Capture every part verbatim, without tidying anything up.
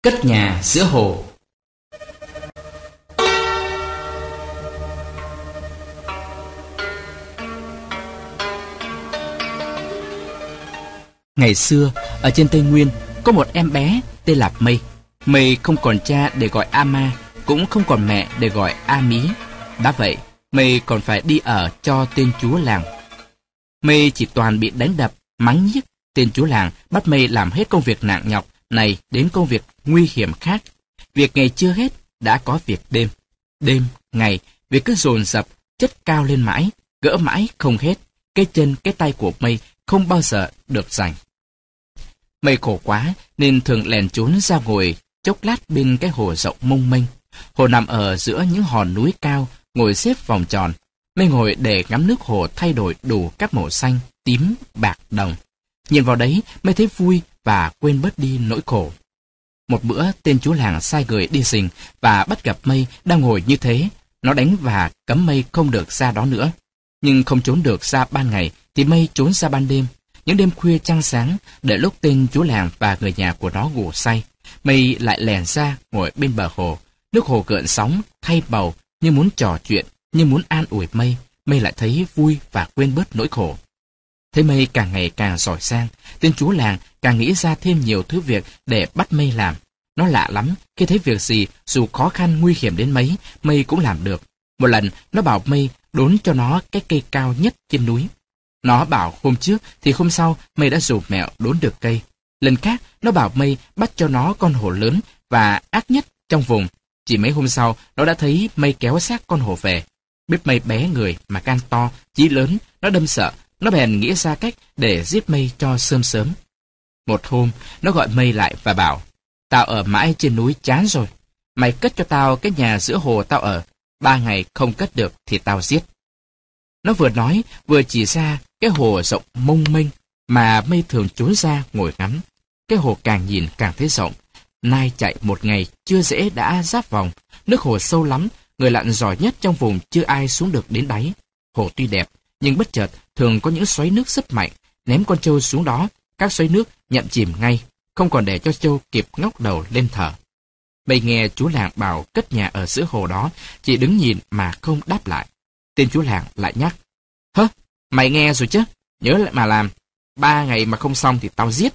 Cất nhà giữa hồ. Ngày xưa, ở trên Tây Nguyên, có một em bé tên là Mây. Mây không còn cha để gọi A Ma, cũng không còn mẹ để gọi A Mí. Đã vậy, Mây còn phải đi ở cho tên chúa làng. Mây chỉ toàn bị đánh đập, mắng nhiếc. Tên chúa làng bắt Mây làm hết công việc nặng nhọc này đến công việc nguy hiểm khác. Việc ngày chưa hết, đã có việc đêm. Đêm, ngày, việc cứ dồn dập, chất cao lên mãi, gỡ mãi không hết. Cái chân, cái tay của Mây không bao giờ được rảnh. Mây khổ quá nên thường lèn trốn ra ngồi chốc lát bên cái hồ rộng mông mênh. Hồ nằm ở giữa những hòn núi cao, ngồi xếp vòng tròn. Mây ngồi để ngắm nước hồ thay đổi đủ các màu xanh, tím, bạc, đồng. Nhìn vào đấy, Mây thấy vui và quên bớt đi nỗi khổ. Một bữa, tên chúa làng sai người đi rình và bắt gặp Mây đang ngồi như thế. Nó đánh và cấm Mây không được ra đó nữa. Nhưng không trốn được ra ban ngày, thì Mây trốn ra ban đêm. Những đêm khuya trăng sáng, để lúc tên chúa làng và người nhà của nó ngủ say, Mây lại lèn ra ngồi bên bờ hồ. Nước hồ gợn sóng, thay màu, như muốn trò chuyện, như muốn an ủi Mây. Mây lại thấy vui và quên bớt nỗi khổ. Thấy Mây càng ngày càng giỏi giang, tên chúa làng càng nghĩ ra thêm nhiều thứ việc để bắt Mây làm. Nó lạ lắm, khi thấy việc gì, dù khó khăn nguy hiểm đến mấy, Mây cũng làm được. Một lần, nó bảo Mây đốn cho nó cái cây cao nhất trên núi. Nó bảo hôm trước thì hôm sau Mây đã rủ mẹo đốn được cây. Lần khác, nó bảo Mây bắt cho nó con hổ lớn và ác nhất trong vùng. Chỉ mấy hôm sau, nó đã thấy Mây kéo xác con hổ về. Biết Mây bé người mà gan to, chí lớn, nó đâm sợ. Nó bèn nghĩ ra cách để giết Mây cho sớm sớm. Một hôm, nó gọi Mây lại và bảo, tao ở mãi trên núi chán rồi. Mày cất cho tao cái nhà giữa hồ tao ở. Ba ngày không cất được thì tao giết. Nó vừa nói, vừa chỉ ra cái hồ rộng mông mênh mà Mây thường trốn ra ngồi ngắm. Cái hồ càng nhìn càng thấy rộng. Nai chạy một ngày chưa dễ đã giáp vòng. Nước hồ sâu lắm, người lặn giỏi nhất trong vùng chưa ai xuống được đến đáy. Hồ tuy đẹp, nhưng bất chợt thường có những xoáy nước rất mạnh. Ném con trâu xuống đó, các xoáy nước nhận chìm ngay, không còn để cho trâu kịp ngóc đầu lên thở. Mây nghe chúa làng bảo cất nhà ở giữa hồ đó, chỉ đứng nhìn mà không đáp lại. Tên chúa làng lại nhắc, hơ, mày nghe rồi chứ, nhớ lại mà làm. Ba ngày mà không xong thì tao giết.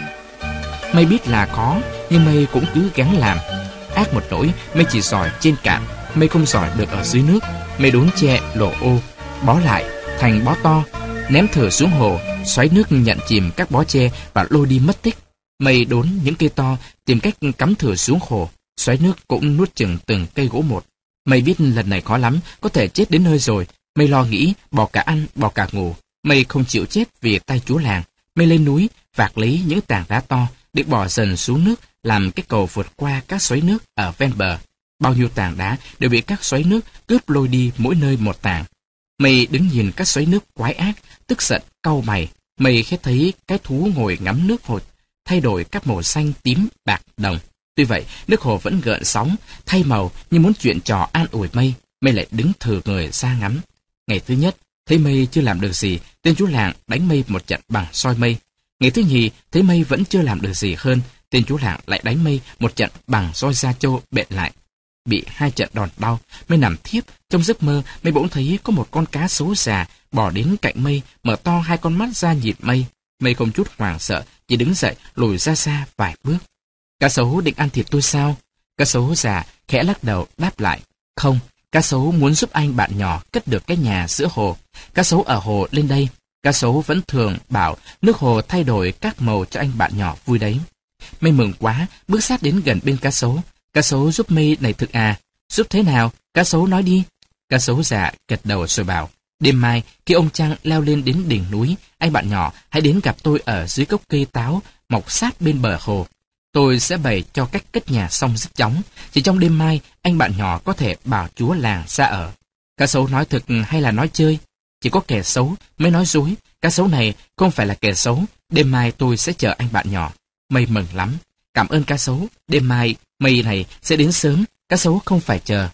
Mây biết là khó, nhưng Mây cũng cứ gắng làm. Ác một nỗi, Mây chỉ giỏi trên cạn, Mây không giỏi được ở dưới nước. Mây đốn tre lộ ô, bó lại thành bó to, ném thử xuống hồ, xoáy nước nhận chìm các bó tre và lôi đi mất tích. Mây đốn những cây to, tìm cách cắm thử xuống hồ, xoáy nước cũng nuốt chừng từng cây gỗ một. Mây biết lần này khó lắm, có thể chết đến nơi rồi. Mây lo nghĩ, bỏ cả ăn, bỏ cả ngủ. Mây không chịu chết vì tay chúa làng. Mây lên núi, vạc lấy những tảng đá to, định bỏ dần xuống nước, làm cái cầu vượt qua các xoáy nước ở ven bờ. Bao nhiêu tảng đá đều bị các xoáy nước cướp lôi đi mỗi nơi một tảng. Mây đứng nhìn các xoáy nước quái ác, tức giận, cau mày. Mây khẽ thấy cái thú ngồi ngắm nước hồ, thay đổi các màu xanh, tím, bạc, đồng. Tuy vậy, nước hồ vẫn gợn sóng, thay màu như muốn chuyện trò an ủi Mây. Mây lại đứng thừ người ra ngắm. Ngày thứ nhất, thấy Mây chưa làm được gì, tên chúa làng đánh Mây một trận bằng soi Mây. Ngày thứ nhì, thấy Mây vẫn chưa làm được gì hơn, tên chúa làng lại đánh Mây một trận bằng roi da trâu bện lại. Bị hai trận đòn đau, Mây nằm thiếp. Trong giấc mơ, Mây bỗng thấy có một con cá sấu già bò đến cạnh Mây, mở to hai con mắt ra nhìn Mây. Mây không chút hoảng sợ, chỉ đứng dậy lùi ra xa vài bước. Cá sấu định ăn thịt tôi sao? Cá sấu già khẽ lắc đầu đáp lại, không. Cá sấu muốn giúp anh bạn nhỏ cất được cái nhà giữa hồ. Cá sấu ở hồ lên đây. Cá sấu vẫn thường bảo nước hồ thay đổi các màu cho anh bạn nhỏ vui đấy. Mây mừng quá, bước sát đến gần bên cá sấu. Cá sấu giúp Mây này thực à? Giúp thế nào? Cá sấu nói đi. Cá sấu già gật đầu rồi bảo, đêm mai khi ông trăng leo lên đến đỉnh núi, anh bạn nhỏ hãy đến gặp tôi ở dưới gốc cây táo mọc sát bên bờ hồ. Tôi sẽ bày cho cách cất nhà xong rất chóng. Chỉ trong đêm mai, anh bạn nhỏ có thể bảo chúa làng ra ở. Cá sấu nói thực hay là nói chơi? Chỉ có kẻ xấu mới nói dối. Cá sấu này không phải là kẻ xấu. Đêm mai tôi sẽ chờ anh bạn nhỏ. Mây mừng lắm. Cảm ơn cá sấu. Đêm mai, Mây này sẽ đến sớm. Cá sấu không phải chờ.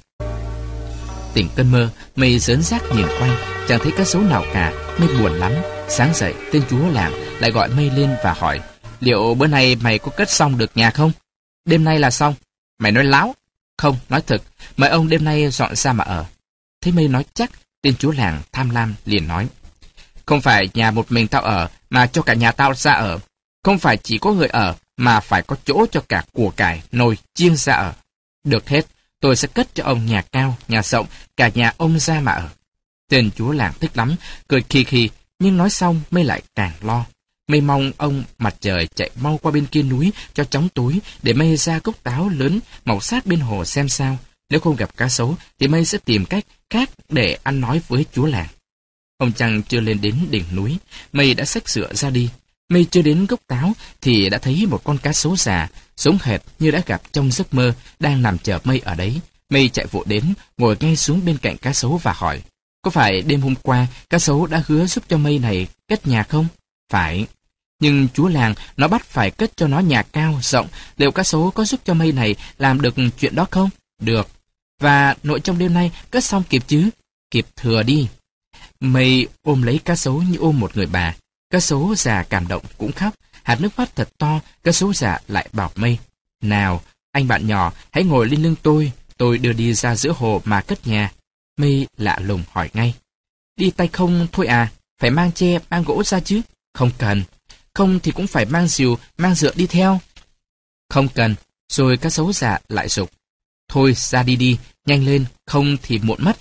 Tỉnh cơn mơ, Mây rớn rác nhìn quanh, chẳng thấy cá sấu nào cả. Mây buồn lắm. Sáng dậy, tên chúa làng lại gọi Mây lên và hỏi, liệu bữa nay mày có cất xong được nhà không? Đêm nay là xong. Mày nói láo. Không, nói thật, mời ông đêm nay dọn ra mà ở. Thấy Mây nói chắc, tên chúa làng tham lam liền nói. Không phải nhà một mình tao ở, mà cho cả nhà tao ra ở. Không phải chỉ có người ở, mà phải có chỗ cho cả của cải, nồi, chiên ra ở. Được hết, tôi sẽ cất cho ông nhà cao, nhà rộng, cả nhà ông ra mà ở. Tên chúa làng thích lắm, cười khì khì, nhưng nói xong Mây lại càng lo. Mây mong ông mặt trời chạy mau qua bên kia núi cho chóng tối, để Mây ra gốc táo lớn mọc sát bên hồ xem sao. Nếu không gặp cá sấu thì Mây sẽ tìm cách khác để ăn nói với chúa làng. Ông Trăng chưa lên đến đỉnh núi, Mây đã xách sữa ra đi. Mây chưa đến gốc táo thì đã thấy một con cá sấu già, giống hệt như đã gặp trong giấc mơ, đang nằm chờ Mây ở đấy. Mây chạy vội đến, ngồi ngay xuống bên cạnh cá sấu và hỏi, có phải đêm hôm qua cá sấu đã hứa giúp cho Mây này cất nhà không? Phải. Nhưng chúa làng nó bắt phải cất cho nó nhà cao, rộng, liệu cá sấu có giúp cho Mây này làm được chuyện đó không? Được. Và nội trong đêm nay cất xong kịp chứ? Kịp thừa đi. Mây ôm lấy cá sấu như ôm một người bà. Cá sấu già cảm động cũng khóc, hạt nước mắt thật to. Cá sấu già lại bảo Mây, nào, anh bạn nhỏ, hãy ngồi lên lưng tôi, tôi đưa đi ra giữa hồ mà cất nhà. Mây lạ lùng hỏi ngay, đi tay không thôi à, phải mang tre, mang gỗ ra chứ? Không cần. Không thì cũng phải mang rìu, mang dựa đi theo. Không cần. Rồi cá sấu già lại giục, thôi ra đi đi, nhanh lên, không thì muộn mất.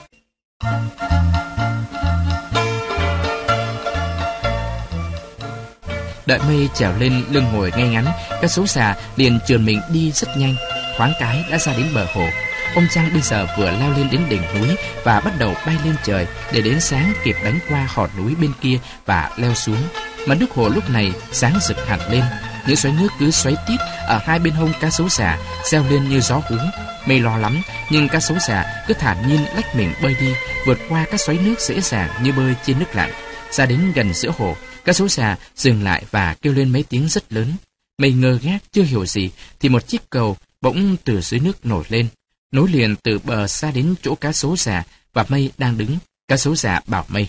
Đợi Mây trèo lên lưng ngồi ngay ngắn, cá sấu già liền trườn mình đi rất nhanh, thoáng cái đã ra đến bờ hồ. Ông Trăng bây giờ vừa leo lên đến đỉnh núi và bắt đầu bay lên trời để đến sáng kịp đánh qua hòn núi bên kia và leo xuống. Mà nước hồ lúc này sáng rực hẳn lên, những xoáy nước cứ xoáy tít ở hai bên hông cá sấu già, reo lên như gió hú. Mây lo lắm, nhưng cá sấu già cứ thản nhiên lách mình bơi đi, vượt qua các xoáy nước dễ dàng như bơi trên nước lặng. Ra đến gần giữa hồ, cá sấu già dừng lại và kêu lên mấy tiếng rất lớn. Mây ngơ ngác chưa hiểu gì thì một chiếc cầu bỗng từ dưới nước nổi lên, nối liền từ bờ xa đến chỗ cá sấu già và Mây đang đứng. Cá sấu già bảo Mây,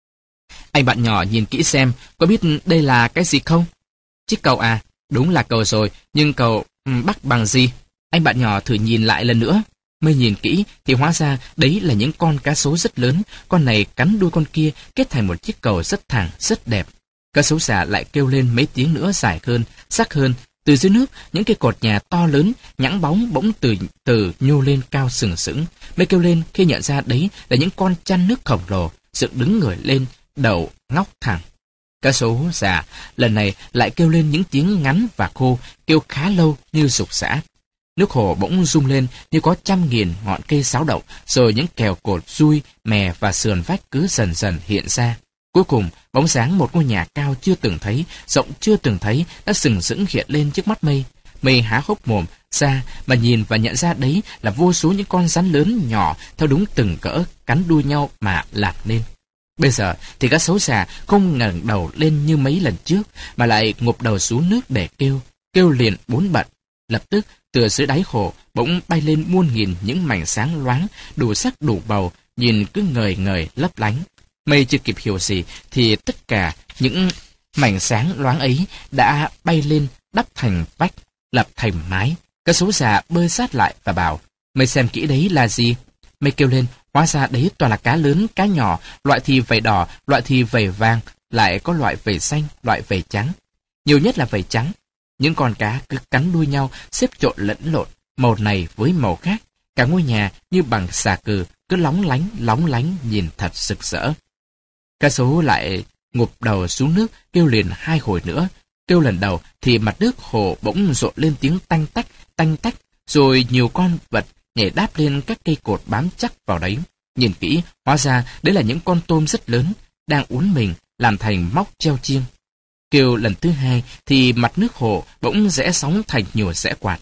anh bạn nhỏ nhìn kỹ xem, có biết đây là cái gì không? Chiếc cầu à? Đúng là cầu rồi, nhưng cầu um, bắt bằng gì? Anh bạn nhỏ thử nhìn lại lần nữa. Mây nhìn kỹ thì hóa ra đấy là những con cá sấu rất lớn, con này cắn đuôi con kia kết thành một chiếc cầu rất thẳng, rất đẹp. Cá sấu già lại kêu lên mấy tiếng nữa dài hơn, sắc hơn. Từ dưới nước, những cây cột nhà to lớn, nhẵn bóng bỗng từ từ nhô lên cao sừng sững. Mây kêu lên khi nhận ra đấy là những con chăn nước khổng lồ, dựng đứng người lên, đầu ngóc thẳng. Cá sấu già lần này lại kêu lên những tiếng ngắn và khô, kêu khá lâu như rục rã. Nước hồ bỗng rung lên như có trăm nghìn ngọn cây xáo động, rồi những kèo cột, dui, mè và sườn vách cứ dần dần hiện ra. Cuối cùng, bóng dáng một ngôi nhà cao chưa từng thấy, rộng chưa từng thấy đã sừng sững hiện lên trước mắt Mây. Mây há hốc mồm ra mà nhìn và nhận ra đấy là vô số những con rắn lớn nhỏ theo đúng từng cỡ cắn đuôi nhau mà lạc lên. Bây giờ thì cá sấu già không ngẩng đầu lên như mấy lần trước, mà lại ngụp đầu xuống nước để kêu, kêu liền bốn bận. Lập tức từ dưới đáy hồ bỗng bay lên muôn nghìn những mảnh sáng loáng, đủ sắc đủ màu, nhìn cứ ngời ngời lấp lánh. Mây chưa kịp hiểu gì thì tất cả những mảnh sáng loáng ấy đã bay lên đắp thành vách, lập thành mái. Cá sấu già bơi sát lại và bảo, Mây xem kỹ đấy là gì? Mây kêu lên, hóa ra đấy toàn là cá lớn, cá nhỏ, loại thì vảy đỏ, loại thì vảy vàng, lại có loại vảy xanh, loại vảy trắng. Nhiều nhất là vảy trắng. Những con cá cứ cắn đuôi nhau, xếp trộn lẫn lộn, màu này với màu khác. Cả ngôi nhà như bằng xà cừ, cứ lóng lánh, lóng lánh, nhìn thật rực rỡ. Cá sấu lại ngụp đầu xuống nước, kêu liền hai hồi nữa. Kêu lần đầu thì mặt nước hồ bỗng rộn lên tiếng tanh tách, tanh tách, rồi nhiều con vật nhảy đáp lên các cây cột bám chắc vào đấy. Nhìn kỹ, hóa ra đấy là những con tôm rất lớn, đang uốn mình, làm thành móc treo chiêng. Kêu lần thứ hai thì mặt nước hồ bỗng rẽ sóng thành nhiều rẽ quạt.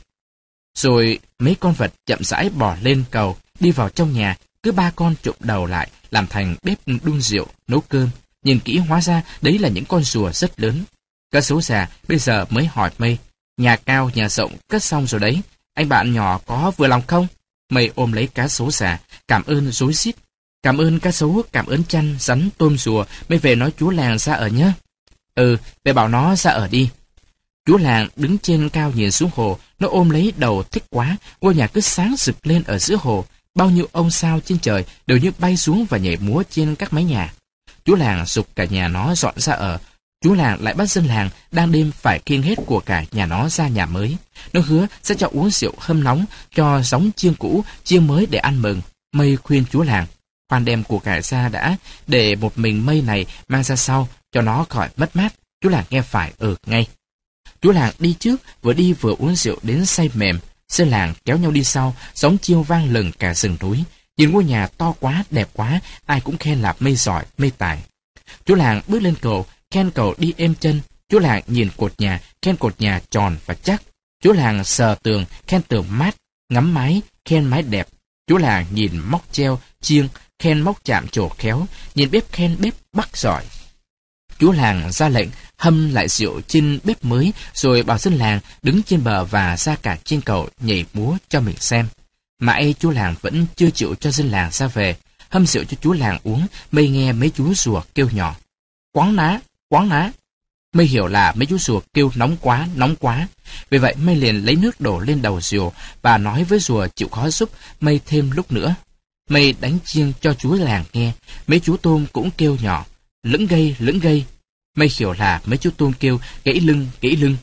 Rồi mấy con vật chậm rãi bò lên cầu, đi vào trong nhà, cứ ba con chụm đầu lại, làm thành bếp đun rượu, nấu cơm. Nhìn kỹ hóa ra đấy là những con rùa rất lớn. Cá sấu già bây giờ mới hỏi Mây, nhà cao, nhà rộng, cất xong rồi đấy, anh bạn nhỏ có vừa lòng không? Mây ôm lấy cá sấu già, cảm ơn rối rít. Cảm ơn cá sấu, cảm ơn chăn, rắn, tôm rùa, Mây về nói chúa làng ra ở nhé. Ừ, về bảo nó ra ở đi. Chú làng đứng trên cao nhìn xuống hồ, nó ôm lấy đầu thích quá, ngôi nhà cứ sáng rực lên ở giữa hồ, bao nhiêu ông sao trên trời đều như bay xuống và nhảy múa trên các mái nhà. Chú làng giục cả nhà nó dọn ra ở. Chú làng lại bắt dân làng đang đêm phải khiêng hết của cải nhà nó ra nhà mới. Nó hứa sẽ cho uống rượu hâm nóng, cho gióng chiêng cũ, chiêng mới để ăn mừng. Mây khuyên chú làng, khoan đem của cải ra đã, để một mình Mây này mang ra sau, cho nó khỏi mất mát. Chú làng nghe phải ừ ngay. Chú làng đi trước, vừa đi vừa uống rượu đến say mềm. Dân làng kéo nhau đi sau, gióng chiêng vang lừng cả rừng núi. Nhìn ngôi nhà to quá, đẹp quá, ai cũng khen là Mây giỏi, Mây tài. Chú làng bước lên cầu, khen cầu đi êm chân. Chú làng nhìn cột nhà, khen cột nhà tròn và chắc. Chú làng sờ tường, khen tường mát, ngắm mái, khen mái đẹp. Chú làng nhìn móc treo, chiêng, khen móc chạm trổ khéo, nhìn bếp khen bếp bắc giỏi. Chú làng ra lệnh hâm lại rượu trên bếp mới, rồi bảo dân làng đứng trên bờ và ra cả trên cầu nhảy múa cho mình xem. Mãi chú làng vẫn chưa chịu cho dân làng ra về. Hâm rượu cho chú làng uống, Mây nghe mấy chú rùa kêu nhỏ. Quáng ná, quáng ná. Mây hiểu là mấy chú rùa kêu nóng quá, nóng quá. Vì vậy Mây liền lấy nước đổ lên đầu rùa và nói với rùa chịu khó giúp Mây thêm lúc nữa. Mây đánh chiêng cho chú làng nghe, mấy chú tôm cũng kêu nhỏ. Lững gây, lững gây. Mây hiểu là mấy chú tôm kêu gãy lưng, gãy lưng.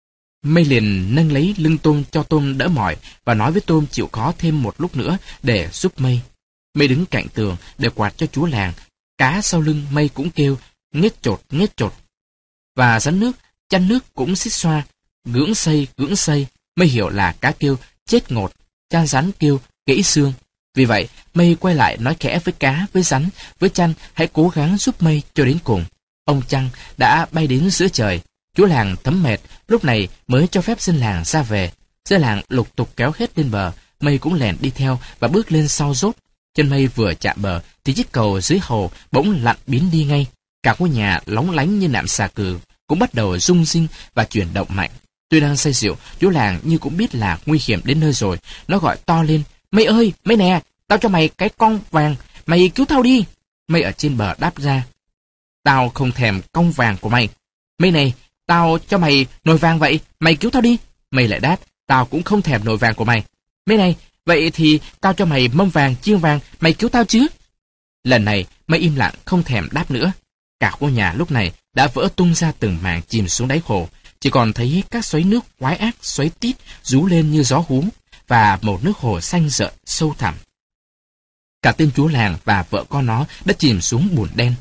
Mây liền nâng lấy lưng tôm cho tôm đỡ mỏi và nói với tôm chịu khó thêm một lúc nữa để giúp Mây. Mây đứng cạnh tường để quạt cho chú làng. Cá sau lưng Mây cũng kêu nghết chột, nghết chột. Và rắn nước, chăn nước cũng xít xoa, gưỡng xây, gưỡng xây. Mây hiểu là cá kêu chết ngột, chăn rắn kêu gãy xương. Vì vậy, Mây quay lại nói khẽ với cá, với rắn, với chăn hãy cố gắng giúp Mây cho đến cùng. Ông Trăng đã bay đến giữa trời. Chú làng thấm mệt, lúc này mới cho phép dân làng ra về. Dân làng lục tục kéo hết lên bờ, Mây cũng lèn đi theo và bước lên sau dốt. Chân Mây vừa chạm bờ thì chiếc cầu dưới hồ bỗng lặn biến đi ngay. Cả ngôi nhà lóng lánh như nạm xà cừ cũng bắt đầu rung rinh và chuyển động mạnh. Tuy đang say rượu, chú làng như cũng biết là nguy hiểm đến nơi rồi. Nó gọi to lên, Mây ơi, Mây nè, tao cho mày cái con vàng, mày cứu tao đi. Mây ở trên bờ đáp ra, tao không thèm con vàng của mày. Mây này, tao cho mày nồi vàng vậy, mày cứu tao đi. Mây lại đáp, tao cũng không thèm nồi vàng của mày. Mây này, vậy thì tao cho mày mâm vàng, chiêng vàng, mày cứu tao chứ. Lần này, Mây im lặng không thèm đáp nữa. Cả ngôi nhà lúc này đã vỡ tung ra từng mảng chìm xuống đáy hồ, chỉ còn thấy các xoáy nước quái ác xoáy tít rú lên như gió hú và màu nước hồ xanh rợn sâu thẳm. Cả tên chú làng và vợ con nó đã chìm xuống bùn đen.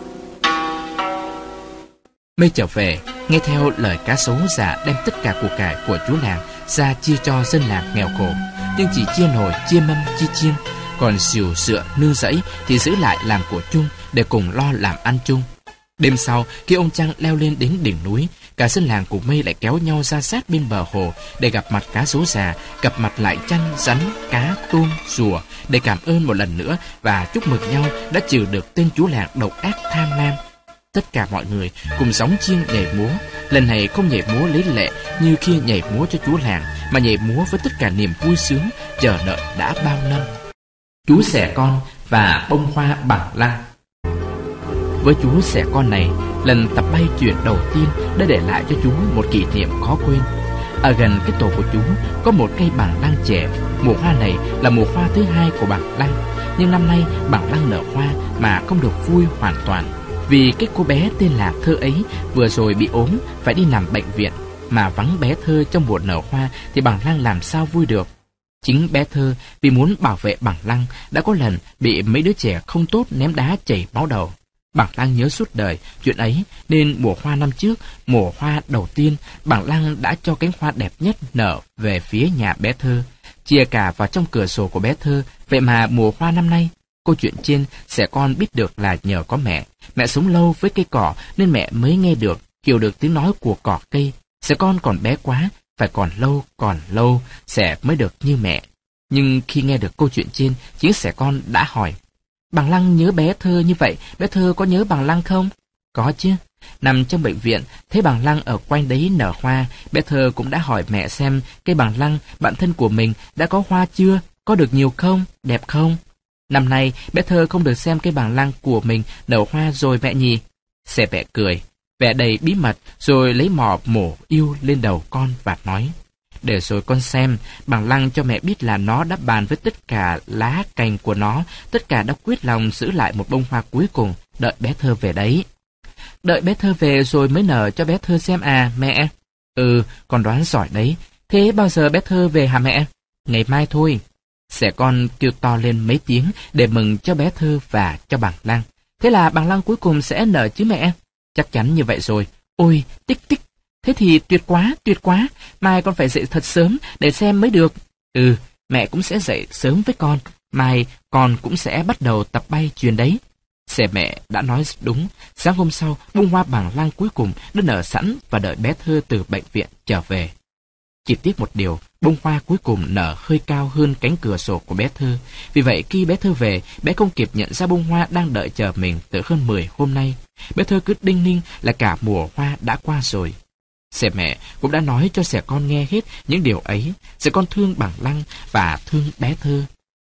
Mây trở về, nghe theo lời cá sấu già đem tất cả của cải của chú làng ra chia cho dân làng nghèo khổ, nhưng chỉ chia nồi, chia mâm, chia chiêng, còn xìu sựa nương rẫy thì giữ lại làm của chung để cùng lo làm ăn chung. Đêm sau, khi ông Trăng leo lên đến đỉnh núi, cả dân làng của Mây lại kéo nhau ra sát bên bờ hồ để gặp mặt cá sấu già, gặp mặt lại chăn, rắn, cá, tôm, rùa để cảm ơn một lần nữa và chúc mừng nhau đã trừ được tên chú làng độc ác tham lam. Tất cả mọi người cùng gióng chiêng nhảy múa, lần này không nhảy múa lấy lệ như khi nhảy múa cho chú làng, mà nhảy múa với tất cả niềm vui sướng chờ đợi đã bao năm. Chú xẻ con và bông hoa bằng lăng. Với chú xẻ con này, lần tập bay chuyển đầu tiên đã để lại cho chú một kỷ niệm khó quên. Ở gần cái tổ của chú có một cây bằng lăng trẻ. Mùa hoa này là mùa hoa thứ hai của bằng lăng, nhưng năm nay bằng lăng nở hoa mà không được vui hoàn toàn, vì cái cô bé tên là Thơ ấy vừa rồi bị ốm phải đi nằm bệnh viện, mà vắng bé Thơ trong mùa nở hoa thì bằng lăng làm sao vui được. Chính bé Thơ vì muốn bảo vệ bằng lăng đã có lần bị mấy đứa trẻ không tốt ném đá chảy máu đầu. Bằng lăng nhớ suốt đời chuyện ấy, nên mùa hoa năm trước, mùa hoa đầu tiên, bằng lăng đã cho cánh hoa đẹp nhất nở về phía nhà bé Thơ, chia cả vào trong cửa sổ của bé Thơ. Vậy mà mùa hoa năm nay, câu chuyện trên sẽ con biết được là nhờ có mẹ. Mẹ sống lâu với cây cỏ nên mẹ mới nghe được, hiểu được tiếng nói của cỏ cây. Sẽ con còn bé quá, phải còn lâu, còn lâu, sẽ mới được như mẹ. Nhưng khi nghe được câu chuyện trên, chính sẽ con đã hỏi, bằng lăng nhớ bé Thơ như vậy, bé Thơ có nhớ bằng lăng không? Có chứ. Nằm trong bệnh viện, thấy bằng lăng ở quanh đấy nở hoa, bé Thơ cũng đã hỏi mẹ xem cây bằng lăng bạn thân của mình đã có hoa chưa, có được nhiều không, đẹp không? Năm nay, bé Thơ không được xem cây bằng lăng của mình nở hoa rồi mẹ nhỉ? Sẽ mẹ cười. vẻ đầy bí mật, rồi lấy mỏ mổ yêu lên đầu con và nói: để rồi con xem, bằng lăng cho mẹ biết là nó đã bàn với tất cả lá cành của nó, tất cả đã quyết lòng giữ lại một bông hoa cuối cùng, đợi bé Thơ về đấy. Đợi bé Thơ về rồi mới nở cho bé Thơ xem à, mẹ? Ừ, con đoán giỏi đấy. Thế bao giờ bé Thơ về hả mẹ? Ngày mai thôi. Xẻ con kêu to lên mấy tiếng để mừng cho bé Thơ và cho bằng lăng. Thế là bằng lăng cuối cùng sẽ nở chứ mẹ? Chắc chắn như vậy rồi. Ôi, tích tích. Thế thì tuyệt quá, tuyệt quá. Mai con phải dậy thật sớm để xem mới được. Ừ, mẹ cũng sẽ dậy sớm với con. Mai con cũng sẽ bắt đầu tập bay chuyền đấy. Xẻ mẹ đã nói đúng. Sáng hôm sau, bông hoa bằng lăng cuối cùng đã nở sẵn và đợi bé Thơ từ bệnh viện trở về. Chỉ tiếc một điều, bông hoa cuối cùng nở hơi cao hơn cánh cửa sổ của bé Thơ. Vì vậy khi bé Thơ về, bé không kịp nhận ra bông hoa đang đợi chờ mình từ hơn mười hôm nay. Bé Thơ cứ đinh ninh là cả mùa hoa đã qua rồi. Xẻ mẹ cũng đã nói cho xẻ con nghe hết những điều ấy. Xẻ con thương bằng lăng và thương bé Thơ.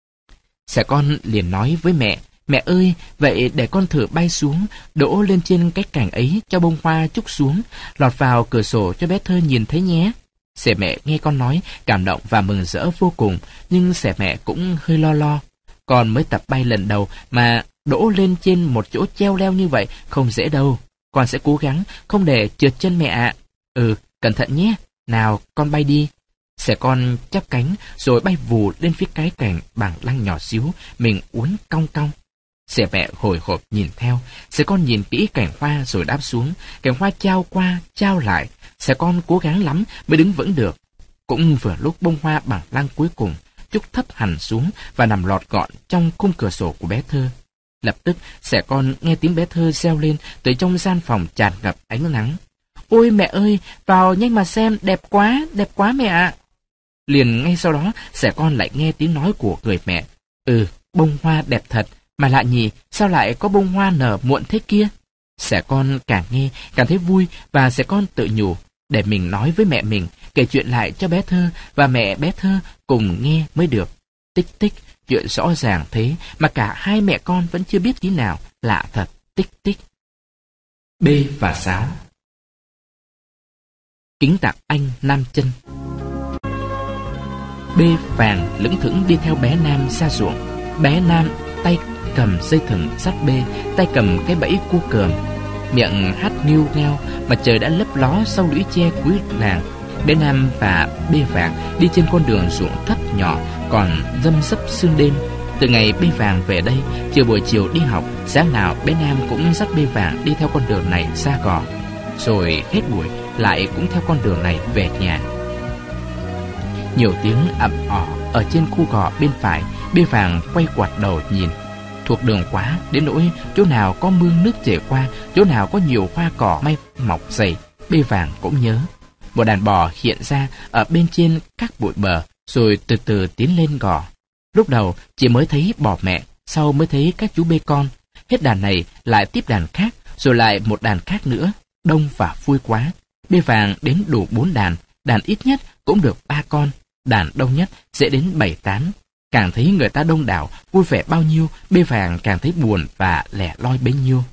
Xẻ con liền nói với mẹ: mẹ ơi, vậy để con thử bay xuống, đỗ lên trên cái cành ấy cho bông hoa trúc xuống, lọt vào cửa sổ cho bé Thơ nhìn thấy nhé. Xẻ mẹ nghe con nói, cảm động và mừng rỡ vô cùng, nhưng xẻ mẹ cũng hơi lo lo. Con mới tập bay lần đầu mà đỗ lên trên một chỗ treo leo như vậy không dễ đâu. Con sẽ cố gắng không để trượt chân mẹ ạ. Ừ, cẩn thận nhé. Nào, con bay đi. Xẻ con chắp cánh rồi bay vù lên phía cái cành bằng lăng nhỏ xíu, mình uốn cong cong. Xẻ mẹ hồi hộp nhìn theo. Xẻ con nhìn kỹ cành hoa rồi đáp xuống. Cành hoa trao qua, trao lại. Xẻ con cố gắng lắm mới đứng vững được. Cũng vừa lúc bông hoa bằng lăng cuối cùng trúc thấp hẳn xuống và nằm lọt gọn trong khung cửa sổ của bé Thơ. Lập tức xẻ con nghe tiếng bé Thơ reo lên từ trong gian phòng tràn ngập ánh nắng. Ôi mẹ ơi, vào nhanh mà xem, đẹp quá, đẹp quá mẹ ạ. Liền ngay sau đó, xẻ con lại nghe tiếng nói của người mẹ. Ừ, bông hoa đẹp thật, mà lạ nhỉ, sao lại có bông hoa nở muộn thế kia? Xẻ con càng nghe, càng thấy vui và xẻ con tự nhủ, để mình nói với mẹ mình, kể chuyện lại cho bé Thơ và mẹ bé Thơ cùng nghe mới được. Tích tích, chuyện rõ ràng thế mà cả hai mẹ con vẫn chưa biết tí nào, lạ thật, tích tích. B và Sáo. Kính tặng anh Nam Chân. B vàng lững thững đi theo bé Nam ra ruộng. Bé Nam tay cầm dây thừng dắt B, tay cầm cái bẫy cua cườm, miệng hát nghêu ngao mà trời đã lấp ló sau lũy tre cuối làng. Bé Nam và B vàng đi trên con đường ruộng thấp nhỏ còn râm rấp sương đêm. Từ ngày B vàng về đây, chiều buổi chiều đi học, sáng nào bé Nam cũng dắt B vàng đi theo con đường này ra gò, rồi hết buổi lại cũng theo con đường này về nhà. Nhiều tiếng ầm ỏ ở trên khu gò bên phải. B vàng quay quạt đầu nhìn. Thuộc đường quá đến nỗi chỗ nào có mương nước chảy qua, chỗ nào có nhiều hoa cỏ may mọc dày, B vàng cũng nhớ. Một đàn bò hiện ra ở bên trên các bụi bờ, rồi từ từ tiến lên gò. Lúc đầu chỉ mới thấy bò mẹ, sau mới thấy các chú bê con. Hết đàn này lại tiếp đàn khác, rồi lại một đàn khác nữa, đông và vui quá. B vàng đến đủ bốn đàn, đàn ít nhất cũng được ba con, đàn đông nhất sẽ đến bảy tám. Càng thấy người ta đông đảo, vui vẻ bao nhiêu, B vàng càng thấy buồn và lẻ loi bấy nhiêu.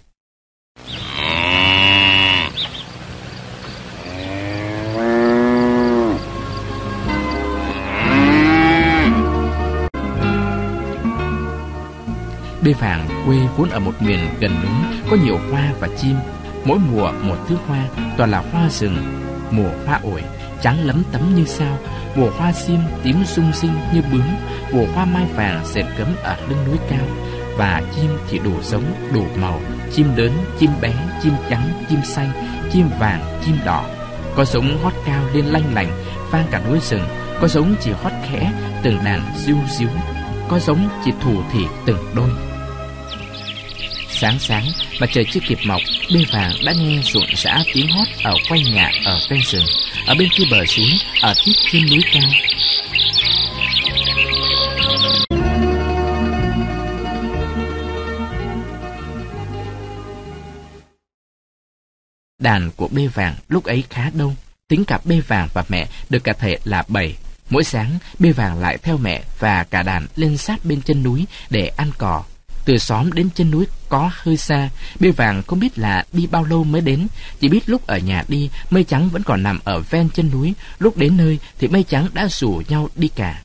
B vàng quê vốn ở một miền gần núi, có nhiều hoa và chim. Mỗi mùa một thứ hoa, toàn là hoa rừng. Mùa hoa ổi trắng lấm tấm như sao, mùa hoa sim tím sung sinh như bướm, mùa hoa mai vàng dệt cấm ở lưng núi cao. Và chim thì đủ giống, đủ màu, chim lớn, chim bé, chim trắng, chim xanh, chim vàng, chim đỏ. Có giống hót cao lên lanh lành, vang cả núi rừng. Có giống chỉ hót khẽ, từng đàn ríu ríu. Có giống chỉ thủ thỉ từng đôi. Sáng sáng mà trời chưa kịp mọc, B vàng đã nghe rộn rã tiếng hót ở quanh nhà ở ven rừng, ở bên kia bờ suối, ở tít trên núi cao. Đàn của B vàng lúc ấy khá đông, tính cả B vàng và mẹ được cả thể là bảy. Mỗi sáng B vàng lại theo mẹ và cả đàn lên sát bên chân núi để ăn cỏ. Từ xóm đến chân núi có hơi xa, Bê Vàng không biết là đi bao lâu mới đến, chỉ biết lúc ở nhà đi, Mây Trắng vẫn còn nằm ở ven chân núi, lúc đến nơi thì Mây Trắng đã rủ nhau đi cả.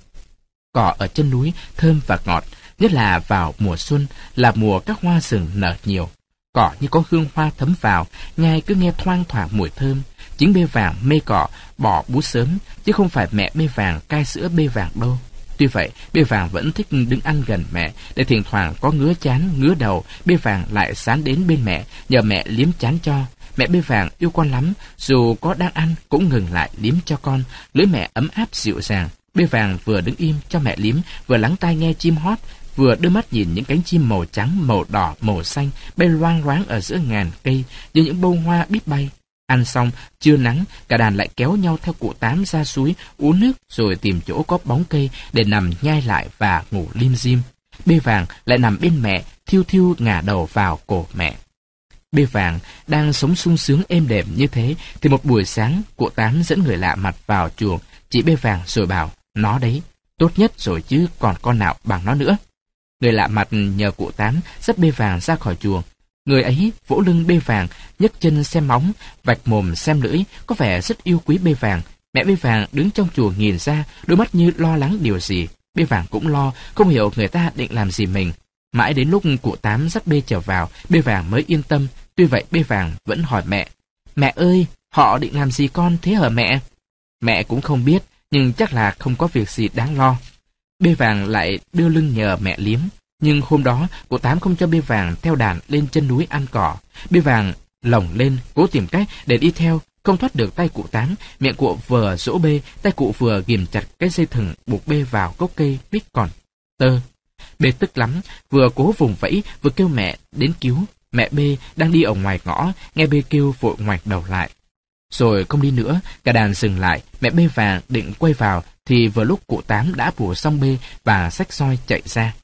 Cỏ ở chân núi thơm và ngọt, nhất là vào mùa xuân, là mùa các hoa rừng nở nhiều. Cỏ như có hương hoa thấm vào, nhai cứ nghe thoang thoảng mùi thơm. Chính Bê Vàng mê cỏ, bỏ bú sớm, chứ không phải mẹ Bê Vàng cai sữa Bê Vàng đâu. Tuy vậy, Bê Vàng vẫn thích đứng ăn gần mẹ, để thỉnh thoảng có ngứa chán, ngứa đầu, Bê Vàng lại sán đến bên mẹ, nhờ mẹ liếm chán cho. Mẹ Bê Vàng yêu con lắm, dù có đang ăn cũng ngừng lại liếm cho con, lưỡi mẹ ấm áp dịu dàng. Bê Vàng vừa đứng im cho mẹ liếm, vừa lắng tai nghe chim hót, vừa đưa mắt nhìn những cánh chim màu trắng, màu đỏ, màu xanh bay loang loáng ở giữa ngàn cây như những bông hoa biết bay. Ăn xong, trưa nắng, cả đàn lại kéo nhau theo cụ Tám ra suối uống nước, rồi tìm chỗ có bóng cây để nằm nhai lại và ngủ lim dim. Bê Vàng lại nằm bên mẹ, thiêu thiêu ngả đầu vào cổ mẹ. Bê Vàng đang sống sung sướng êm đềm như thế thì một buổi sáng, cụ Tám dẫn người lạ mặt vào chuồng, chỉ Bê Vàng rồi bảo: "Nó đấy, tốt nhất rồi chứ còn con nào bằng nó nữa." Người lạ mặt nhờ cụ Tám dắt Bê Vàng ra khỏi chuồng. Người ấy vỗ lưng Bê Vàng, nhấc chân xem móng, vạch mồm xem lưỡi, có vẻ rất yêu quý Bê Vàng. Mẹ Bê Vàng đứng trong chuồng nhìn ra, đôi mắt như lo lắng điều gì. Bê Vàng cũng lo, không hiểu người ta định làm gì mình. Mãi đến lúc cụ Tám dắt Bê trở vào, Bê Vàng mới yên tâm. Tuy vậy Bê Vàng vẫn hỏi mẹ: "Mẹ ơi, họ định làm gì con thế hả mẹ?" Mẹ cũng không biết, nhưng chắc là không có việc gì đáng lo. Bê Vàng lại đưa lưng nhờ mẹ liếm. Nhưng hôm đó, cụ Tám không cho Bê Vàng theo đàn lên chân núi ăn cỏ. Bê Vàng lồng lên, cố tìm cách để đi theo, không thoát được tay cụ Tám. Miệng cụ vừa dỗ Bê, tay cụ vừa ghìm chặt cái dây thừng buộc Bê vào gốc cây biết còn tơ. Bê tức lắm, vừa cố vùng vẫy, vừa kêu mẹ đến cứu. Mẹ Bê đang đi ở ngoài ngõ, nghe Bê kêu vội ngoảnh đầu lại. Rồi không đi nữa, cả đàn dừng lại. Mẹ Bê Vàng định quay vào, thì vừa lúc cụ Tám đã bủa xong Bê và xách roi chạy ra.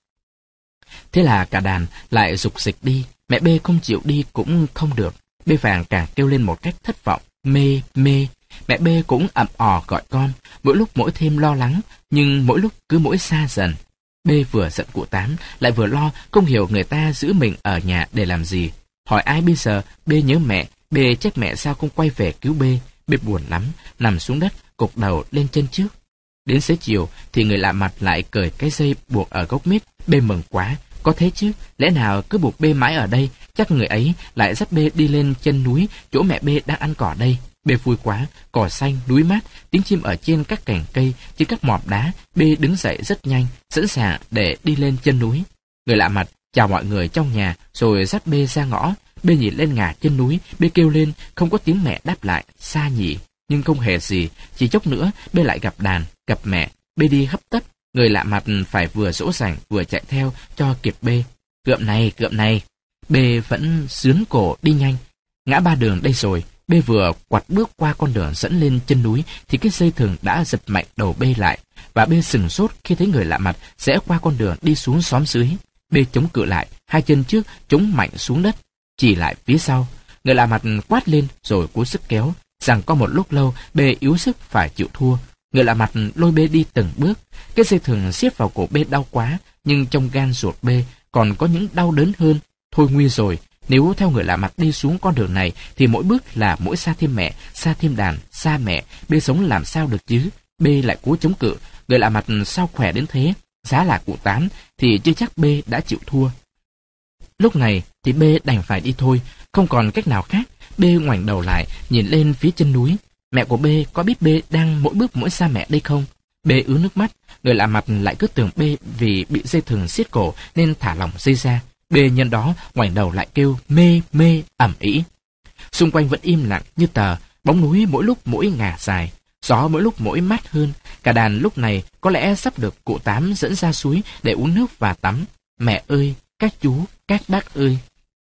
Thế là cả đàn lại rục rịch đi. Mẹ Bê không chịu đi cũng không được. Bê Vàng càng kêu lên một cách thất vọng: "Mê, mê." Mẹ Bê cũng ậm ò gọi con, mỗi lúc mỗi thêm lo lắng, nhưng mỗi lúc cứ mỗi xa dần. Bê vừa giận cụ Tám, lại vừa lo, không hiểu người ta giữ mình ở nhà để làm gì. Hỏi ai bây giờ? Bê nhớ mẹ, Bê trách mẹ sao không quay về cứu Bê. Bê buồn lắm, nằm xuống đất, cục đầu lên chân trước. Đến xế chiều thì người lạ mặt lại cởi cái dây buộc ở gốc mít. Bê mừng quá, có thế chứ, lẽ nào cứ buộc Bê mãi ở đây, chắc người ấy lại dắt Bê đi lên chân núi, chỗ mẹ Bê đang ăn cỏ đây. Bê vui quá, cỏ xanh, núi mát, tiếng chim ở trên các cành cây, trên các mỏm đá. Bê đứng dậy rất nhanh, sẵn sàng để đi lên chân núi. Người lạ mặt chào mọi người trong nhà, rồi dắt Bê ra ngõ. Bê nhìn lên ngả chân núi, Bê kêu lên, không có tiếng mẹ đáp lại, xa nhỉ, nhưng không hề gì. Chỉ chốc nữa, Bê lại gặp đàn, gặp mẹ. Bê đi hấp tấp, người lạ mặt phải vừa dỗ dành vừa chạy theo cho kịp Bê. Cượm này, cượm này. Bê vẫn xướn cổ đi nhanh. Ngã ba đường đây rồi. Bê vừa quặt bước qua con đường dẫn lên chân núi thì cái dây thừng đã giật mạnh đầu Bê lại, và Bê sừng sốt khi thấy người lạ mặt rẽ qua con đường đi xuống xóm dưới. Bê chống cự lại, hai chân trước chống mạnh xuống đất, chỉ lại phía sau. Người lạ mặt quát lên rồi cố sức kéo, rằng có một lúc lâu Bê yếu sức phải chịu thua. Người lạ mặt lôi Bê đi từng bước. Cái dây thừng siết vào cổ Bê đau quá, nhưng trong gan ruột Bê còn có những đau đớn hơn. Thôi nguy rồi, nếu theo người lạ mặt đi xuống con đường này thì mỗi bước là mỗi xa thêm mẹ, xa thêm đàn, xa mẹ. Bê sống làm sao được chứ? Bê lại cố chống cự. Người lạ mặt sao khỏe đến thế, giá là cụ Tám thì chưa chắc Bê đã chịu thua. Lúc này thì Bê đành phải đi thôi, không còn cách nào khác. Bê ngoảnh đầu lại nhìn lên phía chân núi. Mẹ của Bê có biết Bê đang mỗi bước mỗi xa mẹ đây không? Bê ứa nước mắt. Người lạ mặt lại cứ tưởng Bê vì bị dây thừng siết cổ nên thả lỏng dây ra. Bê nhân đó ngoảnh đầu lại kêu mê mê ầm ĩ. Xung quanh vẫn im lặng như tờ, bóng núi mỗi lúc mỗi ngả dài, gió mỗi lúc mỗi mát hơn. Cả đàn lúc này có lẽ sắp được cụ Tám dẫn ra suối để uống nước và tắm. Mẹ ơi, các chú, các bác ơi.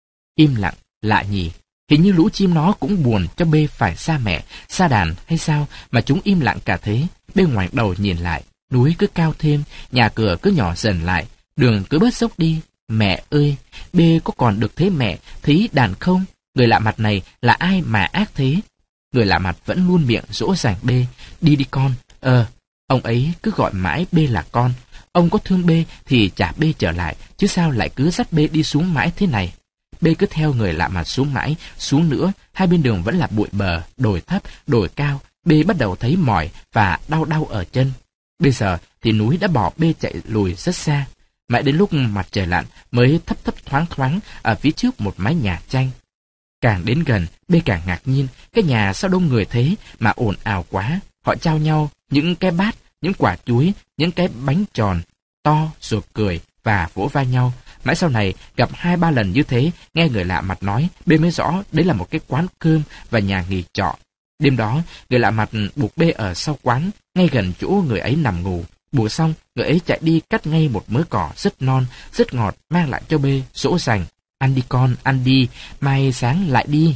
Im lặng, lạ nhỉ. Hình như lũ chim nó cũng buồn cho Bê phải xa mẹ, xa đàn hay sao mà chúng im lặng cả thế. Bê ngoảnh đầu nhìn lại, núi cứ cao thêm, nhà cửa cứ nhỏ dần lại, đường cứ bớt dốc đi. Mẹ ơi, Bê có còn được thấy mẹ, thấy đàn không? Người lạ mặt này là ai mà ác thế? Người lạ mặt vẫn luôn miệng dỗ dành Bê. Đi đi con, ờ, Ông ấy cứ gọi mãi B là con. Ông có thương B thì trả B trở lại, chứ sao lại cứ dắt B đi xuống mãi thế này. B cứ theo người lạ mặt xuống mãi, xuống nữa, hai bên đường vẫn là bụi bờ, đồi thấp, đồi cao. B bắt đầu thấy mỏi và đau đau ở chân. Bây giờ thì núi đã bỏ B chạy lùi rất xa. Mãi đến lúc mặt trời lặn mới thấp thấp thoáng thoáng ở phía trước một mái nhà tranh. Càng đến gần, B càng ngạc nhiên, cái nhà sao đông người thế mà ồn ào quá. Họ trao nhau những cái bát, những quả chuối, những cái bánh tròn to rồi cười và vỗ vai nhau. Mãi sau này gặp hai ba lần như thế, nghe người lạ mặt nói, B mới rõ đấy là một cái quán cơm và nhà nghỉ trọ. Đêm đó, người lạ mặt buộc B ở sau quán, ngay gần chỗ người ấy nằm ngủ. Bù xong, người ấy chạy đi cắt ngay một mớ cỏ rất non, rất ngọt, mang lại cho B, dỗ dành. Ăn đi con, ăn đi, mai sáng lại đi.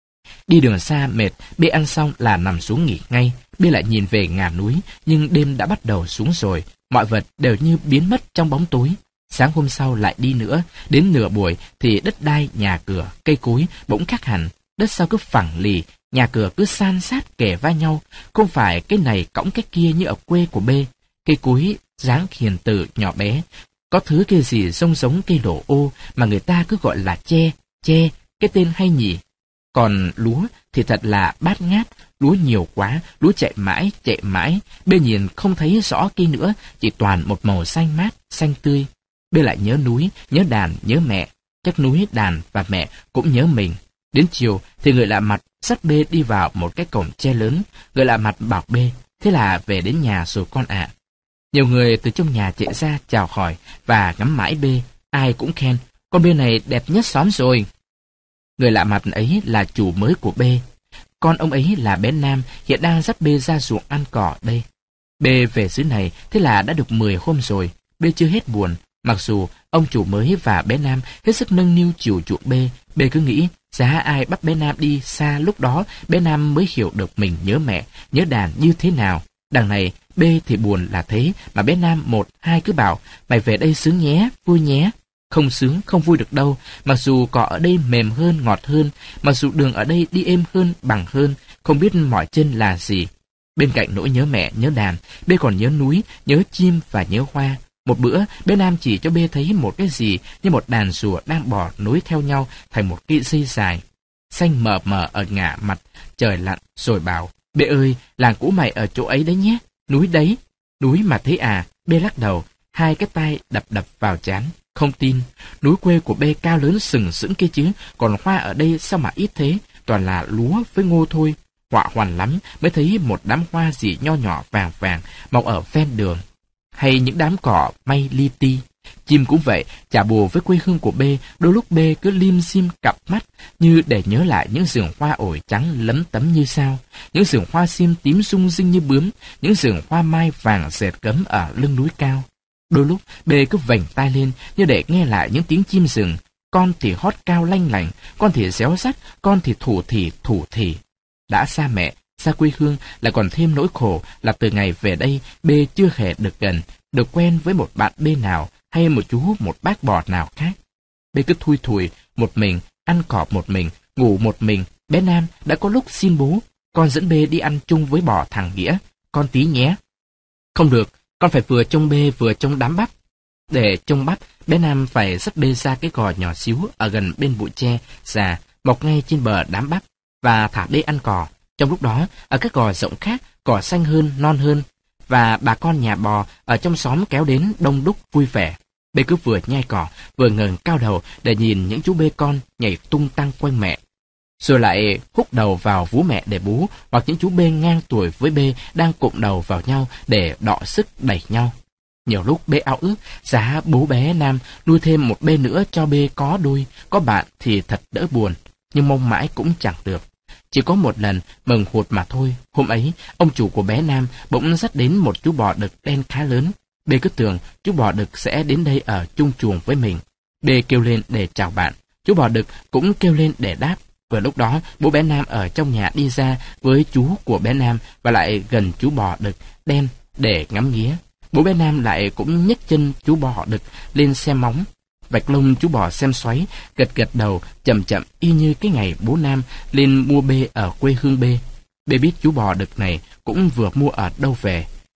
Đi đường xa mệt, B ăn xong là nằm xuống nghỉ ngay. B lại nhìn về ngàn núi, nhưng đêm đã bắt đầu xuống rồi. Mọi vật đều như biến mất trong bóng tối. Sáng hôm sau lại đi nữa, đến nửa buổi thì đất đai, nhà cửa, cây cối bỗng khác hẳn. Đất sau cứ phẳng lì, nhà cửa cứ san sát kề vai nhau, không phải cái này cõng cái kia như ở quê của B. Cây cối dáng hiền từ nhỏ bé, có thứ kia gì giống giống cây đổ ô mà người ta cứ gọi là tre, tre, cái tên hay nhỉ. Còn lúa thì thật là bát ngát, lúa nhiều quá, lúa chạy mãi, chạy mãi. B nhìn không thấy rõ cây nữa, chỉ toàn một màu xanh mát, xanh tươi. B lại nhớ núi, nhớ đàn, nhớ mẹ. Chắc núi, đàn và mẹ cũng nhớ mình. Đến chiều thì người lạ mặt dắt B đi vào một cái cổng tre lớn. Người lạ mặt bảo B, thế là về đến nhà rồi con ạ. Nhiều người từ trong nhà chạy ra chào hỏi và ngắm mãi B, ai cũng khen, con B này đẹp nhất xóm rồi. Người lạ mặt ấy là chủ mới của B. Con ông ấy là bé Nam, hiện đang dắt B ra ruộng ăn cỏ đây. B về xứ này, thế là đã được mười hôm rồi. B chưa hết buồn, mặc dù ông chủ mới và bé Nam hết sức nâng niu chiều chuộng B. B cứ nghĩ, giá ai bắt bé Nam đi xa lúc đó, bé Nam mới hiểu được mình nhớ mẹ, nhớ đàn như thế nào. Đằng này, B thì buồn là thế, mà bé Nam một, hai cứ bảo, mày về đây sướng nhé, vui nhé. Không sướng, không vui được đâu, mặc dù cỏ ở đây mềm hơn, ngọt hơn, mặc dù đường ở đây đi êm hơn, bằng hơn, không biết mỏi chân là gì. Bên cạnh nỗi nhớ mẹ, nhớ đàn, B còn nhớ núi, nhớ chim và nhớ hoa. Một bữa, bé Nam chỉ cho B thấy một cái gì như một đàn rùa đang bò nối theo nhau thành một cái dây dài. Xanh mờ mờ ở ngả mặt, trời lặn, rồi bảo, B ơi, làng cũ mày ở chỗ ấy đấy nhé, núi đấy. Núi mà thế à? B lắc đầu, hai cái tay đập đập vào trán. Không tin, núi quê của B cao lớn sừng sững kia chứ, còn hoa ở đây sao mà ít thế, toàn là lúa với ngô thôi. Họa hoàn lắm mới thấy một đám hoa gì nho nhỏ vàng vàng mọc ở ven đường, hay những đám cỏ may li ti. Chim cũng vậy, chả bù với quê hương của B, đôi lúc B cứ lim dim cặp mắt như để nhớ lại những rừng hoa ổi trắng lấm tấm như sao, những rừng hoa sim tím rung rinh như bướm, những rừng hoa mai vàng dệt cấm ở lưng núi cao. Đôi lúc B cứ vểnh tai lên như để nghe lại những tiếng chim rừng, con thì hót cao lanh lảnh, con thì réo rắt, con thì thủ thỉ thủ thỉ. Đã xa mẹ, xa quê hương lại còn thêm nỗi khổ là từ ngày về đây B chưa hề được gần, được quen với một bạn B nào hay một chú một bác bò nào khác. B cứ thui thủi một mình, ăn cỏ một mình, ngủ một mình. Bé Nam đã có lúc xin bố, con dẫn B đi ăn chung với bò thằng Nghĩa, con tí nhé. Không được, con phải vừa trông B vừa trông đám bắp. Để trông bắp, bé Nam phải dắt B ra cái gò nhỏ xíu ở gần bên bụi tre già mọc ngay trên bờ đám bắp và thả B ăn cỏ. Trong lúc đó, ở các gò rộng khác, cỏ xanh hơn, non hơn, và bà con nhà bò ở trong xóm kéo đến đông đúc vui vẻ. B cứ vừa nhai cỏ, vừa ngẩng cao đầu để nhìn những chú bê con nhảy tung tăng quanh mẹ, rồi lại húc đầu vào vú mẹ để bú, hoặc những chú bê ngang tuổi với B đang cụm đầu vào nhau để đọ sức đẩy nhau. Nhiều lúc B ao ước giá bố bé Nam nuôi thêm một B nữa cho B có đôi, có bạn thì thật đỡ buồn, nhưng mong mãi cũng chẳng được. Chỉ có một lần mừng hụt mà thôi. Hôm ấy, ông chủ của bé Nam bỗng dắt đến một chú bò đực đen khá lớn. B cứ tưởng chú bò đực sẽ đến đây ở chung chuồng với mình. B kêu lên để chào bạn. Chú bò đực cũng kêu lên để đáp. Vừa lúc đó, bố bé Nam ở trong nhà đi ra với chú của bé Nam và lại gần chú bò đực đen để ngắm nghía. Bố bé Nam lại cũng nhấc chân chú bò đực lên xem móng, vạch lông chú bò xem xoáy, gật gật đầu chậm chậm y như cái ngày bố Nam lên mua B ở quê hương B. B biết chú bò đực này cũng vừa mua ở đâu về.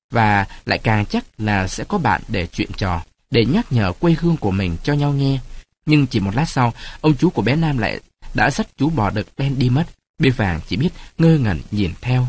và lại càng chắc là sẽ có bạn để chuyện trò, để nhắc nhở quê hương của mình cho nhau nghe. Nhưng chỉ một lát sau, ông chú của bé Nam lại đã dắt chú bò đực đen đi mất. Bê Vàng chỉ biết ngơ ngẩn nhìn theo.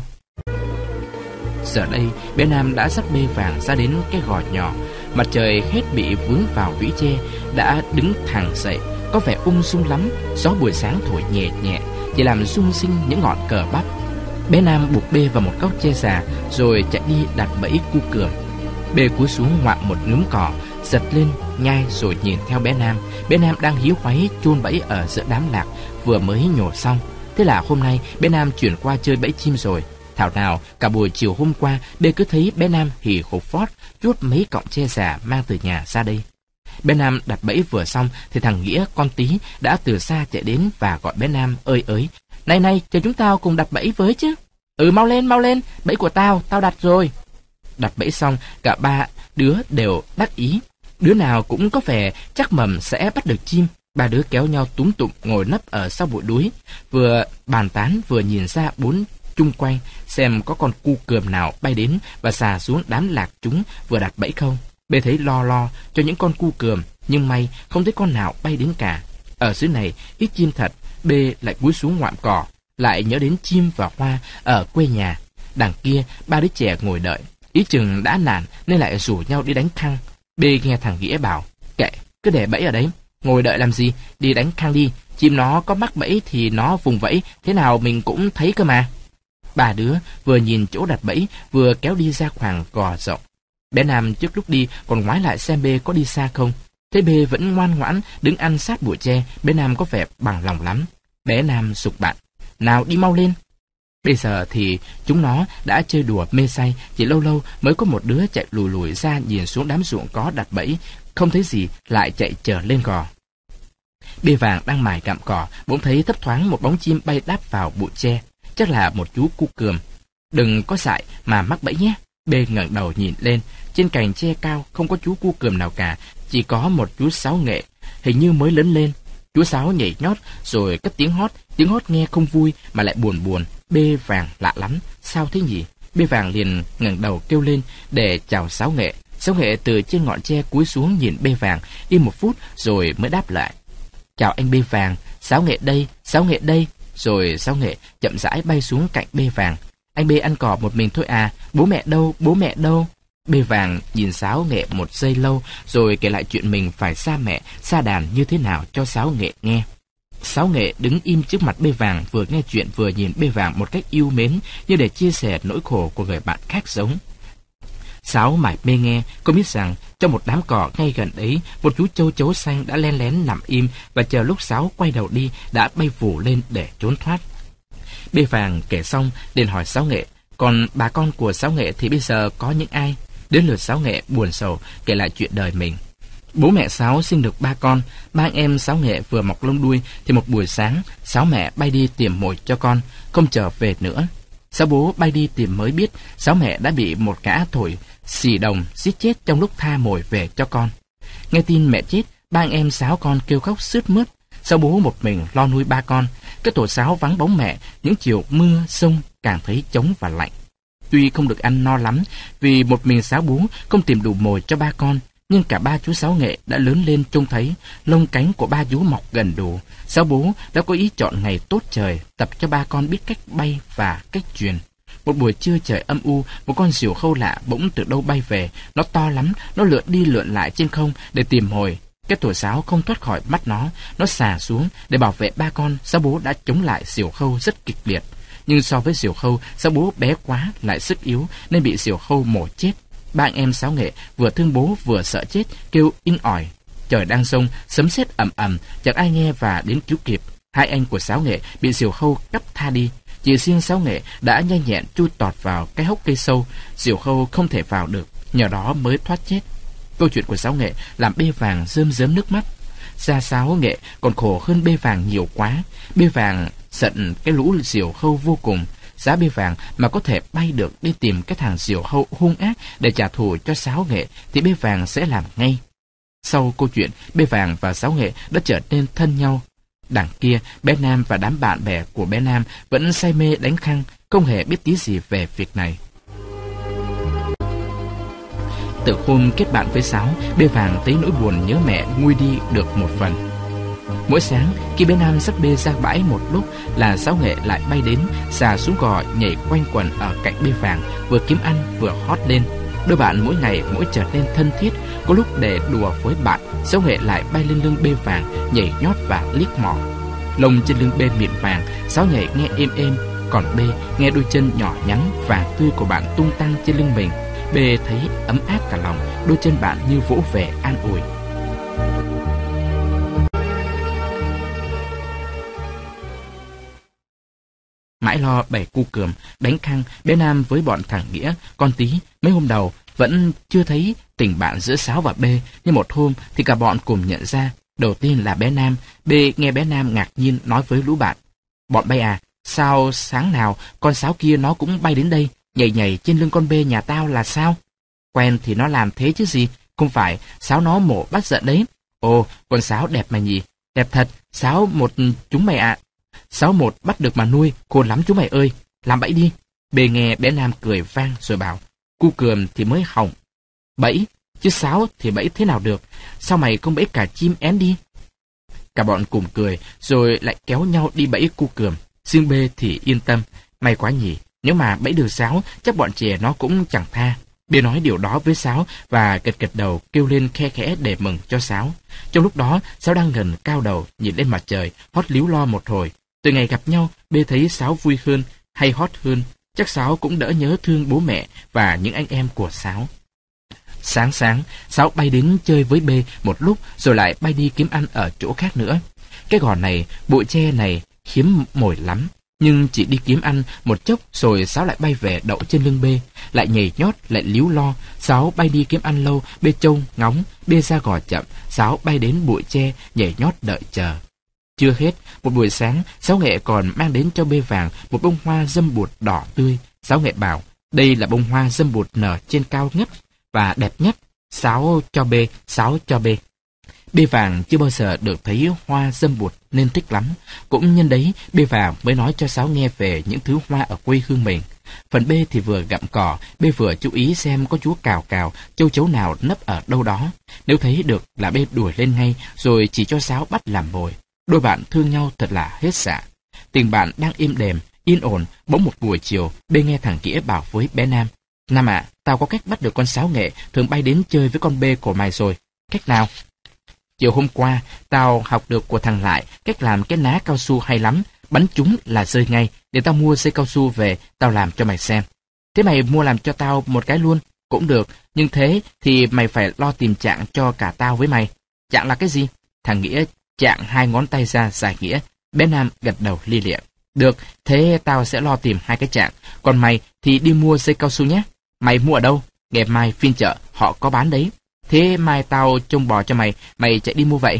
Giờ đây, bé Nam đã dắt Bê Vàng ra đến cái gò nhỏ. Mặt trời hết bị vướng vào lũy tre, đã đứng thẳng dậy, có vẻ ung dung lắm. Gió buổi sáng thổi nhẹ nhẹ, chỉ làm rung rinh những ngọn cờ bắp. Bé Nam buộc Bê vào một gốc tre già, rồi chạy đi đặt bẫy cu cườm. Bê cúi xuống ngoạm một núm cỏ, giật lên, nhai rồi nhìn theo bé Nam. Bé Nam đang híu hoáy chôn bẫy ở giữa đám lạc vừa mới nhổ xong. Thế là hôm nay bé Nam chuyển qua chơi bẫy chim rồi. Thảo nào cả buổi chiều hôm qua, Bê cứ thấy bé Nam hì hục phót chuốt mấy cọng tre già mang từ nhà ra đây. Bé Nam đặt bẫy vừa xong thì thằng Nghĩa con Tí đã từ xa chạy đến và gọi bé Nam ơi ới: "Này này, chờ chúng tao cùng đặt bẫy với chứ." "Ừ, mau lên, mau lên, bẫy của tao, tao đặt rồi." Đặt bẫy xong, cả ba đứa đều đắc ý. Đứa nào cũng có vẻ chắc mầm sẽ bắt được chim. Ba đứa kéo nhau túm tụm ngồi nấp ở sau bụi núi, vừa bàn tán vừa nhìn ra bốn chung quanh xem có con cu cườm nào bay đến và xà xuống đám lạc chúng vừa đặt bẫy không. Bê thấy lo lo cho những con cu cườm, nhưng may không thấy con nào bay đến cả. Ở dưới này ít chim thật. Bê lại cúi xuống ngoạm cỏ, lại nhớ đến chim và hoa ở quê nhà. Đằng kia ba đứa trẻ ngồi đợi, ý chừng đã nản nên lại rủ nhau đi đánh khăng. Bê nghe thằng Nghĩa bảo: "Kệ, cứ để bẫy ở đấy, ngồi đợi làm gì, đi đánh khăng đi, chim nó có mắc bẫy thì nó vùng vẫy, thế nào mình cũng thấy cơ mà." Ba đứa vừa nhìn chỗ đặt bẫy, vừa kéo đi ra khoảng gò rộng. Bé Nam trước lúc đi còn ngoái lại xem Bê có đi xa không. Thấy Bê vẫn ngoan ngoãn đứng ăn sát bụi tre, bé Nam có vẻ bằng lòng lắm. Bé Nam giục bạn: "Nào đi mau lên." Bây giờ thì chúng nó đã chơi đùa mê say, chỉ lâu lâu mới có một đứa chạy lùi lùi ra nhìn xuống đám ruộng có đặt bẫy, không thấy gì lại chạy trở lên gò. Bê Vàng đang mải gặm cỏ, bỗng thấy thấp thoáng một bóng chim bay đáp vào bụi tre, chắc là một chú cu cườm. "Đừng có dại mà mắc bẫy nhé." Bê ngẩng đầu nhìn lên, trên cành tre cao không có chú cu cườm nào cả, chỉ có một chú sáo nghệ, hình như mới lớn lên. Chú sáo nhảy nhót rồi cất tiếng hót, tiếng hót nghe không vui mà lại buồn buồn. Bê Vàng lạ lắm, sao thế nhỉ? Bê Vàng liền ngẩng đầu kêu lên để chào sáo nghệ. Sáo nghệ từ trên ngọn tre cúi xuống nhìn Bê Vàng đi một phút rồi mới đáp lại: "Chào anh Bê Vàng, sáo nghệ đây, sáo nghệ đây." Rồi sáo nghệ chậm rãi bay xuống cạnh Bê Vàng. "Anh Bê ăn cỏ một mình thôi à, bố mẹ đâu, bố mẹ đâu?" Bê Vàng nhìn sáo nghệ một giây lâu rồi kể lại chuyện mình phải xa mẹ, xa đàn như thế nào cho sáo nghệ nghe. Sáo nghệ đứng im trước mặt Bê Vàng, vừa nghe chuyện vừa nhìn Bê Vàng một cách yêu mến như để chia sẻ nỗi khổ của người bạn khác giống. Sáo mải mê nghe, cô biết rằng trong một đám cỏ ngay gần ấy, một chú châu chấu xanh đã len lén nằm im và chờ lúc Sáo quay đầu đi đã bay vù lên để trốn thoát. Bê Vàng kể xong liền hỏi Sáo nghệ: "Còn bà con của Sáo nghệ thì bây giờ có những ai?" Đến lượt Sáo nghệ buồn sầu kể lại chuyện đời mình. Bố mẹ Sáo sinh được ba con, ba anh em Sáo nghệ vừa mọc lông đuôi thì một buổi sáng Sáo mẹ bay đi tìm mồi cho con, không trở về nữa. Sáo bố bay đi tìm mới biết Sáo mẹ đã bị một gã thổi xì đồng giết chết trong lúc tha mồi về cho con. Nghe tin mẹ chết, ba anh em Sáo con kêu khóc sướt mướt. Sáo bố một mình lo nuôi ba con. Cái tổ Sáo vắng bóng mẹ, những chiều mưa sông càng thấy trống và lạnh. Tuy không được ăn no lắm vì một mình Sáo bố không tìm đủ mồi cho ba con, nhưng cả ba chú Sáo nghệ đã lớn lên trông thấy lông cánh của ba chú mọc gần đủ. Sáo bố đã có ý chọn ngày tốt trời tập cho ba con biết cách bay và cách truyền. Một buổi trưa trời âm u, một con diều khâu lạ bỗng từ đâu bay về. Nó to lắm, nó lượn đi lượn lại trên không để tìm mồi. Cái tổ Sáo không thoát khỏi mắt nó, nó xà xuống để bảo vệ ba con. Sáo bố đã chống lại diều khâu rất kịch liệt, nhưng so với diều khâu, Sáo bố bé quá lại sức yếu nên bị diều khâu mổ chết. Ba anh em Sáo nghệ vừa thương bố vừa sợ chết, kêu inh ỏi. Trời đang giông, sấm sét ầm ầm, chẳng ai nghe và đến cứu kịp. Hai anh của Sáo nghệ bị diều khâu cắp tha đi. Chỉ riêng Sáo nghệ đã nhanh nhẹn chui tọt vào cái hốc cây sâu, diều khâu không thể vào được, nhờ đó mới thoát chết. Câu chuyện của Sáo nghệ làm Bê Vàng rơm rớm nước mắt. Gia Sáo nghệ còn khổ hơn Bê Vàng nhiều quá. Bê Vàng giận cái lũ diều khâu vô cùng. Giá Bê Vàng mà có thể bay được đi tìm cái thằng diều khâu hung ác để trả thù cho Sáo nghệ thì Bê Vàng sẽ làm ngay. Sau câu chuyện, Bê Vàng và Sáo nghệ đã trở nên thân nhau. Đằng kia, bé Nam và đám bạn bè của bé Nam vẫn say mê đánh khăng, không hề biết tí gì về việc này. Từ hôm kết bạn với Sáu, B Vàng thấy nỗi buồn nhớ mẹ nguôi đi được một phần. Mỗi sáng khi bé Nam dắt B ra bãi một lúc là Sáu Nghệ lại bay đến, xà xuống gò nhảy quanh quẩn ở cạnh B Vàng, vừa kiếm ăn vừa hót lên. Đôi bạn mỗi ngày mỗi trở nên thân thiết. Có lúc để đùa với bạn, Sáu Nghệ lại bay lên lưng B Vàng, nhảy nhót và liếc mỏ. Lông trên lưng B mịn vàng, Sáu nhảy nghe êm êm, còn B nghe đôi chân nhỏ nhắn vàng tươi của bạn tung tăng trên lưng mình. B thấy ấm áp cả lòng, đôi chân bạn như vỗ về an ủi. Mãi lo bày cu cườm, đánh khăng, bé Nam với bọn thằng Nghĩa, con Tí mấy hôm đầu vẫn chưa thấy tình bạn giữa Sáu và B, nhưng một hôm thì cả bọn cùng nhận ra. Đầu tiên là bé Nam. B nghe bé Nam ngạc nhiên nói với lũ bạn: "Bọn bay à, sao sáng nào con Sáu kia nó cũng bay đến đây, nhảy nhảy trên lưng con B nhà tao là sao?" "Quen thì nó làm thế chứ gì, không phải Sáu nó mổ bắt giận đấy." "Ồ, con Sáu đẹp mà nhỉ." "Đẹp thật, Sáu một chúng mày ạ." "Sáu một bắt được mà nuôi, khôn lắm chúng mày ơi, làm bẫy đi." B nghe bé Nam cười vang rồi bảo: "Cu cườm thì mới hỏng bẫy, chứ Sáu thì bẫy thế nào được, sao mày không bẫy cả chim én đi?" Cả bọn cùng cười, rồi lại kéo nhau đi bẫy cu cườm. Riêng B thì yên tâm, may quá nhỉ, nếu mà bẫy được Sáu, chắc bọn trẻ nó cũng chẳng tha. B nói điều đó với Sáu và gật gật đầu kêu lên khe khẽ để mừng cho Sáu. Trong lúc đó, Sáu đang ngẩng cao đầu nhìn lên mặt trời, hót líu lo một hồi. Từ ngày gặp nhau, B thấy Sáu vui hơn, hay hót hơn. Chắc Sáu cũng đỡ nhớ thương bố mẹ và những anh em của Sáu. Sáng sáng, Sáu bay đến chơi với B một lúc rồi lại bay đi kiếm ăn ở chỗ khác nữa. Cái gò này, bụi tre này hiếm mồi lắm, nhưng chỉ đi kiếm ăn một chốc rồi Sáu lại bay về đậu trên lưng B, lại nhảy nhót, lại líu lo. Sáu bay đi kiếm ăn lâu, B trông ngóng, B ra gò chậm, Sáu bay đến bụi tre nhảy nhót đợi chờ. Chưa hết, một buổi sáng, Sáu Nghệ còn mang đến cho B Vàng một bông hoa dâm bụt đỏ tươi. Sáu Nghệ bảo đây là bông hoa dâm bụt nở trên cao nhất và đẹp nhất. Sáu cho B, Sáu cho B. B Vàng chưa bao giờ được thấy hoa dâm bụt nên thích lắm. Cũng nhân đấy, B Vàng mới nói cho Sáu nghe về những thứ hoa ở quê hương mình. Phần B thì vừa gặm cỏ, B vừa chú ý xem có chú cào cào, châu chấu nào nấp ở đâu đó. Nếu thấy được là B đuổi lên ngay, rồi chỉ cho Sáu bắt làm mồi. Đôi bạn thương nhau thật là hết dạ. Tình bạn đang êm đềm, yên ổn, bỗng một buổi chiều, B nghe thằng Nghĩa bảo với bé Nam: "Nam ạ, à, tao có cách bắt được con Sáu Nghệ thường bay đến chơi với con B của mày rồi." "Cách nào?" "Chiều hôm qua, tao học được của thằng Lại cách làm cái ná cao su hay lắm, bắn chúng là rơi ngay. Để tao mua dây cao su về, tao làm cho mày xem." "Thế mày mua làm cho tao một cái luôn?" "Cũng được, nhưng thế thì mày phải lo tìm trạng cho cả tao với mày." "Trạng là cái gì?" Thằng Nghĩa chạng hai ngón tay ra giải nghĩa. Bé Nam gật đầu li lịa. "Được, thế tao sẽ lo tìm hai cái trạng, còn mày thì đi mua dây cao su nhé." "Mày mua ở đâu?" "Ngày mai phiên chợ, họ có bán đấy." "Thế mai tao trông bò cho mày, mày chạy đi mua vậy."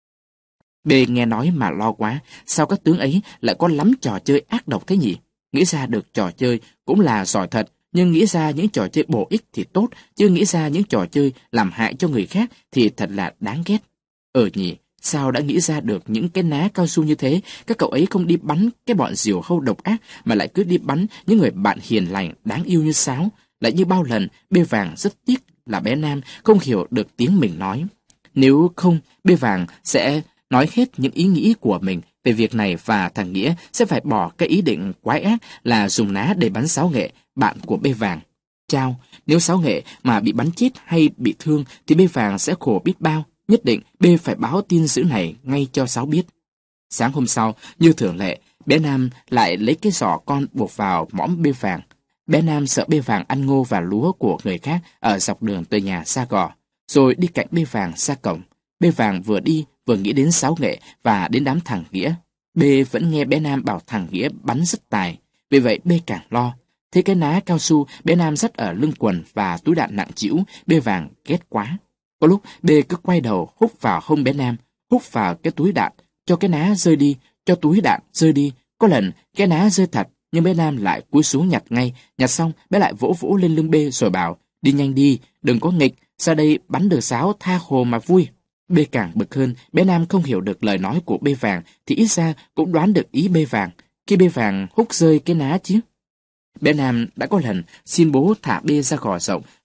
B nghe nói mà lo quá, sao các tướng ấy lại có lắm trò chơi ác độc thế nhỉ? Nghĩ ra được trò chơi cũng là giỏi thật, nhưng nghĩ ra những trò chơi bổ ích thì tốt, chứ nghĩ ra những trò chơi làm hại cho người khác thì thật là đáng ghét. Ờ nhỉ, sao đã nghĩ ra được những cái ná cao su như thế? Các cậu ấy không đi bắn cái bọn diều hâu độc ác, mà lại cứ đi bắn những người bạn hiền lành, đáng yêu như Sáu. Lại như bao lần, B Vàng rất tiếc là bé Nam không hiểu được tiếng mình nói. Nếu không, B Vàng sẽ nói hết những ý nghĩ của mình về việc này, và thằng Nghĩa sẽ phải bỏ cái ý định quái ác là dùng ná để bắn Sáu Nghệ, bạn của B Vàng. Chao, nếu Sáu Nghệ mà bị bắn chết hay bị thương thì B Vàng sẽ khổ biết bao. Nhất định B phải báo tin dữ này ngay cho Sáu biết. Sáng hôm sau, như thường lệ, bé Nam lại lấy cái giỏ con buộc vào mõm B Vàng. Bé Nam sợ B Vàng ăn ngô và lúa của người khác ở dọc đường từ nhà ra gò, rồi đi cạnh B Vàng ra cổng. B Vàng vừa đi vừa nghĩ đến Sáu Nghệ và đến đám thằng Nghĩa. B vẫn nghe bé Nam bảo thằng Nghĩa bắn rất tài, vì vậy B càng lo. Thế cái ná cao su bé Nam dắt ở lưng quần và túi đạn nặng trĩu, B Vàng ghét quá. Có lúc B cứ quay đầu húc vào hông bé Nam, húc vào cái túi đạn, cho cái ná rơi đi, cho túi đạn rơi đi. Có lần cái ná rơi thật, nhưng bé Nam lại cúi xuống nhặt ngay, nhặt xong bé lại vỗ vỗ lên lưng B rồi bảo: "Đi nhanh đi, đừng có nghịch, ra đây bắn được Sáu tha hồ mà vui." B càng bực hơn, bé Nam không hiểu được lời nói của B Vàng thì ít ra cũng đoán được ý B Vàng, khi B Vàng húc rơi cái ná chứ. Bé Nam đã có lần xin bố thả B ra gò rộng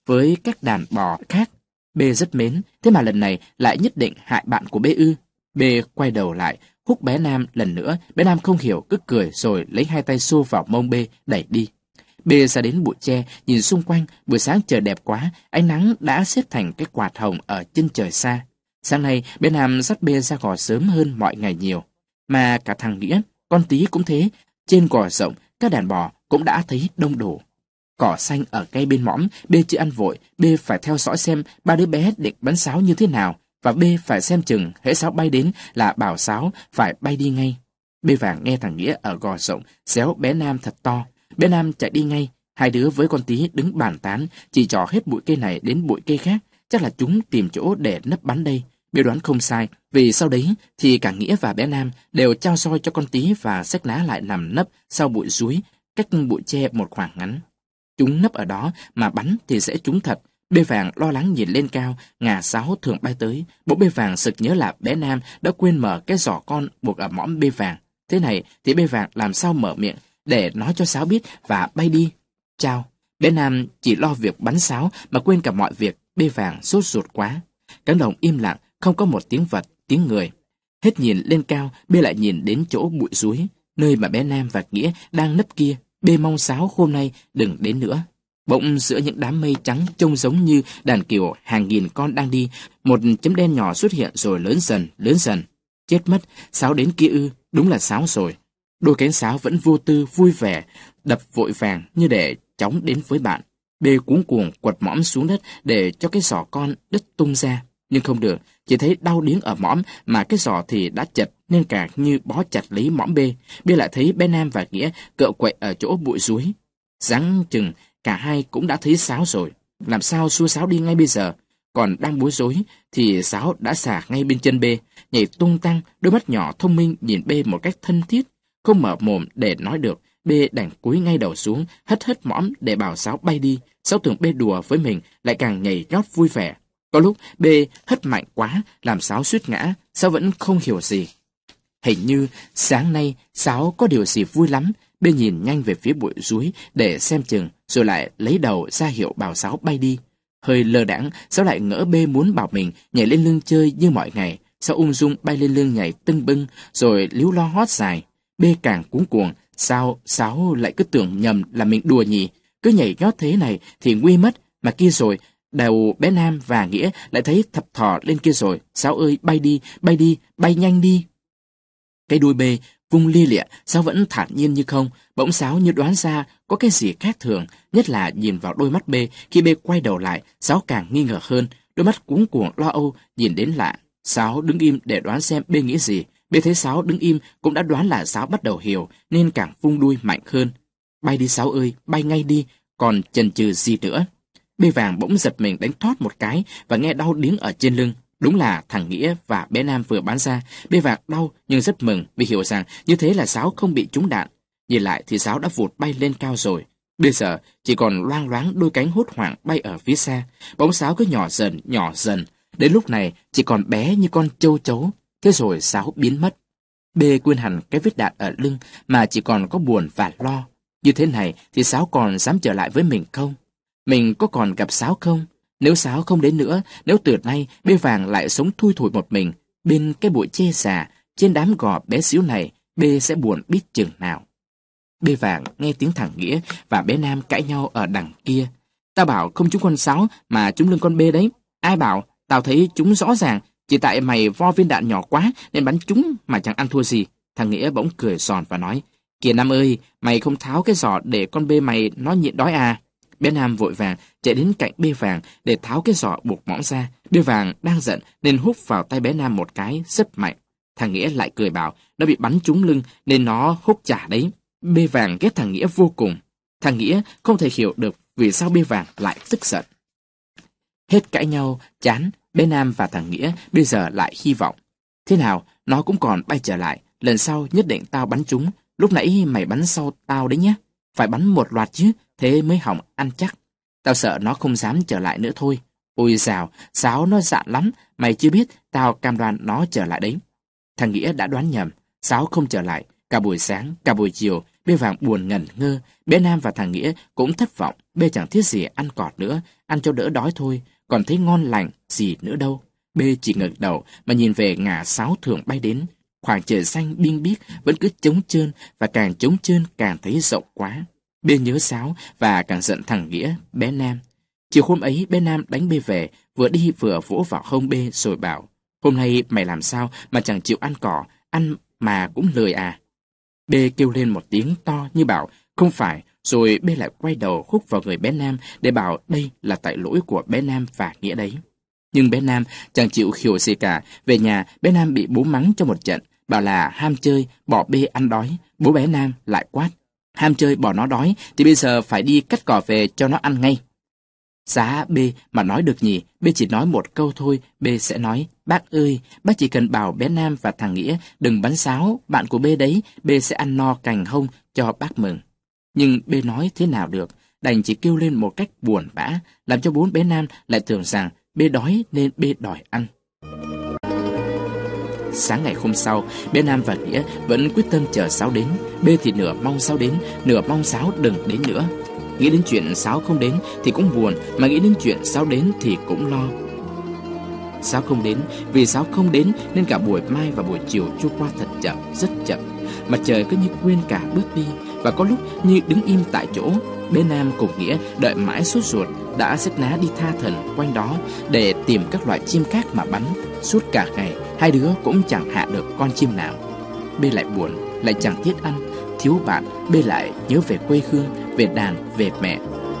với các đàn bò khác. B rất mến, thế mà lần này lại nhất định hại bạn của B ư. B quay đầu lại, húc bé Nam lần nữa. Bé Nam không hiểu, cứ cười rồi lấy hai tay xô vào mông B, đẩy đi. B ra đến bụi tre, nhìn xung quanh. Buổi sáng trời đẹp quá, ánh nắng đã xếp thành cái quạt hồng ở chân trời xa. Sáng nay, bé Nam dắt B ra gò sớm hơn mọi ngày nhiều. Mà cả thằng Nghĩa, con Tí cũng thế. Trên gò rộng, các đàn bò cũng đã thấy đông đủ. Cỏ xanh ở cây bên mõm, B chưa ăn vội. B phải theo dõi xem ba đứa bé định bắn sáo như thế nào. Và B phải xem chừng, hễ sáo bay đến là bảo sáo phải bay đi ngay. B vàng nghe thằng Nghĩa ở gò rộng xéo bé Nam thật to. Bé Nam chạy đi ngay. Hai đứa với con Tí đứng bàn tán, chỉ trò hết bụi cây này đến bụi cây khác. Chắc là chúng tìm chỗ để nấp bắn đây. B đoán không sai, vì sau đấy thì cả Nghĩa và bé Nam đều trao roi cho con Tí và xách ná lại nằm nấp sau bụi suối, cách bụi tre một khoảng ngắn. Chúng nấp ở đó mà bắn thì sẽ trúng thật. B vàng lo lắng nhìn lên cao, ngà sáo thường bay tới. Bỗng B vàng sực nhớ là bé Nam đã quên mở cái giỏ con buộc ở mõm B vàng. Thế này thì B vàng làm sao mở miệng để nói cho sáo biết và bay đi. Chao, bé Nam chỉ lo việc bắn sáo mà quên cả mọi việc. B vàng sốt ruột quá. Cánh đồng im lặng, không có một tiếng vật, tiếng người. Hết nhìn lên cao, B lại nhìn đến chỗ bụi suối, nơi mà bé Nam và Nghĩa đang nấp kia. B mong sáo hôm nay đừng đến nữa. Bỗng giữa những đám mây trắng trông giống như đàn kiều hàng nghìn con đang đi, một chấm đen nhỏ xuất hiện rồi lớn dần, lớn dần. Chết mất, sáo đến kia ư, đúng là sáo rồi. Đôi cánh sáo vẫn vô tư, vui vẻ, đập vội vàng như để chóng đến với bạn. B cuống cuồng quật mõm xuống đất để cho cái giỏ con đứt tung ra. Nhưng không được, chỉ thấy đau điếng ở mõm mà cái giỏ thì đã chật nên cả như bó chặt lấy mõm B. B lại thấy bé Nam và Nghĩa cựa quậy ở chỗ bụi suối. Ráng chừng cả hai cũng đã thấy sáo rồi. Làm sao xua sáo đi ngay bây giờ? Còn đang bối rối thì sáo đã xả ngay bên chân B, nhảy tung tăng, đôi mắt nhỏ thông minh nhìn B một cách thân thiết, không mở mồm để nói được. B đành cúi ngay đầu xuống, hất hất mõm để bảo sáo bay đi. Sáo tưởng B đùa với mình lại càng nhảy nhót vui vẻ. Có lúc B hất mạnh quá làm sáo suýt ngã, sáo vẫn không hiểu gì. Hình như sáng nay sáo có điều gì vui lắm. B nhìn nhanh về phía bụi suối để xem chừng, rồi lại lấy đầu ra hiệu bảo sáo bay đi. Hơi lơ đãng, sáo lại ngỡ B muốn bảo mình nhảy lên lưng chơi như mọi ngày. Sáo ung dung bay lên lưng nhảy tưng bưng, rồi líu lo hót dài. B càng cuống cuồng, sao sáo lại cứ tưởng nhầm là mình đùa nhỉ? Cứ nhảy nhót thế này thì nguy mất, mà kia rồi. Đầu bé Nam và Nghĩa lại thấy thập thò lên kia rồi. Sáo ơi, bay đi, bay đi, bay nhanh đi. Cái đuôi B vung lia lịa, Sáo vẫn thản nhiên như không. Bỗng Sáo như đoán ra có cái gì khác thường, nhất là nhìn vào đôi mắt B. Khi B quay đầu lại, Sáo càng nghi ngờ hơn. Đôi mắt cuống cuồng lo âu nhìn đến lạ. Sáo đứng im để đoán xem B nghĩ gì. B thấy Sáo đứng im cũng đã đoán là Sáo bắt đầu hiểu, nên càng vung đuôi mạnh hơn. Bay đi Sáo ơi, bay ngay đi, còn chần chừ gì nữa. B vàng bỗng giật mình đánh thoát một cái và nghe đau điếng ở trên lưng. Đúng là thằng Nghĩa và bé Nam vừa bắn ra. B vàng đau nhưng rất mừng vì hiểu rằng như thế là Sáo không bị trúng đạn. Nhìn lại thì Sáo đã vụt bay lên cao rồi. Bây giờ chỉ còn loang loáng đôi cánh hốt hoảng bay ở phía xa. Bóng Sáo cứ nhỏ dần, nhỏ dần. Đến lúc này chỉ còn bé như con châu chấu. Thế rồi Sáo biến mất. B quên hẳn cái vết đạn ở lưng mà chỉ còn có buồn và lo. Như thế này thì Sáo còn dám trở lại với mình không? Mình có còn gặp Sáo không? Nếu Sáo không đến nữa, nếu từ nay B vàng lại sống thui thủi một mình bên cái bụi che xà, trên đám gò bé xíu này, B sẽ buồn biết chừng nào. B vàng nghe tiếng thằng Nghĩa và bé Nam cãi nhau ở đằng kia. Tao bảo không trúng con Sáo mà trúng lưng con B đấy. Ai bảo? Tao thấy chúng rõ ràng, chỉ tại mày vo viên đạn nhỏ quá nên bắn chúng mà chẳng ăn thua gì. Thằng Nghĩa bỗng cười giòn và nói, kìa Nam ơi, mày không tháo cái giỏ để con B mày nó nhịn đói à? Bé Nam vội vàng chạy đến cạnh B vàng để tháo cái giỏ buộc mõm ra. B vàng đang giận nên húc vào tay bé Nam một cái rất mạnh. Thằng Nghĩa lại cười bảo nó bị bắn trúng lưng nên nó húc trả đấy. B vàng ghét thằng Nghĩa vô cùng. Thằng Nghĩa không thể hiểu được vì sao B vàng lại tức giận. Hết cãi nhau chán, bé Nam và thằng Nghĩa bây giờ lại hy vọng. Thế nào, nó cũng còn bay trở lại. Lần sau nhất định tao bắn trúng. Lúc nãy mày bắn sau tao đấy nhé. Phải bắn một loạt chứ, thế mới hỏng ăn chắc. Tao sợ nó không dám trở lại nữa thôi. Ôi dào, Sáo nó dạn lắm, mày chưa biết, tao cam đoan nó trở lại đấy. Thằng Nghĩa đã đoán nhầm, Sáo không trở lại. Cả buổi sáng, cả buổi chiều, bé vàng buồn ngẩn ngơ. Bé Nam và thằng Nghĩa cũng thất vọng. B chẳng thiết gì ăn cọt nữa, ăn cho đỡ đói thôi, còn thấy ngon lành gì nữa đâu. B chỉ ngẩng đầu mà nhìn về ngả sáo thường bay đến. Khoảng trời xanh biêng biếc vẫn cứ trống trơn, và càng trống trơn càng thấy rộng quá. B nhớ sáo và càng giận thằng Nghĩa, bé Nam. Chiều hôm ấy bé Nam đánh B về, vừa đi vừa vỗ vào hông B rồi bảo: "Hôm nay mày làm sao mà chẳng chịu ăn cỏ, ăn mà cũng lười à?" B kêu lên một tiếng to như bảo không phải, rồi B lại quay đầu húc vào người bé Nam để bảo đây là tại lỗi của bé Nam và Nghĩa đấy. Nhưng bé Nam chẳng chịu hiểu gì cả. Về nhà, bé Nam bị bố mắng cho một trận, bảo là ham chơi, bỏ B ăn đói. Bố bé Nam lại quát: "Ham chơi bỏ nó đói thì bây giờ phải đi cắt cỏ về cho nó ăn ngay." Giá B mà nói được nhỉ? B chỉ nói một câu thôi. B sẽ nói: "Bác ơi, bác chỉ cần bảo bé Nam và thằng Nghĩa đừng bắn sáo, bạn của B đấy, B sẽ ăn no cành hông cho bác mừng." Nhưng B nói thế nào được, đành chỉ kêu lên một cách buồn bã, làm cho bốn bé Nam lại tưởng rằng B đói nên B đòi ăn. Sáng ngày hôm sau, bé Nam và Nghĩa vẫn quyết tâm chờ Sáo đến. B thì nửa mong Sáo đến, nửa mong Sáo đừng đến nữa. Nghĩ đến chuyện Sáo không đến thì cũng buồn, mà nghĩ đến chuyện Sáo đến thì cũng lo. Sáo không đến, vì Sáo không đến nên cả buổi mai và buổi chiều trôi qua thật chậm, rất chậm. Mặt trời cứ như quên cả bước đi, và có lúc như đứng im tại chỗ. Bé Nam cùng Nghĩa đợi mãi sốt ruột, đã xếp ná đi tha thần quanh đó để tìm các loại chim khác mà bắn. Suốt cả ngày, hai đứa cũng chẳng hạ được con chim nào. B lại buồn, lại chẳng thiết ăn, thiếu bạn. B lại nhớ về quê hương, về đàn, về mẹ.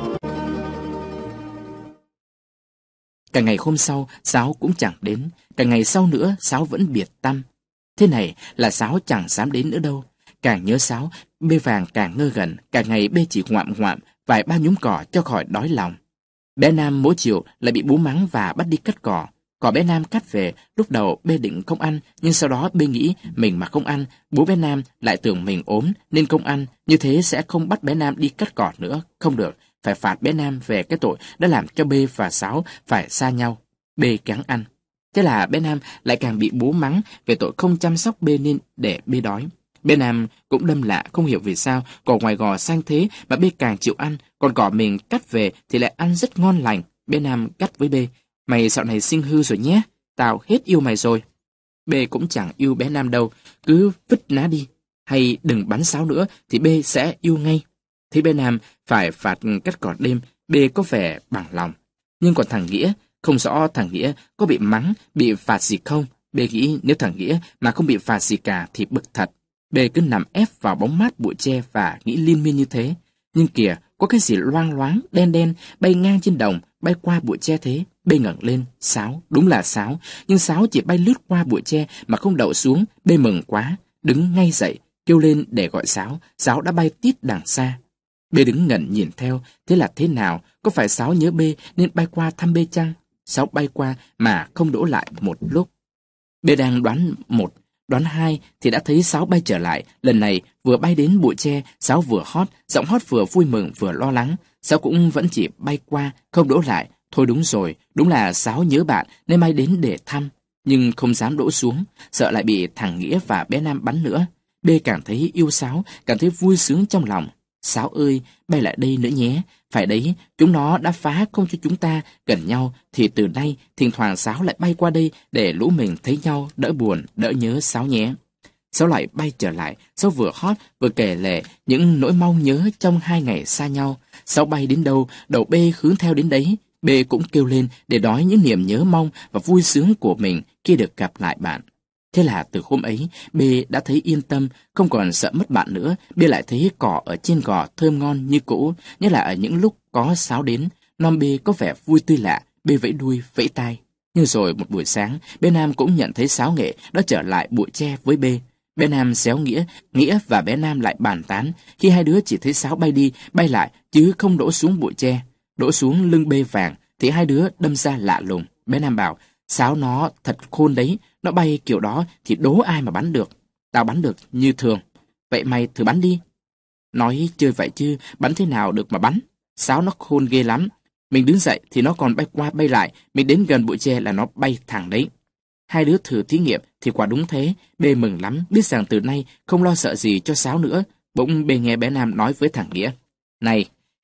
Cả ngày hôm sau, Sáo cũng chẳng đến. Cả ngày sau nữa, Sáo vẫn biệt tăm. Thế này là Sáo chẳng dám đến nữa đâu. Càng nhớ Sáo, B vàng càng ngơ ngẩn. Cả ngày B chỉ ngoạm ngoạm vài ba nhúm cỏ cho khỏi đói lòng. Bé Nam mỗi chiều lại bị bố mắng và bắt đi cắt cỏ. Cỏ bé Nam cắt về, lúc đầu B định không ăn, nhưng sau đó B nghĩ mình mà không ăn, bố bé Nam lại tưởng mình ốm nên không ăn, như thế sẽ không bắt bé Nam đi cắt cỏ nữa. Không được, phải phạt bé Nam về cái tội đã làm cho B và Sáo phải xa nhau. B gắng ăn. Thế là bé Nam lại càng bị bố mắng về tội không chăm sóc B nên để B đói. Bé Nam cũng đâm lạ không hiểu vì sao cỏ ngoài gò xanh thế mà B càng chịu ăn, còn cỏ mình cắt về thì lại ăn rất ngon lành. Bé Nam cắt với B: "Mày dạo này sinh hư rồi nhé, tao hết yêu mày rồi." B cũng chẳng yêu bé Nam đâu, cứ vứt ná đi, hay đừng bắn Sáo nữa thì B sẽ yêu ngay. Thấy bé Nam phải phạt cắt cỏ đêm, B có vẻ bằng lòng. Nhưng còn thằng Nghĩa, không rõ thằng Nghĩa có bị mắng, bị phạt gì không. B nghĩ nếu thằng Nghĩa mà không bị phạt gì cả thì bực thật. B cứ nằm ép vào bóng mát bụi tre và nghĩ liên miên như thế. Nhưng kìa, có cái gì loang loáng, đen đen, bay ngang trên đồng, bay qua bụi tre thế. B ngẩng lên, Sáo, đúng là Sáo. Nhưng Sáo chỉ bay lướt qua bụi tre mà không đậu xuống. B mừng quá, đứng ngay dậy, kêu lên để gọi Sáo. Sáo đã bay tít đằng xa. B đứng ngẩn nhìn theo, thế là thế nào? Có phải Sáo nhớ B nên bay qua thăm B chăng? Sáo bay qua mà không đỗ lại một lúc. B đang đoán một, đoán hai thì đã thấy Sáo bay trở lại. Lần này vừa bay đến bụi tre, Sáo vừa hót, giọng hót vừa vui mừng vừa lo lắng. Sáo cũng vẫn chỉ bay qua, không đỗ lại. Thôi đúng rồi, đúng là Sáo nhớ bạn nên bay đến để thăm, nhưng không dám đỗ xuống, sợ lại bị thằng Nghĩa và bé Nam bắn nữa. B càng thấy yêu Sáo, càng thấy vui sướng trong lòng. Sáo ơi, bay lại đây nữa nhé. Phải đấy, chúng nó đã phá không cho chúng ta gần nhau, thì từ nay thỉnh thoảng Sáo lại bay qua đây để lũ mình thấy nhau đỡ buồn, đỡ nhớ Sáo nhé. Sáo lại bay trở lại, Sáo vừa hót vừa kể lể những nỗi mong nhớ trong hai ngày xa nhau. Sáo bay đến đâu, đầu B hướng theo đến đấy. B cũng kêu lên để nói những niềm nhớ mong và vui sướng của mình khi được gặp lại bạn. Thế là từ hôm ấy, B đã thấy yên tâm, không còn sợ mất bạn nữa. B lại thấy cỏ ở trên gò thơm ngon như cũ, nhất là ở những lúc có Sáo đến. Non B có vẻ vui tươi lạ, B vẫy đuôi, vẫy tai. Nhưng rồi một buổi sáng, bé Nam cũng nhận thấy Sáo nghệ đã trở lại bụi tre với B. Bé Nam xéo Nghĩa, Nghĩa và bé Nam lại bàn tán, khi hai đứa chỉ thấy Sáo bay đi, bay lại, chứ không đỗ xuống bụi tre. Đỗ xuống lưng B vàng, thì hai đứa đâm ra lạ lùng. Bé Nam bảo, Sáo nó thật khôn đấy, nó bay kiểu đó thì đố ai mà bắn được. Tao bắn được như thường. Vậy mày thử bắn đi. Nói chơi vậy chứ, bắn thế nào được mà bắn. Sáo nó khôn ghê lắm. Mình đứng dậy thì nó còn bay qua bay lại, mình đến gần bụi tre là nó bay thẳng đấy. Hai đứa thử thí nghiệm thì quả đúng thế. B mừng lắm, biết rằng từ nay không lo sợ gì cho Sáo nữa. Bỗng B nghe bé Nam nói với thằng Nghĩa, này,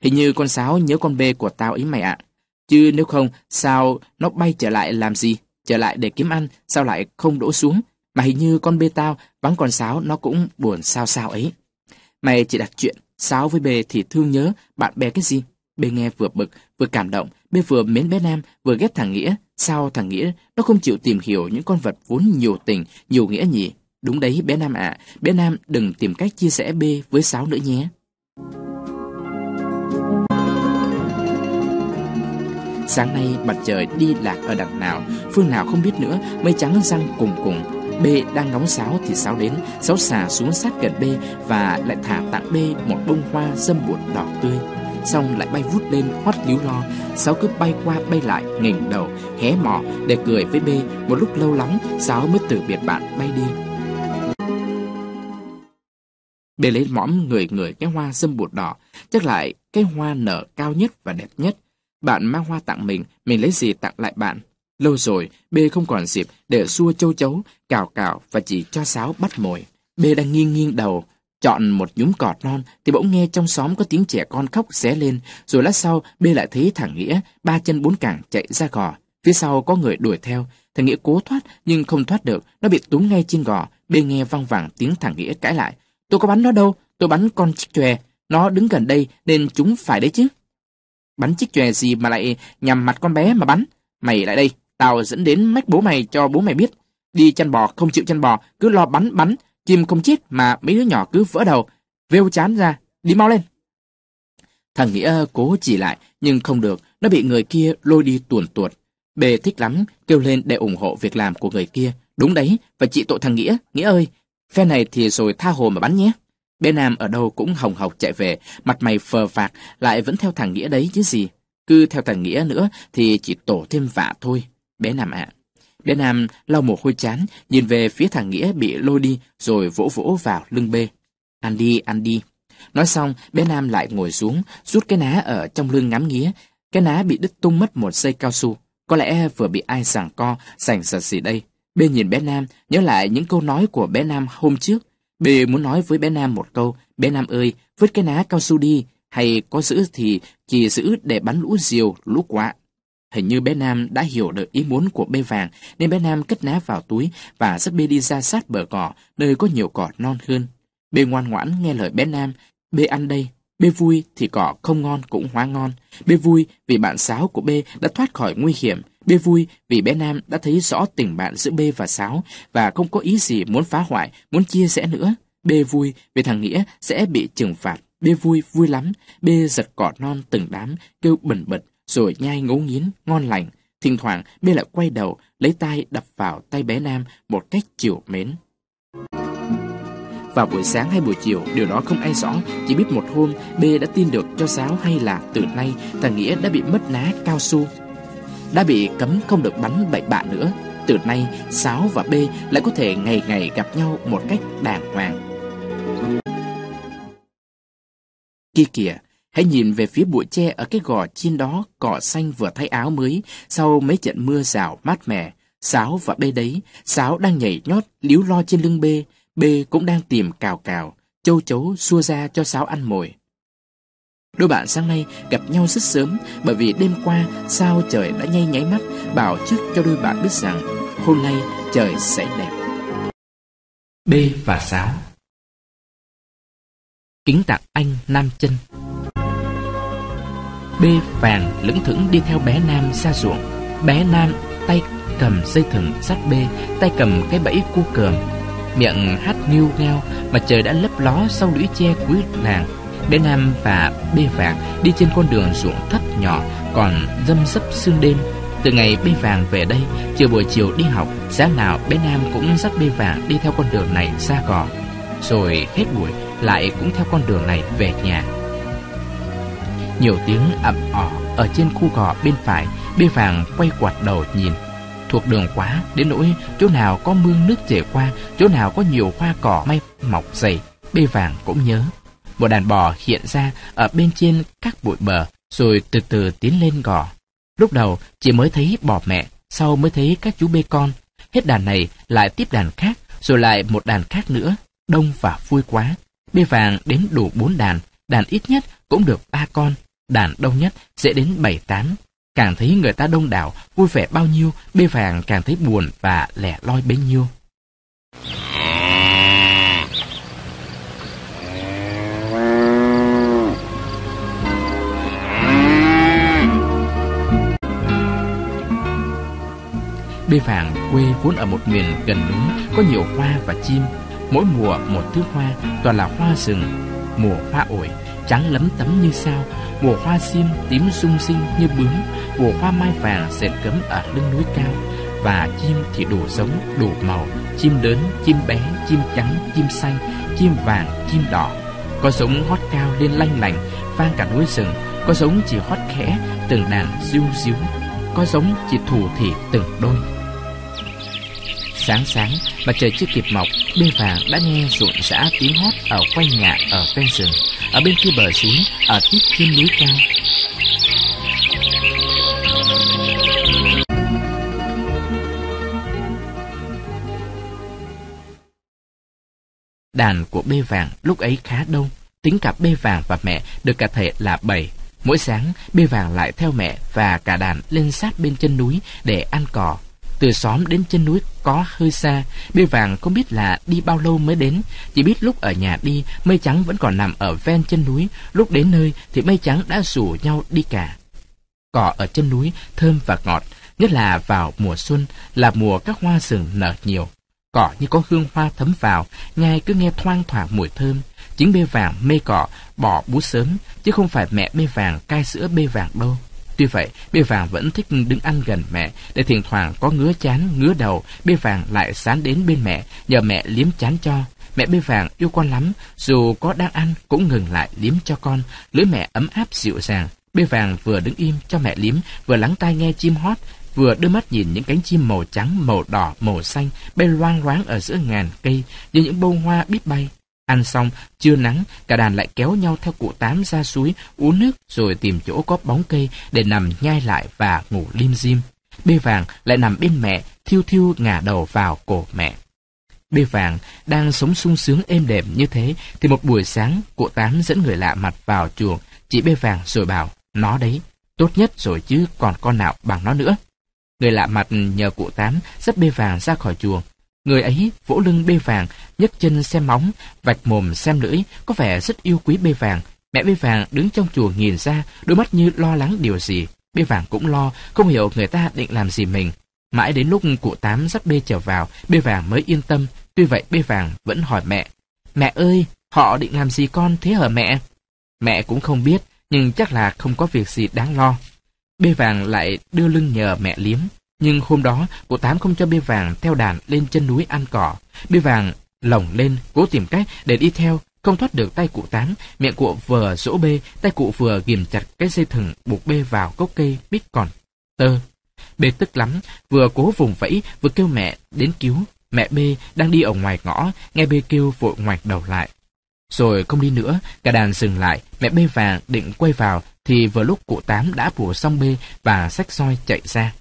Hình như con sáo nhớ con bê của tao ấy mày ạ. Chứ nếu không, sao nó bay trở lại làm gì? Trở lại để kiếm ăn, sao lại không đổ xuống? Mà hình như con bê tao, vắng con sáo nó cũng buồn sao sao ấy. Mày chỉ đặt chuyện, sáo với bê thì thương nhớ, bạn bè cái gì? Bê nghe vừa bực, vừa cảm động, bê vừa mến bé Nam, vừa ghét thằng Nghĩa. Sao thằng Nghĩa, nó không chịu tìm hiểu những con vật vốn nhiều tình, nhiều nghĩa nhỉ? Đúng đấy bé Nam ạ, bé Nam đừng tìm cách chia sẻ bê với sáo nữa nhé. Sáng nay mặt trời đi lạc ở đằng nào, phương nào không biết nữa, mây trắng răng cùng cùng. Bê đang ngóng sáo thì sáo đến, sáo xà xuống sát gần bê và lại thả tặng bê một bông hoa dâm bụt đỏ tươi. Xong lại bay vút lên hót líu lo, sáo cứ bay qua bay lại, nghềnh đầu, hé mỏ để cười với bê. Một lúc lâu lắm, sáo mới từ biệt bạn bay đi. Bê lấy mõm người người cái hoa dâm bụt đỏ, chắc lại cái hoa nở cao nhất và đẹp nhất. Bạn mang hoa tặng mình, mình lấy gì tặng lại bạn? Lâu rồi, bê không còn dịp để xua châu chấu, cào cào và chỉ cho sáo bắt mồi. Bê đang nghiêng nghiêng đầu, chọn một nhúm cọt non, thì bỗng nghe trong xóm có tiếng trẻ con khóc ré lên. Rồi lát sau, bê lại thấy thằng Nghĩa, ba chân bốn cẳng chạy ra gò. Phía sau có người đuổi theo. Thằng Nghĩa cố thoát, nhưng không thoát được, nó bị túm ngay trên gò. Bê nghe văng vẳng tiếng thằng Nghĩa cãi lại. Tôi có bắn nó đâu, tôi bắn con chiếc chòe. Nó đứng gần đây nên chúng phải đấy chứ. Bắn chiếc chòe gì mà lại nhằm mặt con bé mà bắn? Mày lại đây, tao dẫn đến mách bố mày cho bố mày biết. Đi chăn bò không chịu chăn bò, cứ lo bắn bắn, chim không chết mà mấy đứa nhỏ cứ vỡ đầu. Vêu chán ra, đi mau lên. Thằng Nghĩa cố chỉ lại, nhưng không được, nó bị người kia lôi đi tuồn tuột. Bê thích lắm, kêu lên để ủng hộ việc làm của người kia. Đúng đấy, phải trị tội thằng Nghĩa. Nghĩa ơi, phe này thì rồi tha hồ mà bắn nhé. Bé Nam ở đâu cũng hồng hộc chạy về, mặt mày phờ phạc, lại vẫn theo thằng Nghĩa đấy chứ gì. Cứ theo thằng Nghĩa nữa thì chỉ tổ thêm vạ thôi. Bé Nam ạ. Bé Nam lau mồ hôi chán, nhìn về phía thằng Nghĩa bị lôi đi, rồi vỗ vỗ vào lưng bê. Ăn đi, ăn đi. Nói xong, bé Nam lại ngồi xuống, rút cái ná ở trong lưng ngắm nghía. Cái ná bị đứt tung mất một dây cao su. Có lẽ vừa bị ai giằng co, sành sật gì đây. Bê nhìn bé Nam, nhớ lại những câu nói của bé Nam hôm trước. Bê muốn nói với bé Nam một câu, bé Nam ơi, vứt cái ná cao su đi, hay có giữ thì chỉ giữ để bắn lũ diều, lũ quạ. Hình như bé Nam đã hiểu được ý muốn của bê Vàng, nên bé Nam cất ná vào túi và dắt bê đi ra sát bờ cỏ, nơi có nhiều cỏ non hơn. Bê ngoan ngoãn nghe lời bé Nam, bê ăn đây. Bê vui thì cỏ không ngon cũng hóa ngon. Bê vui vì bạn Sáo của bê đã thoát khỏi nguy hiểm. Bê vui vì bé Nam đã thấy rõ tình bạn giữa bê và Sáo và không có ý gì muốn phá hoại, muốn chia rẽ nữa. Bê vui vì thằng Nghĩa sẽ bị trừng phạt. Bê vui, vui lắm. Bê giật cỏ non từng đám, kêu bẩn bật, rồi nhai ngấu nghiến, ngon lành. Thỉnh thoảng bê lại quay đầu, lấy tay đập vào tay bé Nam một cách trìu mến. Vào buổi sáng hay buổi chiều, điều đó không ai rõ, chỉ biết một hôm bê đã tin được cho Sáo hay là từ nay thằng Nghĩa đã bị mất ná cao su, đã bị cấm không được bắn bậy bạ nữa. Từ nay Sáo và bê lại có thể ngày ngày gặp nhau một cách đàng hoàng. Kia kìa, hãy nhìn về phía bụi tre ở cái gò trên đó, cỏ xanh vừa thay áo mới sau mấy trận mưa rào mát mẻ. Sáo và bê đấy, Sáo đang nhảy nhót líu lo trên lưng bê, bê cũng đang tìm cào cào, châu chấu xua ra cho Sáo ăn mồi. Đôi bạn sáng nay gặp nhau rất sớm, bởi vì đêm qua sao trời đã nháy nháy mắt, bảo trước cho đôi bạn biết rằng hôm nay trời sẽ đẹp. Bê và Sáo. Kính tặng anh Nam Chân. Bê Vàng lững thững đi theo bé Nam ra ruộng. Bé Nam tay cầm dây thừng dắt bê, tay cầm cái bẫy cua cườm, miệng hát nghêu ngheo. Mặt trời đã lấp ló sau lũy tre cuối làng. Bé Nam và bê Vàng đi trên con đường ruộng thấp nhỏ còn râm rấp sương đêm. Từ ngày bê Vàng về đây, chiều buổi chiều đi học, sáng nào bé Nam cũng dắt bê Vàng đi theo con đường này ra gò, rồi hết buổi lại cũng theo con đường này về nhà. Nhiều tiếng ầm ỏ ở trên khu gò bên phải. Bê Vàng quay quạt đầu nhìn. Thuộc đường quá đến nỗi chỗ nào có mương nước chảy qua, chỗ nào có nhiều hoa cỏ may mọc dày, bê Vàng cũng nhớ. Một đàn bò hiện ra ở bên trên các bụi bờ, rồi từ từ tiến lên gò. Lúc đầu chỉ mới thấy bò mẹ, sau mới thấy các chú bê con. Hết đàn này lại tiếp đàn khác, rồi lại một đàn khác nữa, đông và vui quá. Bê Vàng đến đủ bốn đàn, đàn ít nhất cũng được ba con. Đàn đông nhất sẽ đến bảy tám. Càng thấy người ta đông đảo, vui vẻ bao nhiêu, bê vàng càng thấy buồn và lẻ loi bấy nhiêu. Bê vàng quê vốn ở một miền gần núi, có nhiều hoa và chim. Mỗi mùa một thứ hoa, toàn là hoa rừng. Mùa hoa ổi trắng lấm tấm như sao, mùa hoa sim tím sung sinh như bướm, mùa hoa mai vàng sệt cấm ở lưng núi cao. Và chim thì đủ giống, đủ màu, chim lớn, chim bé, chim trắng, chim xanh, chim vàng, chim đỏ. Có giống hót cao lên lanh lành, vang cả núi rừng. Có giống chỉ hót khẽ, từng đàn diu díu. Có giống chỉ thủ thỉ từng đôi. Sáng sáng, mặt trời chưa kịp mọc, bê vàng đã nghe rộn rã tiếng hót ở quanh nhà ở ven rừng, ở bên kia bờ suối, ở tít trên núi cao. Đàn của bê vàng lúc ấy khá đông, tính cả bê vàng và mẹ được cả thể là bảy. Mỗi sáng, bê vàng lại theo mẹ và cả đàn lên sát bên chân núi để ăn cỏ. Từ xóm đến chân núi có hơi xa, bê vàng không biết là đi bao lâu mới đến. Chỉ biết lúc ở nhà đi, mây trắng vẫn còn nằm ở ven chân núi. Lúc đến nơi thì mây trắng đã rủ nhau đi cả. Cỏ ở chân núi thơm và ngọt, nhất là vào mùa xuân, là mùa các hoa rừng nở nhiều. Cỏ như có hương hoa thấm vào, nhai cứ nghe thoang thoảng mùi thơm. Chính bê vàng mê cỏ bỏ bú sớm, chứ không phải mẹ bê vàng cai sữa bê vàng đâu. Tuy vậy, bê vàng vẫn thích đứng ăn gần mẹ, để thỉnh thoảng có ngứa chán, ngứa đầu, bê vàng lại sán đến bên mẹ, nhờ mẹ liếm chán cho. Mẹ bê vàng yêu con lắm, dù có đang ăn cũng ngừng lại liếm cho con, lưỡi mẹ ấm áp dịu dàng. Bê vàng vừa đứng im cho mẹ liếm, vừa lắng tai nghe chim hót, vừa đưa mắt nhìn những cánh chim màu trắng, màu đỏ, màu xanh bay loang loáng ở giữa ngàn cây như những bông hoa biết bay. Ăn xong, trưa nắng, cả đàn lại kéo nhau theo cụ Tám ra suối, uống nước rồi tìm chỗ có bóng cây để nằm nhai lại và ngủ lim dim. Bê vàng lại nằm bên mẹ, thiêu thiêu ngả đầu vào cổ mẹ. Bê vàng đang sống sung sướng êm đềm như thế, thì một buổi sáng, cụ Tám dẫn người lạ mặt vào chuồng, chỉ bê vàng rồi bảo, nó đấy, tốt nhất rồi chứ còn con nào bằng nó nữa. Người lạ mặt nhờ cụ Tám dắt bê vàng ra khỏi chuồng. Người ấy vỗ lưng bê vàng, nhấc chân xem móng, vạch mồm xem lưỡi, có vẻ rất yêu quý bê vàng. Mẹ bê vàng đứng trong chuồng nhìn ra, đôi mắt như lo lắng điều gì. Bê vàng cũng lo, không hiểu người ta định làm gì mình. Mãi đến lúc cụ Tám dắt bê trở vào, bê vàng mới yên tâm. Tuy vậy bê vàng vẫn hỏi mẹ, mẹ ơi, họ định làm gì con thế hả mẹ? Mẹ cũng không biết, nhưng chắc là không có việc gì đáng lo. Bê vàng lại đưa lưng nhờ mẹ liếm. Nhưng hôm đó, cụ Tám không cho bê vàng theo đàn lên chân núi ăn cỏ. Bê vàng lồng lên, cố tìm cách để đi theo, không thoát được tay cụ Tám. Miệng cụ vừa dỗ bê, tay cụ vừa ghìm chặt cái dây thừng buộc bê vào gốc cây biết còn tơ. Bê tức lắm, vừa cố vùng vẫy, vừa kêu mẹ đến cứu. Mẹ bê đang đi ở ngoài ngõ, nghe bê kêu vội ngoảnh đầu lại. Rồi không đi nữa, cả đàn dừng lại. Mẹ bê vàng định quay vào, thì vừa lúc cụ Tám đã bủa xong bê và xách roi chạy ra.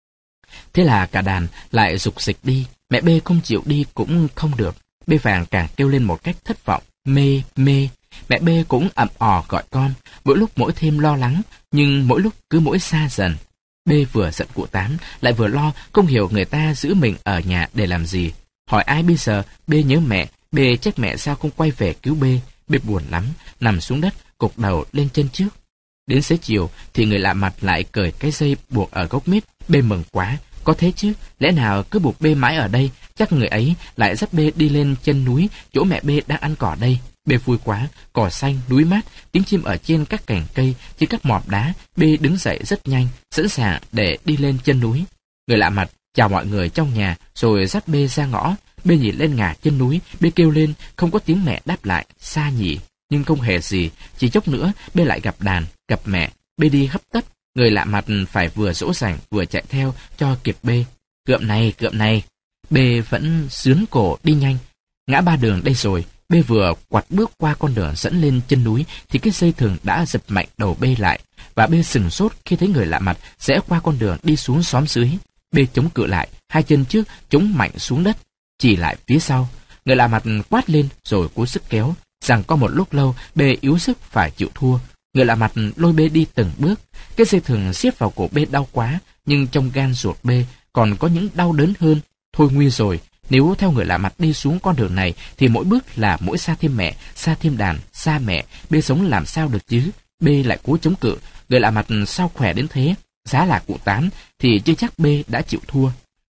Thế là cả đàn lại rục rịch đi. Mẹ bê không chịu đi cũng không được. Bê vàng càng kêu lên một cách thất vọng, mê mê. Mẹ bê cũng ậm ò gọi con, mỗi lúc mỗi thêm lo lắng, nhưng mỗi lúc cứ mỗi xa dần. Bê vừa giận cụ Tám, lại vừa lo, không hiểu người ta giữ mình ở nhà để làm gì. Hỏi ai bây giờ, bê nhớ mẹ, bê trách mẹ sao không quay về cứu bê. Bê buồn lắm, nằm xuống đất, gục đầu lên chân trước. Đến xế chiều thì người lạ mặt lại cởi cái dây buộc ở gốc mít. Bê mừng quá, có thế chứ, lẽ nào cứ buộc bê mãi ở đây, chắc người ấy lại dắt bê đi lên chân núi, chỗ mẹ bê đang ăn cỏ đây. Bê vui quá, cỏ xanh, núi mát, tiếng chim ở trên các cành cây, trên các mỏm đá. Bê đứng dậy rất nhanh, sẵn sàng để đi lên chân núi. Người lạ mặt chào mọi người trong nhà, rồi dắt bê ra ngõ. Bê nhìn lên ngả chân núi, bê kêu lên, không có tiếng mẹ đáp lại, xa nhỉ, nhưng không hề gì. Chỉ chốc nữa, bê lại gặp đàn, gặp mẹ. Bê đi hấp tấp, người lạ mặt phải vừa dỗ dành vừa chạy theo cho kịp bê. Cượm này, cượm này. Bê vẫn sướn cổ đi nhanh. Ngã ba đường đây rồi. Bê vừa quặt bước qua con đường dẫn lên chân núi thì cái dây thừng đã giật mạnh đầu bê lại, và bê sừng sốt khi thấy người lạ mặt rẽ qua con đường đi xuống xóm dưới. Bê chống cự lại, hai chân trước chống mạnh xuống đất, chỉ lại phía sau. Người lạ mặt quát lên rồi cố sức kéo, rằng có một lúc lâu bê yếu sức phải chịu thua. Người lạ mặt lôi B đi từng bước. Cái dây thừng siết vào cổ B đau quá, nhưng trong gan ruột B còn có những đau đớn hơn. Thôi nguy rồi, nếu theo người lạ mặt đi xuống con đường này thì mỗi bước là mỗi xa thêm mẹ, xa thêm đàn, xa mẹ. B sống làm sao được chứ? B lại cố chống cự. Người lạ mặt sao khỏe đến thế? Giá là cụ Tám thì chưa chắc B đã chịu thua.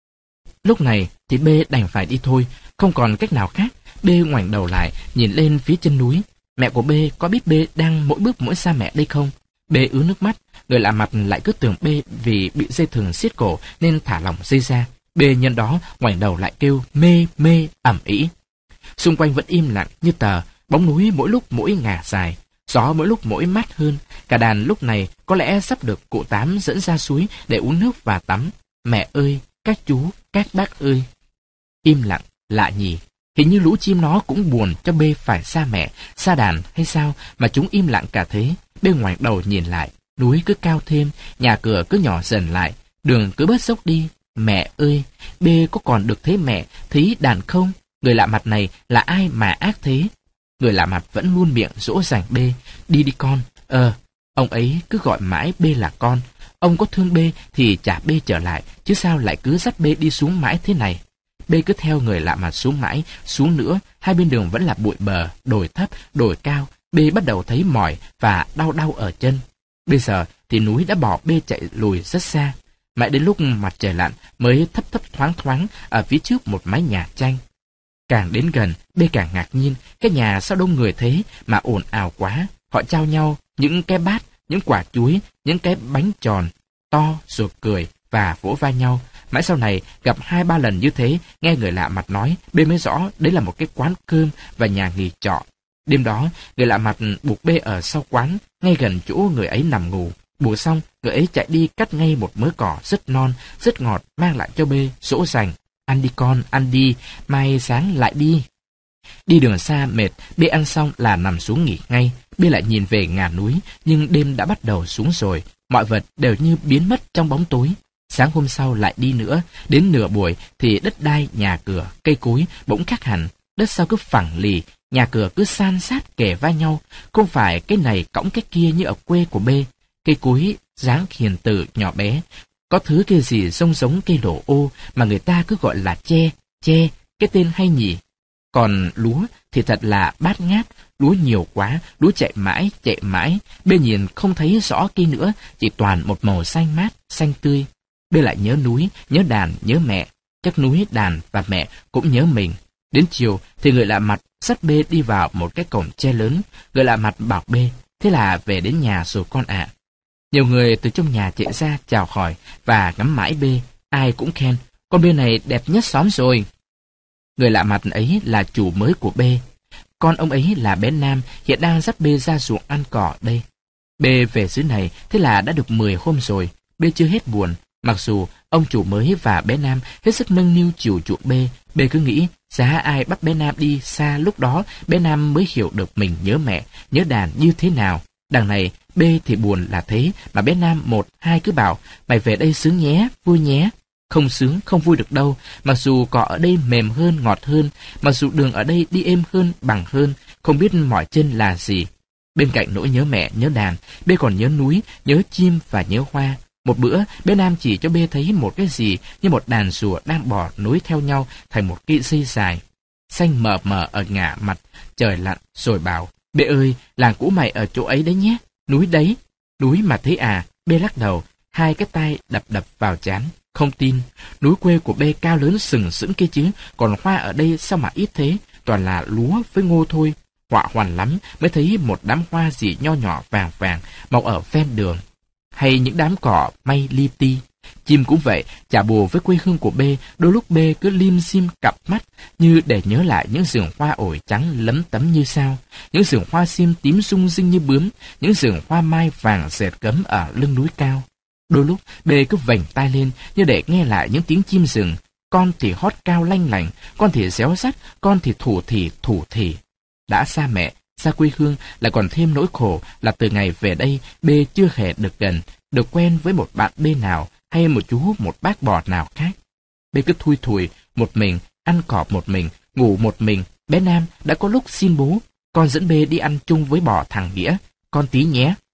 Lúc này thì B đành phải đi thôi, không còn cách nào khác. B ngoảnh đầu lại, nhìn lên phía chân núi. Mẹ của B có biết B đang mỗi bước mỗi xa mẹ đây không? B ứa nước mắt. Người lạ mặt lại cứ tưởng B vì bị dây thừng siết cổ nên thả lỏng dây ra. B nhân đó ngoảnh đầu lại kêu mê mê ầm ĩ. Xung quanh vẫn im lặng như tờ, bóng núi mỗi lúc mỗi ngả dài, gió mỗi lúc mỗi mát hơn. Cả đàn lúc này có lẽ sắp được cụ Tám dẫn ra suối để uống nước và tắm. Mẹ ơi, các chú, các bác ơi. Im lặng, lạ nhỉ. Hình như lũ chim nó cũng buồn cho B phải xa mẹ, xa đàn hay sao mà chúng im lặng cả thế. B ngoảnh đầu nhìn lại, núi cứ cao thêm, nhà cửa cứ nhỏ dần lại, đường cứ bớt dốc đi. Mẹ ơi, B có còn được thấy mẹ, thấy đàn không? Người lạ mặt này là ai mà ác thế? Người lạ mặt vẫn luôn miệng dỗ dành B. Đi đi con. Ờ, ông ấy cứ gọi mãi B là con. Ông có thương B thì trả B trở lại, chứ sao lại cứ dắt B đi xuống mãi thế này? B cứ theo người lạ mặt xuống mãi, xuống nữa, hai bên đường vẫn là bụi bờ, đồi thấp, đồi cao. B bắt đầu thấy mỏi và đau đau ở chân. Bây giờ thì núi đã bỏ B chạy lùi rất xa. Mãi đến lúc mặt trời lặn mới thấp thấp thoáng thoáng ở phía trước một mái nhà tranh. Càng đến gần, B càng ngạc nhiên, cái nhà sao đông người thế mà ồn ào quá. Họ trao nhau những cái bát, những quả chuối, những cái bánh tròn to rồi cười và vỗ vai nhau. Mãi sau này gặp hai ba lần như thế, nghe người lạ mặt nói, B mới rõ đấy là một cái quán cơm và nhà nghỉ trọ. Đêm đó, người lạ mặt buộc B ở sau quán, ngay gần chỗ người ấy nằm ngủ. Buộc xong, người ấy chạy đi cắt ngay một mớ cỏ rất non, rất ngọt, mang lại cho B, dỗ dành. Ăn đi con, ăn đi, mai sáng lại đi. Đi đường xa mệt, B ăn xong là nằm xuống nghỉ ngay. B lại nhìn về ngả núi, nhưng đêm đã bắt đầu xuống rồi. Mọi vật đều như biến mất trong bóng tối. Sáng hôm sau lại đi nữa, đến nửa buổi thì đất đai, nhà cửa, cây cối bỗng khác hẳn. Đất sau cứ phẳng lì, nhà cửa cứ san sát kề vai nhau, không phải cái này cõng cái kia như ở quê của B. Cây cối dáng hiền từ nhỏ bé, có thứ cây gì giống giống cây đổ ô mà người ta cứ gọi là tre, tre, cái tên hay nhỉ. Còn lúa thì thật là bát ngát, lúa nhiều quá, lúa chạy mãi, chạy mãi. B nhìn không thấy rõ cây nữa, chỉ toàn một màu xanh mát, xanh tươi. B lại nhớ núi, nhớ đàn, nhớ mẹ. Chắc núi, đàn và mẹ cũng nhớ mình. Đến chiều thì người lạ mặt dắt B đi vào một cái cổng tre lớn. Người lạ mặt bảo B, thế là về đến nhà rồi con ạ. Nhiều người từ trong nhà chạy ra chào hỏi và ngắm mãi B. Ai cũng khen, con B này đẹp nhất xóm rồi. Người lạ mặt ấy là chủ mới của B. Con ông ấy là bé Nam, hiện đang dắt B ra ruộng ăn cỏ đây. B về xứ này, thế là đã được mười hôm rồi. B chưa hết buồn, mặc dù ông chủ mới và bé Nam hết sức nâng niu chiều chuộng B. B cứ nghĩ, giá ai bắt bé Nam đi xa lúc đó, bé Nam mới hiểu được mình nhớ mẹ, nhớ đàn như thế nào. Đằng này, B thì buồn là thế, mà bé Nam một, hai cứ bảo, mày về đây sướng nhé, vui nhé. Không sướng, không vui được đâu, mặc dù cỏ ở đây mềm hơn, ngọt hơn, mặc dù đường ở đây đi êm hơn, bằng hơn, không biết mỏi chân là gì. Bên cạnh nỗi nhớ mẹ, nhớ đàn, B còn nhớ núi, nhớ chim và nhớ hoa. Một bữa, bé Nam chỉ cho B thấy một cái gì như một đàn rùa đang bò nối theo nhau thành một cái dây dài. Xanh mờ mờ ở ngả mặt, trời lặn, rồi bảo, B ơi, làng cũ mày ở chỗ ấy đấy nhé, núi đấy. Núi mà thấy à? B lắc đầu, hai cái tay đập đập vào trán. Không tin, núi quê của B cao lớn sừng sững kia chứ, còn hoa ở đây sao mà ít thế, toàn là lúa với ngô thôi. Họa hoàn lắm mới thấy một đám hoa gì nho nhỏ vàng vàng mọc ở ven đường, hay những đám cỏ may li ti. Chim cũng vậy, chả bù với quê hương của B, đôi lúc B cứ lim dim cặp mắt như để nhớ lại những rừng hoa ổi trắng lấm tấm như sao, những rừng hoa sim tím rung rinh như bướm, những rừng hoa mai vàng dẹt gấm ở lưng núi cao. Đôi lúc B cứ vành tai lên như để nghe lại những tiếng chim rừng, con thì hót cao lanh lành, con thì réo rắt, con thì thủ thì thủ thì. Đã xa mẹ, xa quê hương lại còn thêm nỗi khổ là từ ngày về đây B chưa hề được gần, được quen với một bạn B nào hay một chú một bác bò nào khác. B cứ thui thủi một mình, ăn cỏ một mình, ngủ một mình. Bé Nam đã có lúc xin bố, con dẫn B đi ăn chung với bò thằng Nghĩa, con tí nhé.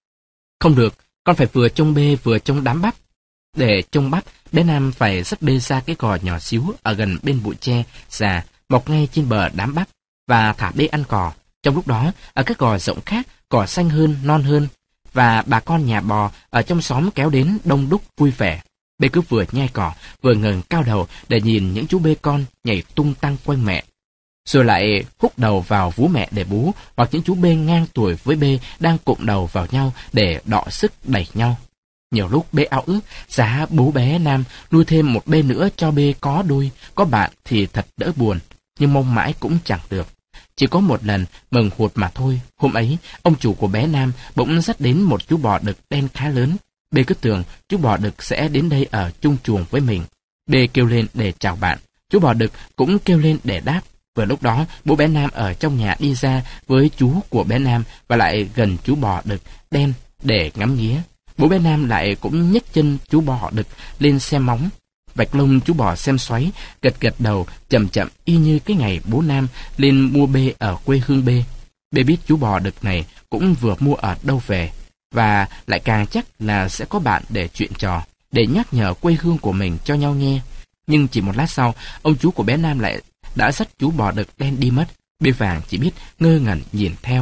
Không được, con phải vừa trông bê vừa trông đám bắp. Để trông bắp, bé Nam phải dắt bê ra cái gò nhỏ xíu ở gần bên bụi tre già mọc ngay trên bờ đám bắp và thả bê ăn cỏ. Trong lúc đó, ở các gò rộng khác, cỏ xanh hơn, non hơn, và bà con nhà bò ở trong xóm kéo đến đông đúc vui vẻ. Bê cứ vừa nhai cỏ, vừa ngẩng cao đầu để nhìn những chú bê con nhảy tung tăng quanh mẹ, rồi lại húc đầu vào vú mẹ để bú, hoặc những chú bê ngang tuổi với bê đang cụm đầu vào nhau để đọ sức đẩy nhau. Nhiều lúc bê ao ước giá bố bé Nam nuôi thêm một bê nữa cho bê có đuôi, có bạn thì thật đỡ buồn, nhưng mong mãi cũng chẳng được. Chỉ có một lần mừng hụt mà thôi. Hôm ấy, ông chủ của bé Nam bỗng dắt đến một chú bò đực đen khá lớn. Bê cứ tưởng chú bò đực sẽ đến đây ở chung chuồng với mình. Bê kêu lên để chào bạn. Chú bò đực cũng kêu lên để đáp. Vừa lúc đó, bố bé Nam ở trong nhà đi ra với chú của bé Nam và lại gần chú bò đực đen để ngắm nghía. Bố bé Nam lại cũng nhấc chân chú bò đực lên xem móng. Vạch lông chú bò xem xoáy, gật gật đầu chậm chậm y như cái ngày bố Nam lên mua bê ở quê hương bê. Bê biết chú bò đực này cũng vừa mua ở đâu về, và lại càng chắc là sẽ có bạn để chuyện trò, để nhắc nhở quê hương của mình cho nhau nghe. Nhưng chỉ một lát sau, ông chú của bé Nam lại đã dắt chú bò đực đen đi mất. Bê Vàng chỉ biết ngơ ngẩn nhìn theo.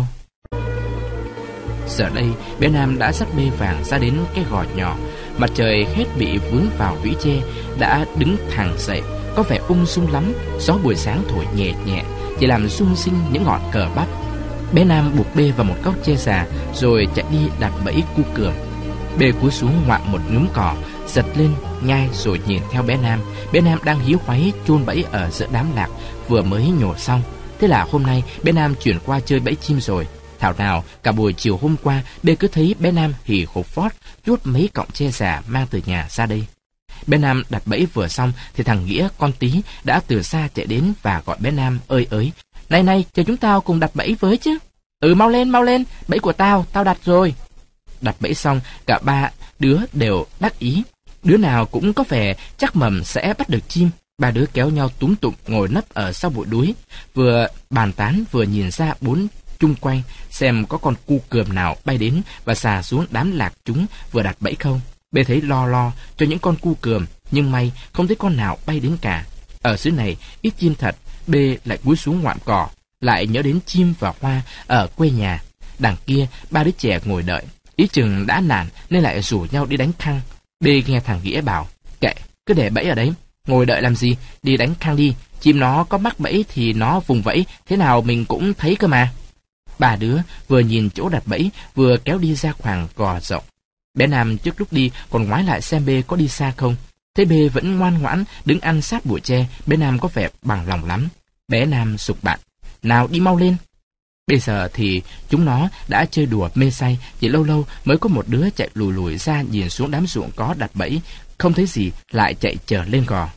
Giờ đây, bé Nam đã dắt Bê Vàng ra đến cái gò nhỏ. Mặt trời hết bị vướng vào vĩ tre, đã đứng thẳng dậy, có vẻ ung dung lắm. Gió buổi sáng thổi nhẹ nhẹ, chỉ làm rung rinh những ngọn cờ bắp. Bé Nam buộc Bê vào một gốc tre già, rồi chạy đi đặt bẫy cu cườm. Bê cúi xuống ngoạm một nhúm cỏ, giật lên, nhai rồi nhìn theo bé Nam. Bé Nam đang híu hoáy chôn bẫy ở giữa đám lạc vừa mới nhổ xong. Thế là hôm nay bé Nam chuyển qua chơi bẫy chim rồi. Thảo nào cả buổi chiều hôm qua, Bê cứ thấy bé Nam hì hục phót chuốt mấy cọng tre già mang từ nhà ra đây. Bé Nam đặt bẫy vừa xong thì thằng Nghĩa con Tí đã từ xa chạy đến và gọi bé Nam ơi ới: "Này này, chờ chúng tao cùng đặt bẫy với chứ." "Ừ, mau lên, mau lên, bẫy của tao, tao đặt rồi." Đặt bẫy xong, cả ba đứa đều đắc ý. Đứa nào cũng có vẻ chắc mầm sẽ bắt được chim. Ba đứa kéo nhau túm tụm ngồi nấp ở sau bụi đuối, vừa bàn tán vừa nhìn ra bốn chung quanh xem có con cu cườm nào bay đến và xà xuống đám lạc chúng vừa đặt bẫy không. Bê thấy lo lo cho những con cu cườm, nhưng may không thấy con nào bay đến cả. Ở xứ này ít chim thật. Bê lại cúi xuống ngoạm cỏ, lại nhớ đến chim và hoa ở quê nhà. Đằng kia ba đứa trẻ ngồi đợi, ý chừng đã nản nên lại rủ nhau đi đánh khăng. Bê nghe thằng Nghĩa bảo: "Kệ, cứ để bẫy ở đấy, ngồi đợi làm gì, đi đánh khăng đi, chim nó có mắc bẫy thì nó vùng vẫy, thế nào mình cũng thấy cơ mà." Ba đứa vừa nhìn chỗ đặt bẫy, vừa kéo đi ra khoảng gò rộng. Bé Nam trước lúc đi còn ngoái lại xem Bê có đi xa không. Thấy Bê vẫn ngoan ngoãn đứng ăn sát bụi tre, bé Nam có vẻ bằng lòng lắm. Bé Nam sục bạn: "Nào đi mau lên." Bây giờ thì chúng nó đã chơi đùa mê say, chỉ lâu lâu mới có một đứa chạy lùi lùi ra nhìn xuống đám ruộng có đặt bẫy, không thấy gì lại chạy trở lên gò.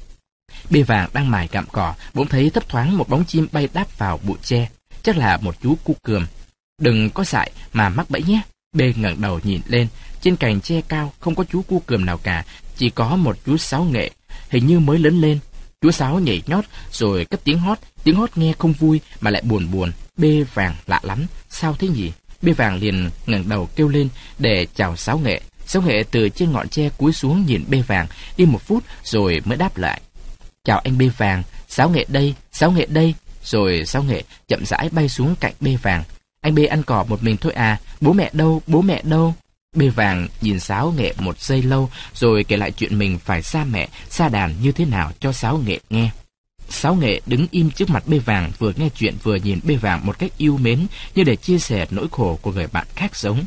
Bê Vàng đang mải gặm cỏ, bỗng thấy thấp thoáng một bóng chim bay đáp vào bụi tre. Chắc là một chú cu cườm. "Đừng có dại mà mắc bẫy nhé." Bê ngẩng đầu nhìn lên, trên cành tre cao không có chú cu cườm nào cả, chỉ có một chú sáo nghệ, hình như mới lớn lên. Chú sáo nhảy nhót rồi cất tiếng hót, tiếng hót nghe không vui mà lại buồn buồn. Bê Vàng lạ lắm, sao thế nhỉ? Bê Vàng liền ngẩng đầu kêu lên để chào sáo nghệ. Sáo nghệ từ trên ngọn tre cúi xuống nhìn Bê Vàng đi một phút rồi mới đáp lại: "Chào anh Bê Vàng, sáo nghệ đây, sáo nghệ đây." Rồi sáo nghệ chậm rãi bay xuống cạnh Bê Vàng. "Anh Bê ăn cỏ một mình thôi à, bố mẹ đâu, bố mẹ đâu?" Bê Vàng nhìn sáo nghệ một giây lâu rồi kể lại chuyện mình phải xa mẹ, xa đàn như thế nào cho sáo nghệ nghe. Sáo nghệ đứng im trước mặt Bê Vàng, vừa nghe chuyện vừa nhìn Bê Vàng một cách yêu mến, như để chia sẻ nỗi khổ của người bạn khác giống.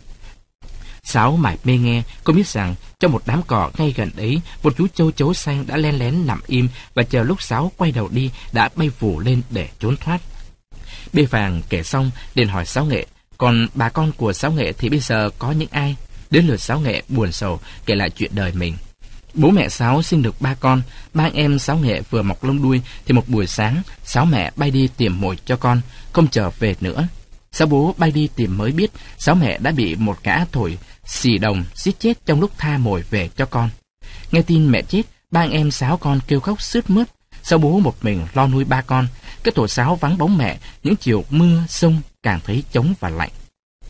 Sáo mải mê nghe, không biết rằng trong một đám cỏ ngay gần ấy, một chú châu chấu xanh đã len lén nằm im và chờ lúc Sáo quay đầu đi đã bay vù lên để trốn thoát. Bê Vàng kể xong liền hỏi Sáo nghệ: "Còn bà con của Sáo nghệ thì bây giờ có những ai?" Đến lượt Sáo nghệ buồn sầu kể lại chuyện đời mình. Bố mẹ Sáo sinh được ba con. Ba anh em Sáo nghệ vừa mọc lông đuôi thì một buổi sáng Sáo mẹ bay đi tìm mồi cho con, không trở về nữa. Sáo bố bay đi tìm mới biết Sáo mẹ đã bị một gã thổi xì đồng giết chết trong lúc tha mồi về cho con. Nghe tin mẹ chết, ba anh em Sáo con kêu khóc sướt mướt. Sáo bố một mình lo nuôi ba con. Cái tổ Sáo vắng bóng mẹ, những chiều mưa sông càng thấy trống và lạnh.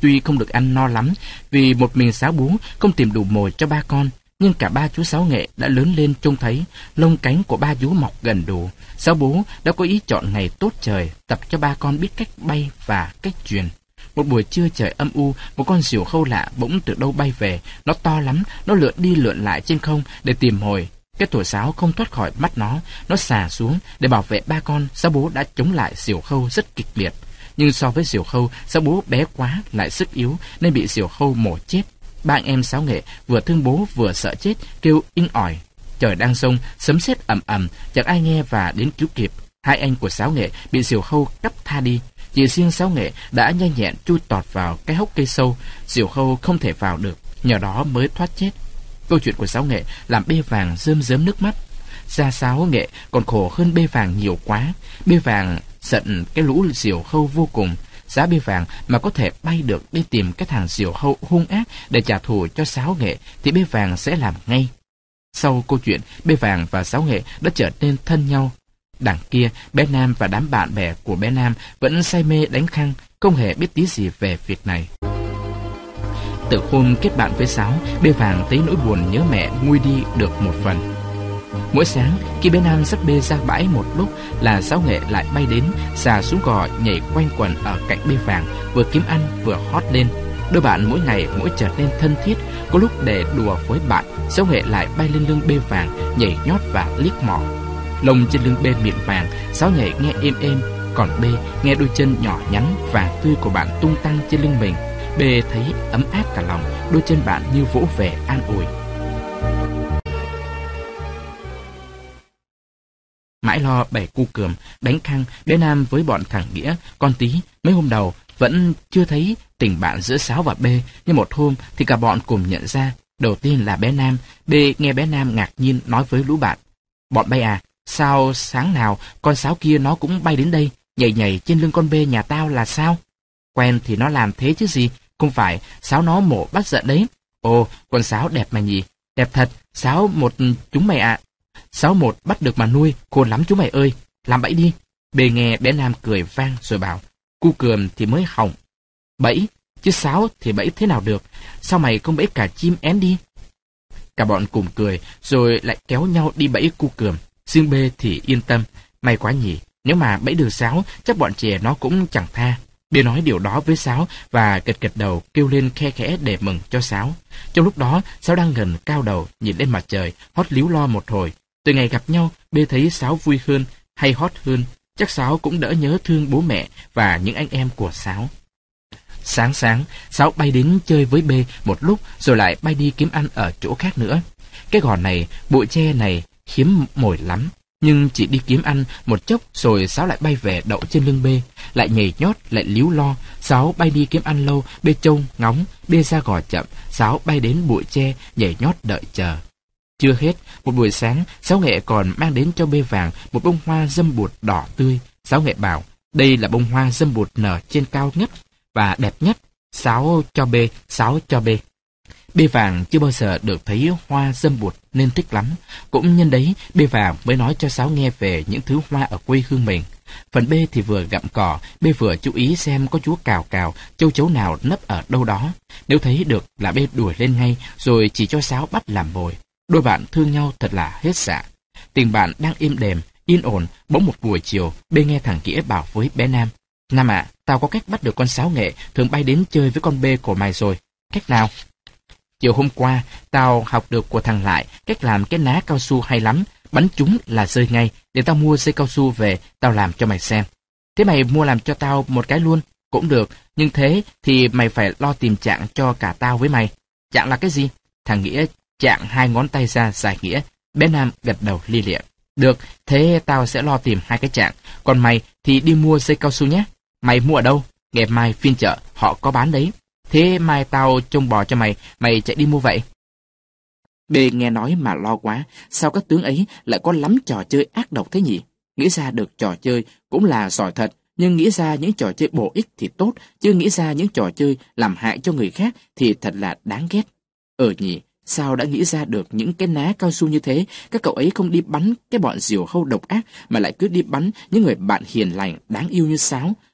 tuy không được ăn no lắm vì một mình Sáu bú không tìm đủ mồi cho ba con, nhưng cả ba chú Sáu Nghệ đã lớn lên trông thấy lông cánh của ba chú mọc gần đủ. Sáu bố đã có ý chọn ngày tốt trời, tập cho ba con biết cách bay và cách truyền. Một buổi trưa trời âm u, một con diều khâu lạ bỗng từ đâu bay về. Nó to lắm, nó lượn đi lượn lại trên không để tìm mồi. Cái tuổi Sáo không thoát khỏi mắt nó, nó xà xuống để bảo vệ ba con. Sáu bố đã chống lại diều khâu rất kịch liệt, nhưng so với diều khâu, Sáu bố bé quá lại sức yếu nên bị diều khâu mổ chết. Ba anh em Sáu Nghệ vừa thương bố vừa sợ chết, kêu inh ỏi. Trời đang giông, sấm sét ầm ầm, chẳng ai nghe và đến cứu kịp. Hai anh của Sáu Nghệ bị diều khâu cắp tha đi. Chỉ riêng Sáu Nghệ đã nhanh nhẹn chui tọt vào cái hốc cây sâu, diều khâu không thể vào được, nhờ đó mới thoát chết. Câu chuyện của Sáu Nghệ làm Bê Vàng rơm rớm nước mắt. Gia Sáu Nghệ còn khổ hơn Bê Vàng nhiều quá. Bê Vàng giận cái lũ diều khâu vô cùng. Giá Bê Vàng mà có thể bay được đi tìm cái thằng diều khâu hung ác để trả thù cho Sáu Nghệ thì Bê Vàng sẽ làm ngay. Sau câu chuyện, Bê Vàng và Sáu Nghệ đã trở nên thân nhau. Đằng kia, bé Nam và đám bạn bè của bé Nam vẫn say mê đánh khăng, không hề biết tí gì về việc này. Từ hôm kết bạn với Sáu, Bê Vàng thấy nỗi buồn nhớ mẹ nguôi đi được một phần. Mỗi sáng, khi bé Nam dắt Bê ra bãi một lúc là Sáu Nghệ lại bay đến, xà xuống gò nhảy quanh quẩn ở cạnh Bê Vàng, vừa kiếm ăn vừa hót lên. Đôi bạn mỗi ngày mỗi trở nên thân thiết. Có lúc để đùa với bạn, Sáu Nghệ lại bay lên lưng Bê Vàng, nhảy nhót và liếc mỏ. Lông trên lưng Bê mịn vàng, Sáu nhảy nghe êm êm, còn Bê nghe đôi chân nhỏ nhắn vàng tươi của bạn tung tăng trên lưng mình. Bê thấy ấm áp cả lòng, đôi chân bạn như vỗ về an ủi. Mãi lo bẻ cu cườm, đánh khăng, bé Nam với bọn thằng Nghĩa, con Tí mấy hôm đầu vẫn chưa thấy tình bạn giữa Sáu và Bê, nhưng một hôm thì cả bọn cùng nhận ra. Đầu tiên là bé Nam. Bê nghe bé Nam ngạc nhiên nói với lũ bạn: "Bọn bay à, sao sáng nào con Sáu kia nó cũng bay đến đây, nhảy nhảy trên lưng con Bê nhà tao là sao?" "Quen thì nó làm thế chứ gì, không phải Sáu nó mổ bắt giận đấy." "Ồ, con Sáu đẹp mà nhỉ." "Đẹp thật, Sáu một chúng mày ạ." "Sáu một bắt được mà nuôi, khôn lắm chú mày ơi, làm bẫy đi." Bê nghe bé Nam cười vang rồi bảo: "Cu cườm thì mới hỏng bẫy, chứ Sáu thì bẫy thế nào được, sao mày không bẫy cả chim én đi?" Cả bọn cùng cười rồi lại kéo nhau đi bẫy cu cườm. Riêng Bê thì yên tâm: "May quá nhỉ, nếu mà bẫy được Sáu chắc bọn trẻ nó cũng chẳng tha." Bê nói điều đó với Sáu và gật gật đầu kêu lên khe khẽ để mừng cho Sáu. Trong lúc đó, Sáu đang gần cao đầu nhìn lên mặt trời, hót líu lo một hồi. Từ ngày gặp nhau, Bê thấy Sáu vui hơn, hay hót hơn. Chắc Sáu cũng đỡ nhớ thương bố mẹ và những anh em của Sáu. Sáng sáng, Sáu bay đến chơi với Bê một lúc rồi lại bay đi kiếm ăn ở chỗ khác nữa. Cái gò này, bụi tre này hiếm mồi lắm, nhưng chỉ đi kiếm ăn một chốc rồi Sáu lại bay về đậu trên lưng Bê, lại nhảy nhót, lại líu lo. Sáu bay đi kiếm ăn lâu, Bê trông ngóng, Bê ra gò chậm, Sáu bay đến bụi tre nhảy nhót đợi chờ. Chưa hết, một buổi sáng, Sáu Nghệ còn mang đến cho Bê Vàng một bông hoa dâm bụt đỏ tươi. Sáu Nghệ bảo đây là bông hoa dâm bụt nở trên cao nhất và đẹp nhất. Sáu cho Bê, Sáu cho Bê. Bê Vàng chưa bao giờ được thấy hoa dâm bụt nên thích lắm. Cũng nhân đấy, Bê Vàng mới nói cho Sáu nghe về những thứ hoa ở quê hương mình. Phần Bê thì vừa gặm cỏ, Bê vừa chú ý xem có chú cào cào, châu chấu nào nấp ở đâu đó. Nếu thấy được là Bê đuổi lên ngay, rồi chỉ cho Sáu bắt làm mồi. Đôi bạn thương nhau thật là hết dạ. Tình bạn đang êm đềm, yên ổn, bỗng một buổi chiều, Bê nghe thằng Nghĩa bảo với bé Nam: "Nam ạ, à, tao có cách bắt được con Sáu Nghệ thường bay đến chơi với con Bê của mày rồi." "Cách nào?" "Chiều hôm qua, tao học được của thằng Lại cách làm cái ná cao su hay lắm, bắn chúng là rơi ngay, để tao mua dây cao su về, tao làm cho mày xem." "Thế mày mua làm cho tao một cái luôn?" "Cũng được, nhưng thế thì mày phải lo tìm trạng cho cả tao với mày." "Trạng là cái gì?" Thằng Nghĩa chạng hai ngón tay ra giải nghĩa. Bé Nam gật đầu li lịa: "Được, thế tao sẽ lo tìm hai cái trạng, còn mày thì đi mua dây cao su nhé." "Mày mua ở đâu?" "Ngày mai phiên chợ, họ có bán đấy." "Thế mai tao trông bò cho mày, mày chạy đi mua vậy." Bê nghe nói mà lo quá, sao các tướng ấy lại có lắm trò chơi ác độc thế nhỉ? Nghĩ ra được trò chơi cũng là giỏi thật, nhưng nghĩ ra những trò chơi bổ ích thì tốt, chứ nghĩ ra những trò chơi làm hại cho người khác thì thật là đáng ghét. Ờ nhỉ, sao đã nghĩ ra được những cái ná cao su như thế? Các cậu ấy không đi bắn cái bọn diều hâu độc ác mà lại cứ đi bắn những người bạn hiền lành đáng yêu như Sáu.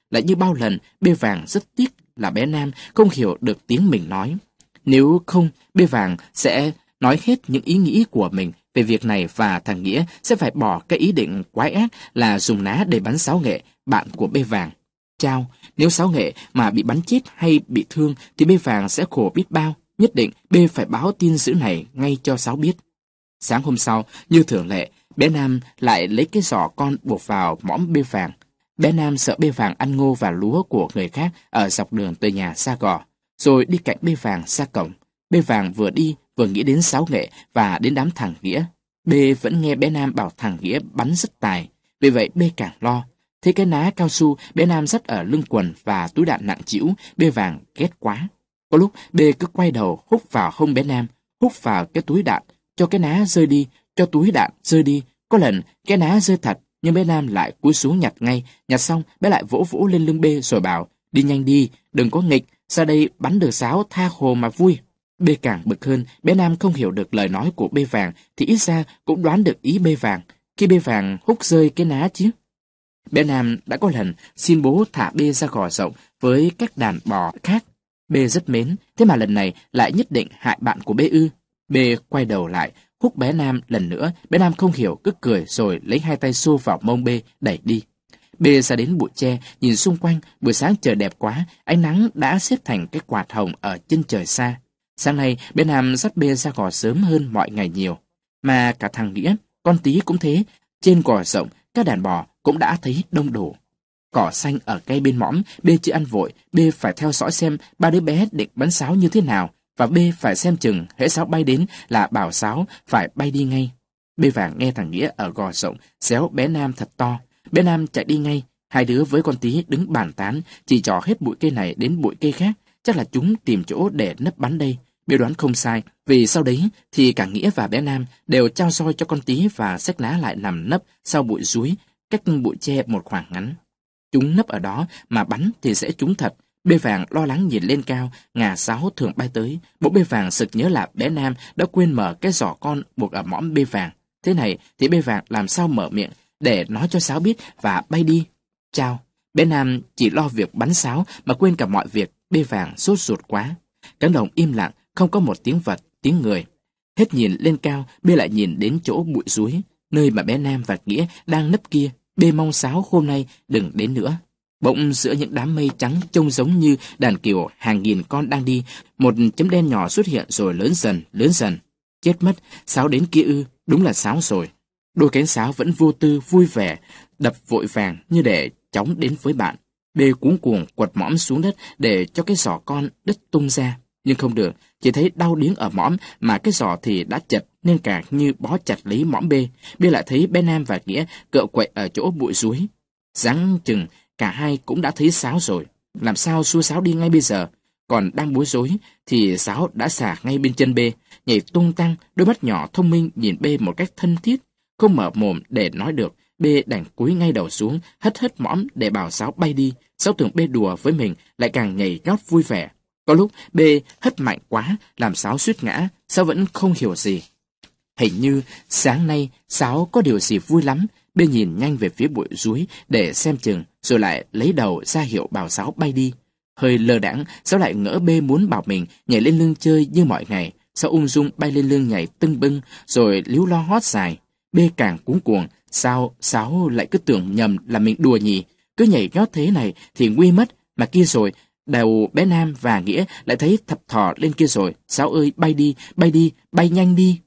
Lại như bao lần, bê vàng rất tiếc là bé Nam không hiểu được tiếng mình nói. Nếu không, bê vàng sẽ nói hết những ý nghĩ của mình về việc này và thằng Nghĩa sẽ phải bỏ cái ý định quái ác là dùng ná để bắn Sáu Nghệ, bạn của bê vàng. Chao, nếu Sáu Nghệ mà bị bắn chết hay bị thương thì bê vàng sẽ khổ biết bao. Nhất định bê phải báo tin dữ này ngay cho Sáu biết. Sáng hôm sau, như thường lệ, bé Nam lại lấy cái giỏ con buộc vào mõm bê vàng. Bé Nam sợ bê vàng ăn ngô và lúa của người khác ở dọc đường từ nhà ra gò, rồi đi cạnh bê vàng ra cổng. Bê vàng vừa đi vừa nghĩ đến Sáu Nghệ và đến đám thằng Nghĩa. Bê vẫn nghe bé Nam bảo thằng Nghĩa bắn rất tài, vì vậy bê càng lo. Thấy cái ná cao su bé Nam dắt ở lưng quần và túi đạn nặng trĩu, bê vàng ghét quá. Có lúc bê cứ quay đầu húc vào hông bé Nam, húc vào cái túi đạn, cho cái ná rơi đi, cho túi đạn rơi đi. Có lần cái ná rơi thật, nhưng bé Nam lại cúi xuống nhặt ngay, nhặt xong bé lại vỗ vỗ lên lưng bê rồi bảo, đi nhanh đi, đừng có nghịch, ra đây bắn được Sáu tha hồ mà vui. Bê càng bực hơn, bé Nam không hiểu được lời nói của bê vàng thì ít ra cũng đoán được ý bê vàng, khi bê vàng húc rơi cái ná chứ. Bé Nam đã có lần xin bố thả bê ra gò rộng với các đàn bò khác. Bê rất mến, thế mà lần này lại nhất định hại bạn của bê ư. Bê quay đầu lại, húc bé Nam lần nữa, bé Nam không hiểu, cứ cười rồi lấy hai tay xô vào mông bê, đẩy đi. Bê ra đến bụi tre, nhìn xung quanh, buổi sáng trời đẹp quá, ánh nắng đã xếp thành cái quạt hồng ở chân trời xa. Sáng nay, bé Nam dắt bê ra gò sớm hơn mọi ngày nhiều. Mà cả thằng Nghĩa, con Tí cũng thế, trên gò rộng, các đàn bò cũng đã thấy đông đủ. Cỏ xanh ở cây bên mõm, bê chưa ăn vội, bê phải theo dõi xem ba đứa bé định bắn Sáu như thế nào, và bê phải xem chừng hễ Sáu bay đến là bảo Sáu phải bay đi ngay. Bê vàng nghe thằng Nghĩa ở gò rộng xéo bé Nam thật to, bé Nam chạy đi ngay. Hai đứa với con Tí đứng bàn tán, chỉ trò hết bụi cây này đến bụi cây khác, chắc là chúng tìm chỗ để nấp bắn đây. Bê đoán không sai, vì sau đấy thì cả Nghĩa và bé Nam đều trao roi cho con Tí và xách ná lại nằm nấp sau bụi rúi, cách bụi tre một khoảng ngắn. Chúng nấp ở đó mà bắn thì sẽ trúng thật. Bê vàng lo lắng nhìn lên cao, ngà Sáu thường bay tới. Bỗng bê vàng sực nhớ là bé Nam đã quên mở cái giỏ con buộc ở mõm bê vàng. Thế này thì bê vàng làm sao mở miệng để nói cho Sáu biết và bay đi. Chao, bé Nam chỉ lo việc bắn Sáu mà quên cả mọi việc. Bê vàng sốt ruột quá. Cánh đồng im lặng, không có một tiếng vật, tiếng người. Hết nhìn lên cao, bê lại nhìn đến chỗ bụi rúi, nơi mà bé Nam và Nghĩa đang nấp kia. Bê mong Sáu hôm nay đừng đến nữa. Bỗng giữa những đám mây trắng trông giống như đàn kiều hàng nghìn con đang đi, một chấm đen nhỏ xuất hiện rồi lớn dần, lớn dần. Chết mất, Sáu đến kia ư, đúng là Sáu rồi. Đôi cánh Sáu vẫn vô tư, vui vẻ, đập vội vàng như để chóng đến với bạn. Bê cuống cuồng quật mõm xuống đất để cho cái giỏ con đứt tung ra. Nhưng không được, chỉ thấy đau điếng ở mõm mà cái giỏ thì đã chật nên cả như bó chặt lấy mõm bê. Bê lại thấy bé Nam và Nghĩa cựa quậy ở chỗ bụi rúi. Ráng chừng cả hai cũng đã thấy Sáu rồi. Làm sao xua Sáu đi ngay bây giờ? Còn đang bối rối thì Sáu đã xả ngay bên chân bê, nhảy tung tăng, đôi mắt nhỏ thông minh nhìn bê một cách thân thiết, không mở mồm để nói được. Bê đành cúi ngay đầu xuống, hất hất mõm để bảo Sáu bay đi. Sáu tưởng bê đùa với mình lại càng nhảy nhót vui vẻ. Có lúc bê hất mạnh quá làm Sáu suýt ngã, Sáu vẫn không hiểu gì. Hình như sáng nay Sáu có điều gì vui lắm. Bê nhìn nhanh về phía bụi rúi để xem chừng, rồi lại lấy đầu ra hiệu bảo Sáu bay đi. Hơi lơ đãng, Sáu lại ngỡ bê muốn bảo mình nhảy lên lưng chơi như mọi ngày. Sáu ung dung bay lên lưng nhảy tưng bưng, rồi líu lo hót dài. Bê càng cuống cuồng, sao Sáu lại cứ tưởng nhầm là mình đùa nhỉ? Cứ nhảy nhót thế này thì nguy mất, mà kia rồi đầu bé Nam và Nghĩa lại thấy thập thò lên kia rồi. Sáu ơi, bay đi, bay đi, bay nhanh đi.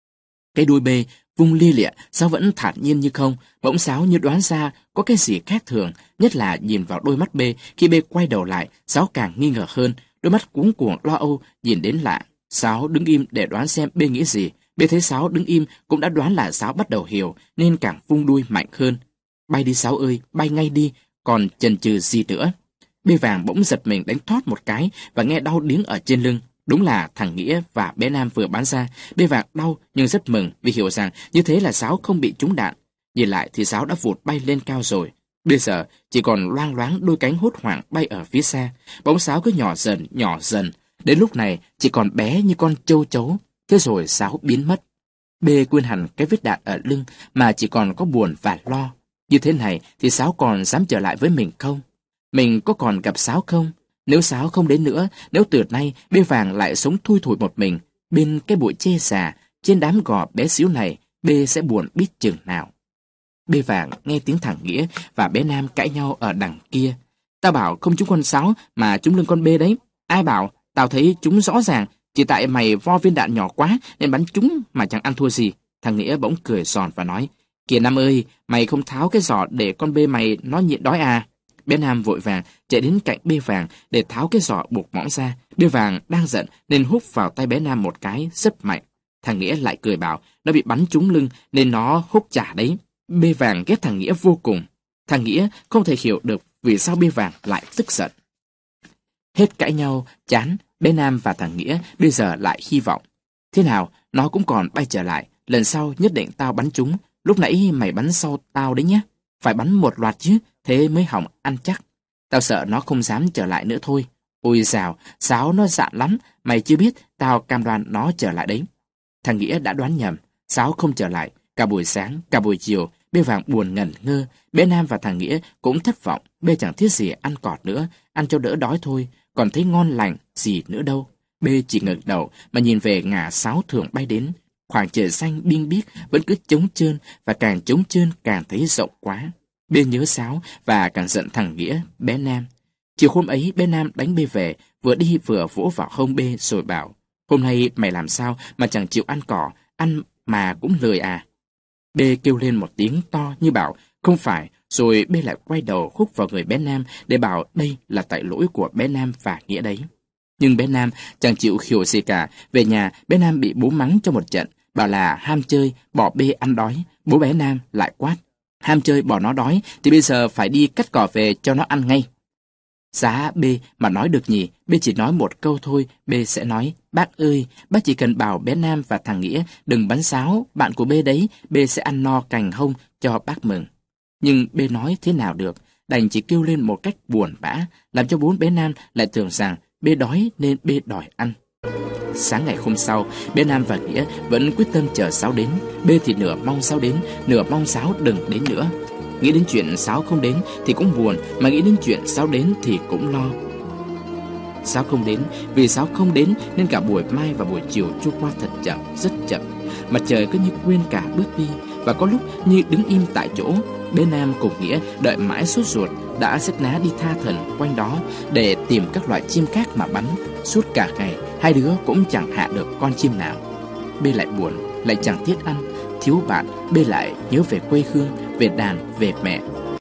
Cái đuôi bê vung lia lịa, Sáu vẫn thản nhiên như không. Bỗng Sáu như đoán ra có cái gì khác thường, nhất là nhìn vào đôi mắt bê. Khi bê quay đầu lại, Sáu càng nghi ngờ hơn, đôi mắt cuống cuồng lo âu nhìn đến lạ. Sáu đứng im để đoán xem bê nghĩ gì. Bê thấy Sáu đứng im cũng đã đoán là Sáu bắt đầu hiểu, nên càng vung đuôi mạnh hơn. Bay đi Sáu ơi, bay ngay đi, còn chần chừ gì nữa. Bê vàng bỗng giật mình đánh thoát một cái và nghe đau điếng ở trên lưng. Đúng là thằng Nghĩa và bé Nam vừa bắn ra. Bê vàng đau nhưng rất mừng vì hiểu rằng như thế là Sáu không bị trúng đạn. Nhìn lại thì Sáu đã vụt bay lên cao rồi. Bây giờ chỉ còn loang loáng đôi cánh hốt hoảng bay ở phía xa. Bóng Sáu cứ nhỏ dần, nhỏ dần. Đến lúc này chỉ còn bé như con châu chấu. Thế rồi Sáu biến mất. Bê quên hẳn cái vết đạn ở lưng mà chỉ còn có buồn và lo. Như thế này thì Sáu còn dám trở lại với mình không? Mình có còn gặp Sáo không? Nếu Sáo không đến nữa, nếu từ nay B Vàng lại sống thui thủi một mình, bên cái bụi che già, trên đám gò bé xíu này, B sẽ buồn biết chừng nào. B Vàng nghe tiếng thằng Nghĩa và bé Nam cãi nhau ở đằng kia. Tao bảo không trúng con Sáo mà trúng lưng con B đấy. Ai bảo? Tao thấy chúng rõ ràng, chỉ tại mày vo viên đạn nhỏ quá nên bắn chúng mà chẳng ăn thua gì. Thằng Nghĩa bỗng cười giòn và nói, kìa Nam ơi, mày không tháo cái giỏ để con B mày nó nhịn đói à? Bé Nam vội vàng chạy đến cạnh B Vàng để tháo cái giỏ buộc mõm ra. B Vàng đang giận nên húc vào tay bé Nam một cái rất mạnh. Thằng Nghĩa lại cười bảo nó bị bắn trúng lưng nên nó húc trả đấy. B Vàng ghét thằng Nghĩa vô cùng. Thằng Nghĩa không thể hiểu được vì sao B Vàng lại tức giận. Hết cãi nhau, chán, bé Nam và thằng Nghĩa bây giờ lại hy vọng. Thế nào, nó cũng còn bay trở lại. Lần sau nhất định tao bắn chúng. Lúc nãy mày bắn sau tao đấy nhé. Phải bắn một loạt chứ, thế mới hỏng ăn chắc. Tao sợ nó không dám trở lại nữa thôi. Ôi dào, Sáo nó dạn lắm, mày chưa biết, tao cam đoan nó trở lại đấy. Thằng Nghĩa đã đoán nhầm, Sáo không trở lại. Cả buổi sáng, cả buổi chiều, B Vàng buồn ngẩn ngơ. Bé Nam và thằng Nghĩa cũng thất vọng. B chẳng thiết gì ăn cọt nữa, ăn cho đỡ đói thôi, còn thấy ngon lành gì nữa đâu. B chỉ ngẩng đầu mà nhìn về ngả Sáo thường bay đến. Khoảng trời xanh biêng biếc vẫn cứ trống trơn và càng trống trơn càng thấy rộng quá. B nhớ Sáo và càng giận thằng Nghĩa, bé Nam. Chiều hôm ấy bé Nam đánh B về, vừa đi vừa vỗ vào hông B rồi bảo, hôm nay mày làm sao mà chẳng chịu ăn cỏ, ăn mà cũng lười à? B kêu lên một tiếng to như bảo, không phải, rồi B lại quay đầu húc vào người bé Nam để bảo đây là tại lỗi của bé Nam và Nghĩa đấy. Nhưng bé Nam chẳng chịu hiểu gì cả. Về nhà, bé Nam bị bố mắng cho một trận, bảo là ham chơi, bỏ B ăn đói. Bố bé Nam lại quát, ham chơi bỏ nó đói thì bây giờ phải đi cắt cỏ về cho nó ăn ngay. Giá B mà nói được nhỉ, B chỉ nói một câu thôi, B sẽ nói, bác ơi, bác chỉ cần bảo bé Nam và thằng Nghĩa đừng bắn Sáo, bạn của B đấy, B sẽ ăn no cành hông cho bác mừng. Nhưng B nói thế nào được, đành chỉ kêu lên một cách buồn bã, làm cho bốn bé Nam lại tưởng rằng B đói nên B đòi ăn. Sáng ngày hôm sau, bé Nam và Nghĩa vẫn quyết tâm chờ Sáo đến. B thì nửa mong Sáo đến, nửa mong Sáo đừng đến nữa. Nghĩ đến chuyện Sáo không đến thì cũng buồn, mà nghĩ đến chuyện Sáo đến thì cũng lo. Sáo không đến, vì Sáo không đến nên cả buổi mai và buổi chiều trôi qua thật chậm, rất chậm. Mặt trời cứ như quên cả bước đi, và có lúc như đứng im tại chỗ. Bé Nam cùng Nghĩa đợi mãi sốt ruột, đã xách ná đi tha thần quanh đó để tìm các loại chim khác mà bắn. Suốt cả ngày, hai đứa cũng chẳng hạ được con chim nào. B lại buồn, lại chẳng thiết ăn, thiếu bạn. B lại nhớ về quê hương, về đàn, về mẹ.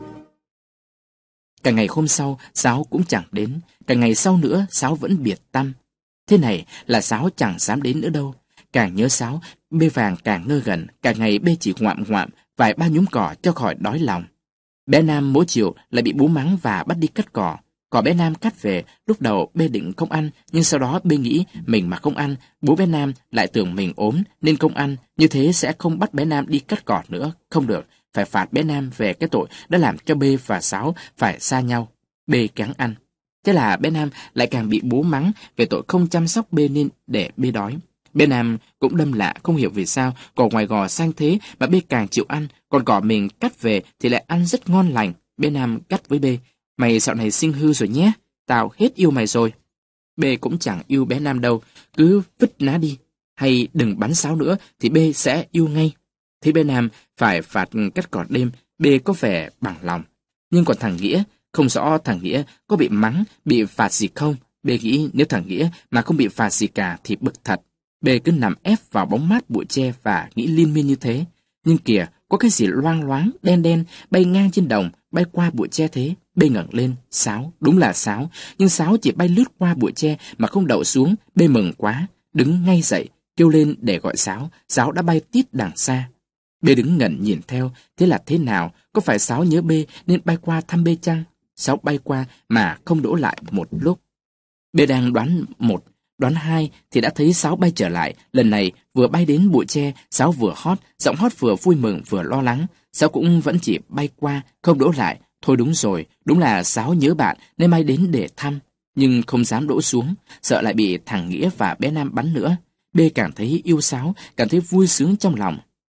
Cả ngày hôm sau, Sáo cũng chẳng đến. Cả ngày sau nữa, Sáo vẫn biệt tăm. Thế này là Sáo chẳng dám đến nữa đâu. Càng nhớ Sáo, B Vàng càng ngơ ngẩn. Cả ngày B chỉ ngoạm ngoạm vài ba nhúm cỏ cho khỏi đói lòng. Bé Nam mỗi chiều lại bị bố mắng và bắt đi cắt cỏ. Cỏ bé Nam cắt về, lúc đầu B định không ăn, nhưng sau đó B nghĩ mình mà không ăn, bố bé Nam lại tưởng mình ốm nên không ăn, như thế sẽ không bắt bé Nam đi cắt cỏ nữa. Không được, phải phạt bé Nam về cái tội đã làm cho B và Sáo phải xa nhau. B cắn ăn. Thế là bé Nam lại càng bị bố mắng về tội không chăm sóc B nên để B đói. Bé Nam cũng đâm lạ không hiểu vì sao cỏ ngoài gò xanh thế mà B càng chịu ăn, còn cỏ mình cắt về thì lại ăn rất ngon lành. Bé Nam cắt với B, mày dạo này sinh hư rồi nhé, tao hết yêu mày rồi. B cũng chẳng yêu bé Nam đâu, cứ vứt ná đi, hay đừng bắn Sáo nữa thì B sẽ yêu ngay. Thế bé Nam phải phạt cắt cỏ đêm, B có vẻ bằng lòng. Nhưng còn thằng Nghĩa, không rõ thằng Nghĩa có bị mắng, bị phạt gì không. B nghĩ nếu thằng Nghĩa mà không bị phạt gì cả thì bực thật. B cứ nằm ép vào bóng mát bụi tre và nghĩ liên miên như thế. Nhưng kìa, có cái gì loang loáng, đen đen, bay ngang trên đồng, bay qua bụi tre thế. B ngẩng lên, Sáo, đúng là Sáo. Nhưng Sáo chỉ bay lướt qua bụi tre mà không đậu xuống. B mừng quá, đứng ngay dậy, kêu lên để gọi Sáo. Sáo đã bay tít đằng xa. B đứng ngẩn nhìn theo, thế là thế nào? Có phải Sáo nhớ B nên bay qua thăm B chăng? Sáo bay qua mà không đỗ lại một lúc. B đang đoán một, đoán hai thì đã thấy Sáo bay trở lại. Lần này vừa bay đến bụi tre, Sáo vừa hót, giọng hót vừa vui mừng vừa lo lắng. Sáo cũng vẫn chỉ bay qua, không đỗ lại. Thôi đúng rồi, đúng là Sáo nhớ bạn nên bay đến để thăm. Nhưng không dám đỗ xuống, sợ lại bị thằng Nghĩa và bé Nam bắn nữa. B càng thấy yêu Sáo, càng thấy vui sướng trong lòng.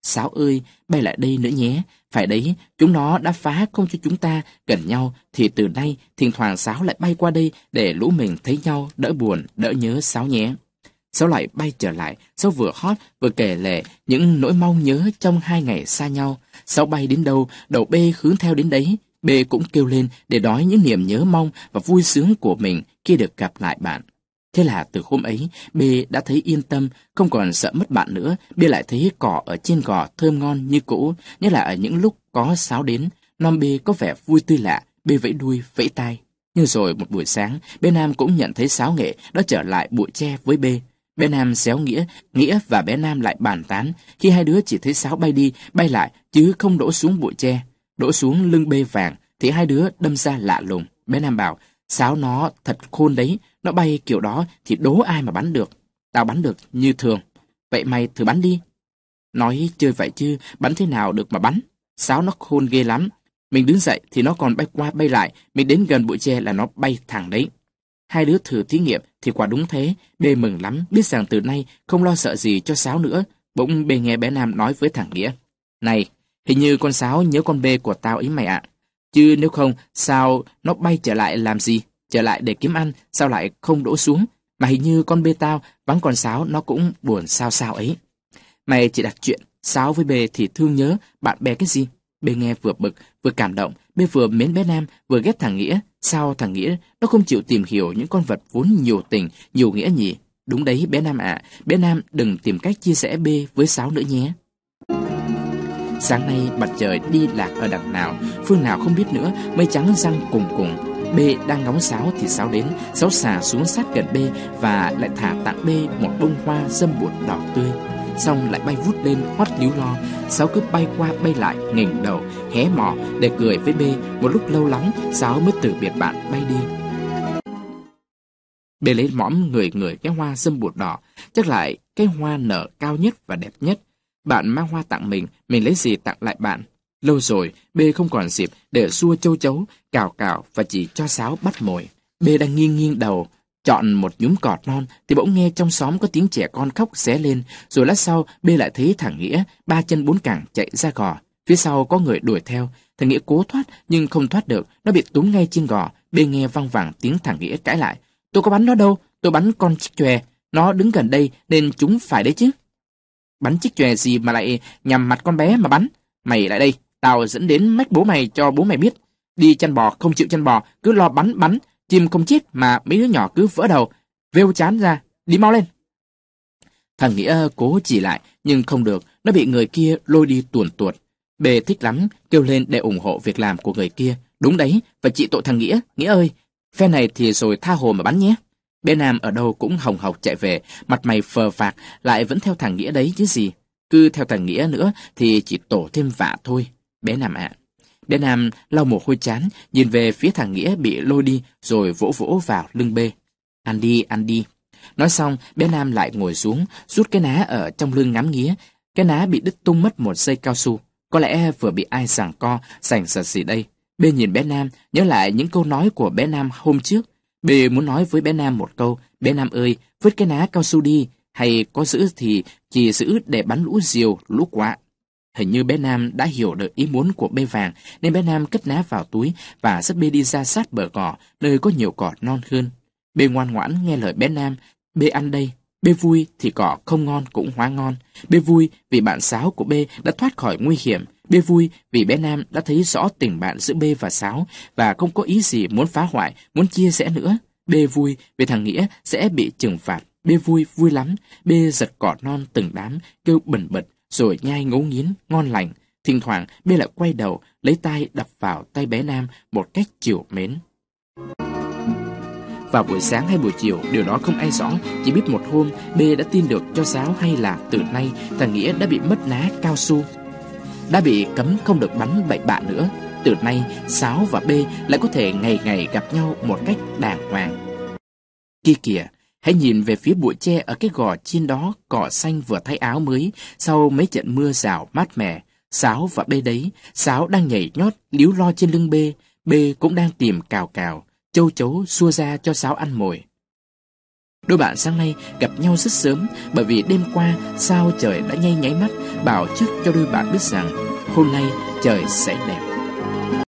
Sáo ơi, bay lại đây nữa nhé. Phải đấy, chúng nó đã phá không cho chúng ta gần nhau, thì từ nay thỉnh thoảng Sáo lại bay qua đây để lũ mình thấy nhau, đỡ buồn, đỡ nhớ Sáo nhé. Sáo lại bay trở lại, Sáo vừa hót vừa kể lể những nỗi mong nhớ trong hai ngày xa nhau. Sáo bay đến đâu, đầu B hướng theo đến đấy. B cũng kêu lên để nói những niềm nhớ mong và vui sướng của mình khi được gặp lại bạn. Thế là từ hôm ấy, B đã thấy yên tâm, không còn sợ mất bạn nữa. B lại thấy cỏ ở trên gò thơm ngon như cũ, nhất là ở những lúc có Sáo đến. Non B có vẻ vui tươi lạ, B vẫy đuôi, vẫy tai. Nhưng rồi một buổi sáng, B Nam cũng nhận thấy Sáo Nghệ đã trở lại bụi tre với B. Bé Nam xéo Nghĩa, Nghĩa và bé Nam lại bàn tán, khi hai đứa chỉ thấy Sáo bay đi, bay lại, chứ không đổ xuống bụi tre. Đổ xuống lưng B Vàng, thì hai đứa đâm ra lạ lùng. Bé Nam bảo, Sáo nó thật khôn đấy, nó bay kiểu đó thì đố ai mà bắn được. Tao bắn được như thường. Vậy mày thử bắn đi. Nói chơi vậy chứ, bắn thế nào được mà bắn. Sáo nó khôn ghê lắm. Mình đứng dậy thì nó còn bay qua bay lại, mình đến gần bụi tre là nó bay thẳng đấy. Hai đứa thử thí nghiệm thì quả đúng thế. B mừng lắm, biết rằng từ nay không lo sợ gì cho Sáo nữa. Bỗng B nghe bé Nam nói với thằng Nghĩa, này, hình như con Sáo nhớ con B của tao ấy mày ạ. Chứ nếu không, sao nó bay trở lại làm gì? Trở lại để kiếm ăn, sao lại không đổ xuống? Mà hình như con B tao vắng con Sáo nó cũng buồn sao sao ấy. Mày chỉ đặt chuyện Sáo với B thì thương nhớ bạn bè cái gì? B nghe vừa bực vừa cảm động, B vừa mến bé Nam vừa ghét thằng Nghĩa. Sao thằng Nghĩa nó không chịu tìm hiểu những con vật vốn nhiều tình nhiều nghĩa nhỉ? Đúng đấy bé Nam ạ, à. Bé Nam đừng tìm cách chia sẻ B với Sáo nữa nhé. Sáng nay mặt trời đi lạc ở đằng nào, phương nào không biết nữa, mây trắng răng cùng cùng. B đang ngóng Sáo thì Sáo đến, Sáo xà xuống sát gần B và lại thả tặng B một bông hoa dâm bụt đỏ tươi. Xong lại bay vút lên hót líu lo. Sáo cứ bay qua bay lại, nghềnh đầu hé mỏ để cười với B. Một lúc lâu lắm Sáo mới từ biệt bạn bay đi. B lấy mõm người người cái hoa dâm bụt đỏ, chắc lại cái hoa nở cao nhất và đẹp nhất. Bạn mang hoa tặng mình, mình lấy gì tặng lại bạn? Lâu rồi B không còn dịp để xua châu chấu, cào cào và chỉ cho Sáo bắt mồi. B đang nghiêng nghiêng đầu chọn một nhúm cọt non thì bỗng nghe trong xóm có tiếng trẻ con khóc ré lên. Rồi lát sau B lại thấy thằng Nghĩa ba chân bốn cẳng chạy ra gò. Phía sau có người đuổi theo. Thằng Nghĩa cố thoát nhưng không thoát được, nó bị túm ngay trên gò. B nghe văng vẳng tiếng thằng Nghĩa cãi lại, tôi có bắn nó đâu, tôi bắn con chiếc chòe, nó đứng gần đây nên chúng phải đấy chứ. Bắn chiếc chòe gì mà lại nhằm mặt con bé mà bắn? Mày lại đây, tao dẫn đến mách bố mày cho bố mày biết. Đi chăn bò không chịu chăn bò, cứ lo bắn bắn, chim không chết mà mấy đứa nhỏ cứ vỡ đầu, vêu chán ra, đi mau lên. Thằng Nghĩa cố chỉ lại nhưng không được, nó bị người kia lôi đi tuồn tuột. B thích lắm, kêu lên để ủng hộ việc làm của người kia. Đúng đấy, và trị tội thằng Nghĩa, Nghĩa ơi, phe này thì rồi tha hồ mà bắn nhé. Bé Nam ở đâu cũng hồng hộc chạy về, mặt mày phờ phạc, lại vẫn theo thằng Nghĩa đấy chứ gì. Cứ theo thằng Nghĩa nữa thì chỉ tổ thêm vạ thôi. Bé Nam ạ. À. Bé Nam lau mồ hôi chán, nhìn về phía thằng Nghĩa bị lôi đi, rồi vỗ vỗ vào lưng B. Ăn đi, ăn đi. Nói xong, bé Nam lại ngồi xuống, rút cái ná ở trong lưng ngắm nghía. Cái ná bị đứt tung mất một dây cao su. Có lẽ vừa bị ai giằng co, sành sật gì đây. B nhìn bé Nam, nhớ lại những câu nói của bé Nam hôm trước. B muốn nói với bé Nam một câu, bé Nam ơi, vứt cái ná cao su đi, hay có giữ thì chỉ giữ để bắn lũ diều, lũ quạ. Hình như bé Nam đã hiểu được ý muốn của B Vàng, nên bé Nam cất ná vào túi và dắt B đi ra sát bờ cỏ, nơi có nhiều cỏ non hơn. B ngoan ngoãn nghe lời bé Nam, B ăn đây. B vui thì cỏ không ngon cũng hóa ngon. B vui vì bạn Sáo của B đã thoát khỏi nguy hiểm. B vui vì bé Nam đã thấy rõ tình bạn giữa B và Sáo và không có ý gì muốn phá hoại, muốn chia rẽ nữa. B vui vì thằng Nghĩa sẽ bị trừng phạt. B vui, vui lắm. B giật cỏ non từng đám, kêu bần bật, rồi nhai ngấu nghiến, ngon lành. Thỉnh thoảng B lại quay đầu, lấy tay đập vào tay bé Nam một cách trìu mến. Vào buổi sáng hay buổi chiều, điều đó không ai rõ, chỉ biết một hôm B đã tin được cho Sáo hay là từ nay thằng Nghĩa đã bị mất ná cao su, đã bị cấm không được bắn bậy bạ nữa. Từ nay Sáo và B lại có thể ngày ngày gặp nhau một cách đàng hoàng. Kia kìa, hãy nhìn về phía bụi tre ở cái gò trên đó, cỏ xanh vừa thay áo mới sau mấy trận mưa rào mát mẻ. Sáo và B đấy, Sáo đang nhảy nhót líu lo trên lưng B, B cũng đang tìm cào cào châu chấu xua ra cho Sáo ăn mồi. Đôi bạn sáng nay gặp nhau rất sớm, bởi vì đêm qua sao trời đã nháy nháy mắt, bảo trước cho đôi bạn biết rằng hôm nay trời sẽ đẹp.